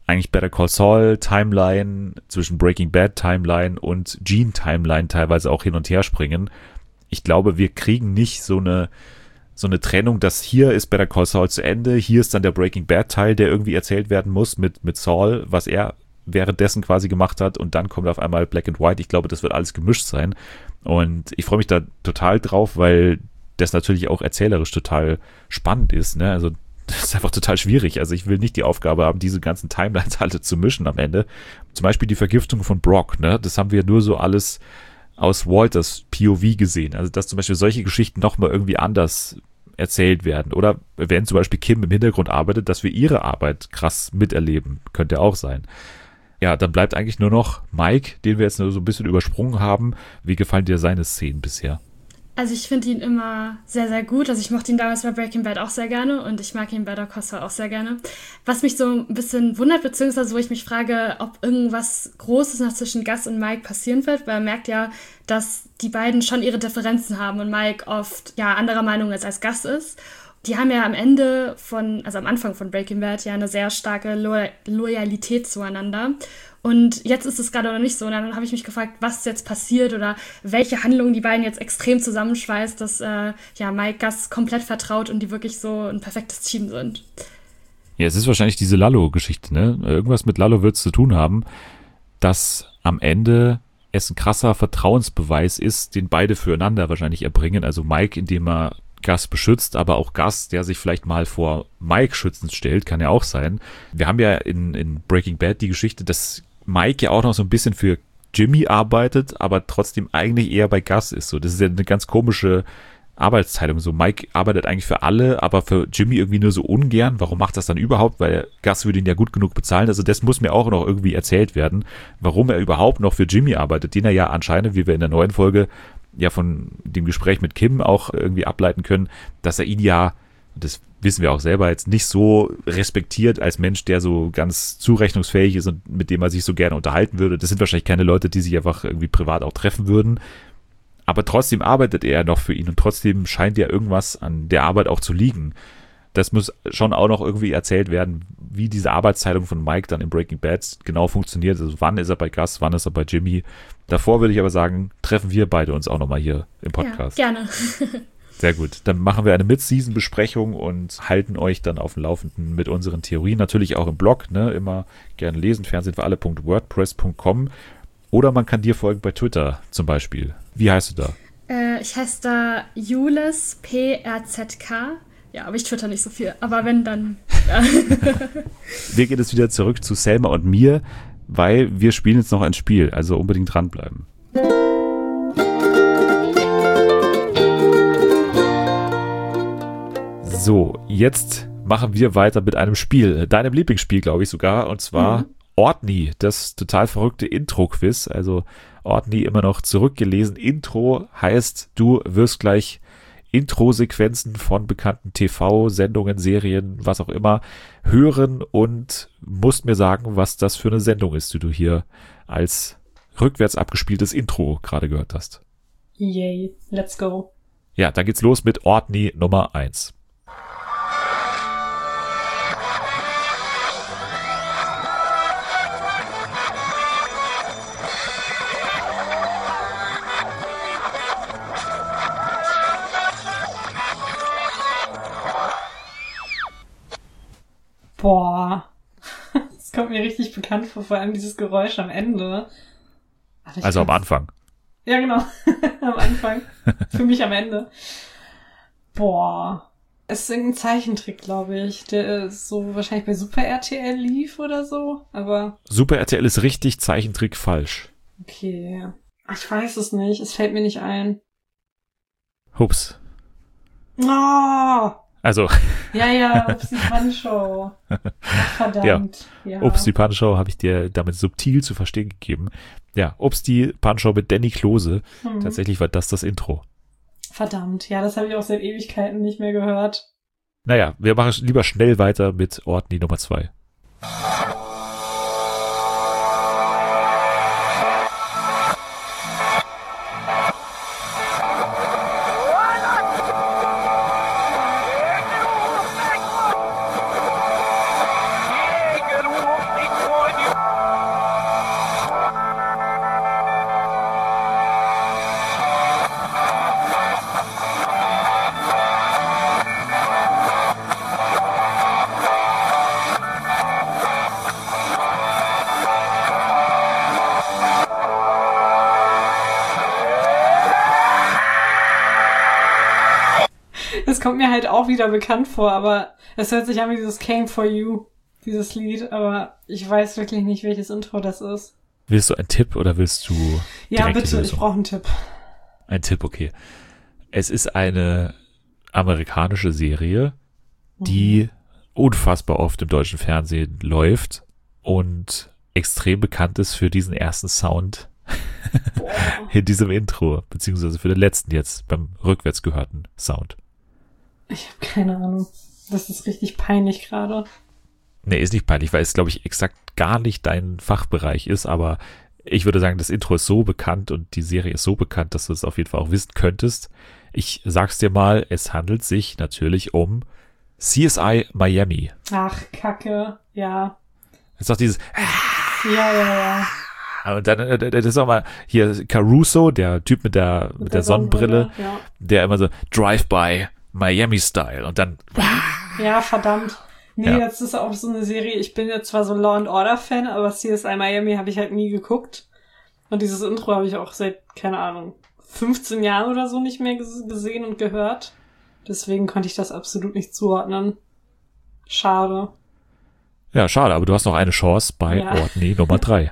[SPEAKER 1] eigentlich Better Call Saul Timeline, zwischen Breaking Bad Timeline und Gene Timeline teilweise auch hin und her springen. Ich glaube, wir kriegen nicht so eine Trennung, dass hier ist Better Call Saul zu Ende, hier ist dann der Breaking Bad Teil, der irgendwie erzählt werden muss mit Saul, was er währenddessen quasi gemacht hat, und dann kommt auf einmal Black and White. Ich glaube, das wird alles gemischt sein, und ich freue mich da total drauf, weil das natürlich auch erzählerisch total spannend ist, ne? Also das ist einfach total schwierig. Also ich will nicht die Aufgabe haben, diese ganzen Timelines alle zu mischen am Ende. Zum Beispiel die Vergiftung von Brock, ne? Das haben wir nur so alles aus Walters POV gesehen. Also dass zum Beispiel solche Geschichten nochmal irgendwie anders erzählt werden. Oder wenn zum Beispiel Kim im Hintergrund arbeitet, dass wir ihre Arbeit krass miterleben. Könnte auch sein. Ja, dann bleibt eigentlich nur noch Mike, den wir jetzt nur so ein bisschen übersprungen haben. Wie gefallen dir seine Szenen bisher?
[SPEAKER 5] Also ich finde ihn immer sehr, sehr gut. Also ich mochte ihn damals bei Breaking Bad auch sehr gerne und ich mag ihn bei Better Call Saul auch sehr gerne. Was mich so ein bisschen wundert, beziehungsweise wo ich mich frage, ob irgendwas Großes noch zwischen Gus und Mike passieren wird, weil man merkt ja, dass die beiden schon ihre Differenzen haben und Mike oft ja anderer Meinung ist, als Gus ist. Die haben ja am Anfang von Breaking Bad ja eine sehr starke Loyalität zueinander. Und jetzt ist es gerade noch nicht so. Und dann habe ich mich gefragt, was jetzt passiert oder welche Handlung die beiden jetzt extrem zusammenschweißt, dass Mike Gus komplett vertraut und die wirklich so ein perfektes Team sind.
[SPEAKER 1] Ja, es ist wahrscheinlich diese Lalo-Geschichte, ne? Irgendwas mit Lalo wird es zu tun haben, dass am Ende es ein krasser Vertrauensbeweis ist, den beide füreinander wahrscheinlich erbringen. Also Mike, indem er Gus beschützt, aber auch Gus, der sich vielleicht mal vor Mike schützend stellt, kann ja auch sein. Wir haben ja in Breaking Bad die Geschichte, dass Mike ja auch noch so ein bisschen für Jimmy arbeitet, aber trotzdem eigentlich eher bei Gus ist. So, das ist ja eine ganz komische Arbeitsteilung. So, Mike arbeitet eigentlich für alle, aber für Jimmy irgendwie nur so ungern. Warum macht das dann überhaupt? Weil Gus würde ihn ja gut genug bezahlen. Also das muss mir auch noch irgendwie erzählt werden, warum er überhaupt noch für Jimmy arbeitet, den er ja anscheinend, wie wir in der neuen Folge ja von dem Gespräch mit Kim auch irgendwie ableiten können, dass er ihn ja, das wissen wir auch selber, jetzt nicht so respektiert als Mensch, der so ganz zurechnungsfähig ist und mit dem er sich so gerne unterhalten würde. Das sind wahrscheinlich keine Leute, die sich einfach irgendwie privat auch treffen würden. Aber trotzdem arbeitet er noch für ihn und trotzdem scheint ja irgendwas an der Arbeit auch zu liegen. Das muss schon auch noch irgendwie erzählt werden, wie diese Arbeitsteilung von Mike dann in Breaking Bad genau funktioniert. Also wann ist er bei Gus, wann ist er bei Jimmy. Davor würde ich aber sagen, treffen wir beide uns auch nochmal hier im Podcast.
[SPEAKER 5] Ja, gerne.
[SPEAKER 1] Sehr gut. Dann machen wir eine Mid-Season-Besprechung und halten euch dann auf dem Laufenden mit unseren Theorien. Natürlich auch im Blog, ne? Immer gerne lesen, fernsehenfüralle.wordpress.com. Oder man kann dir folgen bei Twitter zum Beispiel. Wie heißt du da?
[SPEAKER 5] Ich heiße da Jules PRZK. Ja, aber ich twitter nicht so viel. Aber wenn, dann... Ja.
[SPEAKER 1] Wir gehen jetzt wieder zurück zu Selma und mir, weil wir spielen jetzt noch ein Spiel. Also unbedingt dranbleiben. So, jetzt machen wir weiter mit einem Spiel. Deinem Lieblingsspiel, glaube ich sogar. Und zwar Ortni, das total verrückte Intro-Quiz. Also Ortni immer noch zurückgelesen. Intro heißt, du wirst gleich Intro-Sequenzen von bekannten TV-Sendungen, Serien, was auch immer, hören und musst mir sagen, was das für eine Sendung ist, die du hier als rückwärts abgespieltes Intro gerade gehört hast.
[SPEAKER 2] Yay, let's go.
[SPEAKER 1] Ja, dann geht's los mit Ortni Nummer 1.
[SPEAKER 2] Boah, das kommt mir richtig bekannt vor allem dieses Geräusch am Ende.
[SPEAKER 1] Also am Anfang.
[SPEAKER 2] Ja, genau, am Anfang. Für mich am Ende. Boah, es ist irgendein Zeichentrick, glaube ich, der so wahrscheinlich bei Super RTL lief oder so, aber...
[SPEAKER 1] Super RTL ist richtig, Zeichentrick falsch.
[SPEAKER 2] Okay, ich weiß es nicht, es fällt mir nicht ein.
[SPEAKER 1] Hups.
[SPEAKER 2] Oh!
[SPEAKER 1] Also.
[SPEAKER 2] Ja, Ups, die Pan-Show. Verdammt. Ja.
[SPEAKER 1] Ups, die Pan-Show habe ich dir damit subtil zu verstehen gegeben. Ja, Ups, die Pan-Show mit Danny Klose. Tatsächlich war das Intro.
[SPEAKER 2] Verdammt, ja, das habe ich auch seit Ewigkeiten nicht mehr gehört.
[SPEAKER 1] Naja, wir machen lieber schnell weiter mit Ortni Nummer 2.
[SPEAKER 2] kommt mir halt auch wieder bekannt vor, aber es hört sich an wie dieses Came For You, dieses Lied, aber ich weiß wirklich nicht, welches Intro das ist.
[SPEAKER 1] Willst du einen Tipp oder willst du
[SPEAKER 2] Ja,
[SPEAKER 1] direkt die
[SPEAKER 2] bitte,
[SPEAKER 1] Lösung?
[SPEAKER 2] ich brauche einen Tipp.
[SPEAKER 1] Ein Tipp, okay. Es ist eine amerikanische Serie, die unfassbar oft im deutschen Fernsehen läuft und extrem bekannt ist für diesen ersten Sound in diesem Intro, beziehungsweise für den letzten jetzt, beim rückwärts gehörten Sound.
[SPEAKER 2] Ich habe keine Ahnung. Das ist richtig peinlich gerade.
[SPEAKER 1] Nee, ist nicht peinlich, weil es, glaube ich, exakt gar nicht dein Fachbereich ist, aber ich würde sagen, das Intro ist so bekannt und die Serie ist so bekannt, dass du es auf jeden Fall auch wissen könntest. Ich sag's dir mal, es handelt sich natürlich um CSI Miami.
[SPEAKER 2] Ach, Kacke, ja.
[SPEAKER 1] Es ist doch dieses
[SPEAKER 2] Ja.
[SPEAKER 1] und dann das ist auch mal hier Caruso, der Typ mit der Sonnenbrille,
[SPEAKER 2] Ja.
[SPEAKER 1] der immer so Drive-by Miami Style und dann
[SPEAKER 2] Ja, verdammt. Nee,
[SPEAKER 1] Ja.
[SPEAKER 2] jetzt ist auch so eine Serie, ich bin jetzt zwar so Law and Order Fan, aber CSI Miami habe ich halt nie geguckt. Und dieses Intro habe ich auch seit, keine Ahnung, 15 Jahren oder so nicht mehr gesehen und gehört. Deswegen konnte ich das absolut nicht zuordnen. Schade.
[SPEAKER 1] ja, schade, aber du hast noch eine Chance bei
[SPEAKER 2] Ja.
[SPEAKER 1] Ortney Nummer 3.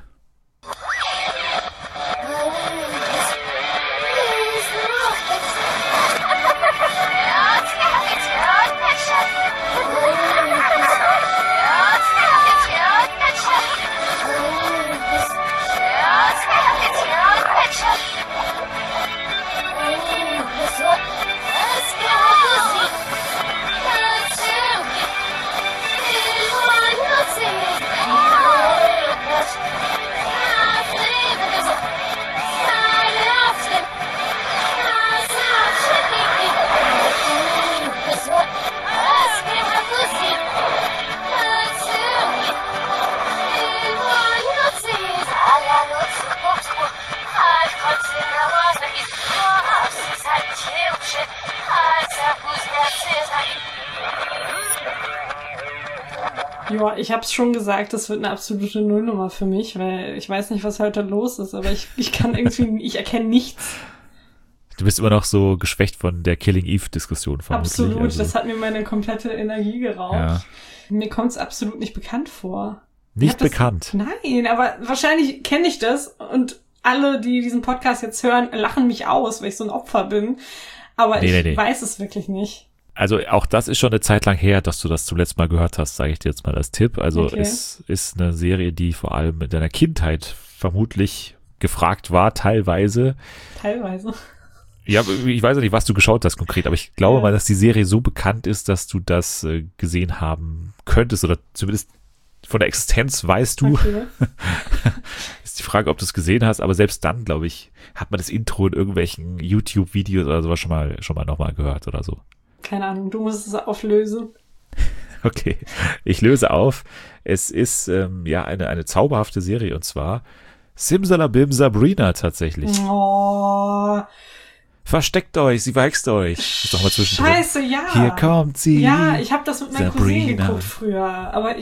[SPEAKER 2] Ja, ich hab's schon gesagt, das wird eine absolute Nullnummer für mich, weil ich weiß nicht, was heute los ist, aber ich kann irgendwie, ich erkenne nichts.
[SPEAKER 1] Du bist immer noch so geschwächt von der Killing Eve-Diskussion vermutlich.
[SPEAKER 2] Absolut,
[SPEAKER 1] also,
[SPEAKER 2] das hat mir meine komplette Energie geraubt.
[SPEAKER 1] Ja.
[SPEAKER 2] Mir kommt's absolut nicht bekannt vor.
[SPEAKER 1] Nicht
[SPEAKER 2] Ich hab das-
[SPEAKER 1] bekannt.
[SPEAKER 2] Nein, aber wahrscheinlich kenne ich das und alle, die diesen Podcast jetzt hören, lachen mich aus, weil ich so ein Opfer bin. Aber
[SPEAKER 1] Nee.
[SPEAKER 2] ich weiß es wirklich nicht.
[SPEAKER 1] Also auch das ist schon eine Zeit lang her, dass du das zum letzten Mal gehört hast, sage ich dir jetzt mal als Tipp. Also
[SPEAKER 2] Okay.
[SPEAKER 1] es ist eine Serie, die vor allem in deiner Kindheit vermutlich gefragt war, teilweise.
[SPEAKER 2] Teilweise.
[SPEAKER 1] Ja, ich weiß ja nicht, was du geschaut hast konkret, aber ich glaube
[SPEAKER 2] Ja.
[SPEAKER 1] mal, dass die Serie so bekannt ist, dass du das gesehen haben könntest oder zumindest von der Existenz weißt du.
[SPEAKER 2] Okay.
[SPEAKER 1] Ist die Frage, ob du es gesehen hast, aber selbst dann, glaube ich, hat man das Intro in irgendwelchen YouTube-Videos oder sowas schon mal nochmal gehört oder so.
[SPEAKER 2] Keine Ahnung, du musst es auflösen.
[SPEAKER 1] Okay, ich löse auf. Es ist eine zauberhafte Serie und zwar Simsalabim Sabrina tatsächlich.
[SPEAKER 2] Oh,
[SPEAKER 1] Versteckt euch, sie wächst euch. Ist doch mal zwischendrin.
[SPEAKER 2] scheiße, ja.
[SPEAKER 1] Hier kommt sie.
[SPEAKER 2] Ja, ich habe das mit meinem Cousin
[SPEAKER 1] Sabrina.
[SPEAKER 2] geguckt früher, aber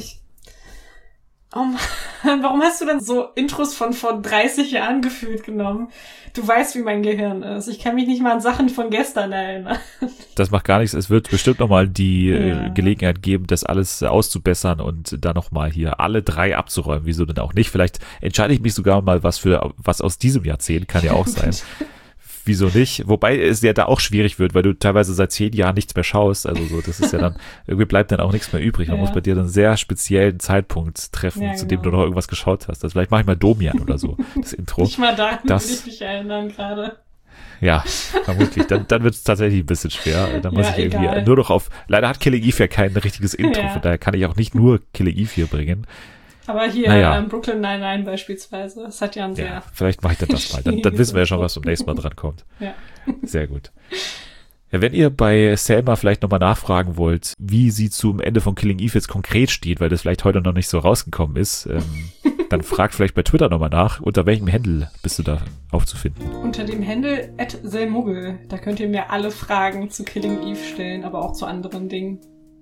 [SPEAKER 2] oh Mann, warum hast du dann so Intros von vor 30 Jahren gefühlt genommen? Du weißt, wie mein Gehirn ist. Ich kann mich nicht mal an Sachen von gestern erinnern.
[SPEAKER 1] Das macht gar nichts. Es wird bestimmt nochmal die
[SPEAKER 2] Ja.
[SPEAKER 1] Gelegenheit geben, das alles auszubessern und dann nochmal hier alle 3 abzuräumen. Wieso denn auch nicht? Vielleicht entscheide ich mich sogar mal was aus diesem Jahrzehnt. Kann ja auch sein. Wieso nicht? Wobei es ja da auch schwierig wird, weil du teilweise seit 10 Jahren nichts mehr schaust. Also so, das ist ja dann, irgendwie bleibt dann auch nichts mehr übrig. Man
[SPEAKER 2] Ja.
[SPEAKER 1] muss bei dir dann einen sehr speziellen Zeitpunkt treffen,
[SPEAKER 2] Ja,
[SPEAKER 1] zu dem
[SPEAKER 2] genau.
[SPEAKER 1] du noch irgendwas geschaut hast. Also vielleicht mache ich mal Domian oder so, das Intro.
[SPEAKER 2] Nicht mal daran
[SPEAKER 1] Das-
[SPEAKER 2] will ich mich erinnern gerade.
[SPEAKER 1] Ja, vermutlich. Dann wird es tatsächlich ein bisschen schwer. Dann muss
[SPEAKER 2] Ja,
[SPEAKER 1] ich irgendwie
[SPEAKER 2] egal.
[SPEAKER 1] nur noch leider hat Killing Eve ja kein richtiges Intro,
[SPEAKER 2] Ja.
[SPEAKER 1] von daher kann ich auch nicht nur Killing Eve hier bringen.
[SPEAKER 2] Aber hier,
[SPEAKER 1] Naja.
[SPEAKER 2] Brooklyn Nine-Nine beispielsweise, das hat ja ein
[SPEAKER 1] Ja,
[SPEAKER 2] sehr...
[SPEAKER 1] vielleicht mache ich dann das mal. Dann wissen wir ja schon, was beim nächsten Mal dran kommt.
[SPEAKER 2] Ja.
[SPEAKER 1] Sehr gut. Ja, wenn ihr bei Selma vielleicht nochmal nachfragen wollt, wie sie zum Ende von Killing Eve jetzt konkret steht, weil das vielleicht heute noch nicht so rausgekommen ist, dann fragt vielleicht bei Twitter nochmal nach, unter welchem Handle bist du da aufzufinden.
[SPEAKER 2] Unter dem Handle @selmuggel, da könnt ihr mir alle Fragen zu Killing Eve stellen, aber auch zu anderen Dingen.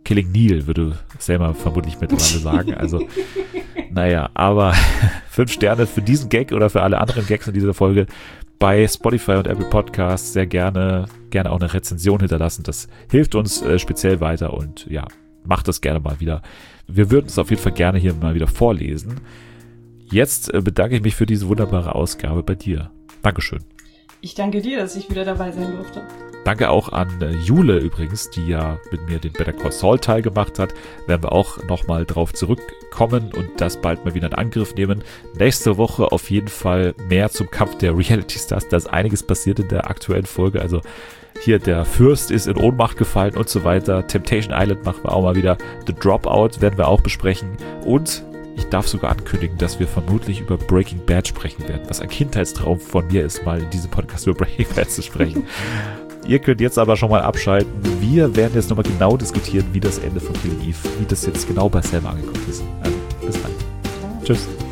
[SPEAKER 1] Killing Neil, würde Selma vermutlich mittlerweile sagen. Also, naja, aber 5 Sterne für diesen Gag oder für alle anderen Gags in dieser Folge bei Spotify und Apple Podcasts. Sehr gerne auch eine Rezension hinterlassen. Das hilft uns speziell weiter und ja, macht das gerne mal wieder. Wir würden es auf jeden Fall gerne hier mal wieder vorlesen. Jetzt bedanke ich mich für diese wunderbare Ausgabe bei dir. Dankeschön.
[SPEAKER 2] Ich danke dir, dass ich wieder dabei sein durfte.
[SPEAKER 1] Danke auch an Jule übrigens, die ja mit mir den Better Call Saul Teil gemacht hat. Werden wir auch nochmal drauf zurückkommen und das bald mal wieder in Angriff nehmen. Nächste Woche auf jeden Fall mehr zum Kampf der Reality Stars. Da ist einiges passiert in der aktuellen Folge. Also hier der Fürst ist in Ohnmacht gefallen und so weiter. Temptation Island machen wir auch mal wieder. The Dropout werden wir auch besprechen. Und ich darf sogar ankündigen, dass wir vermutlich über Breaking Bad sprechen werden. Was ein Kindheitstraum von mir ist, mal in diesem Podcast über Breaking Bad zu sprechen. Ihr könnt jetzt aber schon mal abschalten. Wir werden jetzt nochmal genau diskutieren, wie das Ende von Killing Eve, wie das jetzt genau bei Selma angekommen ist. Also, bis dann. Tschüss.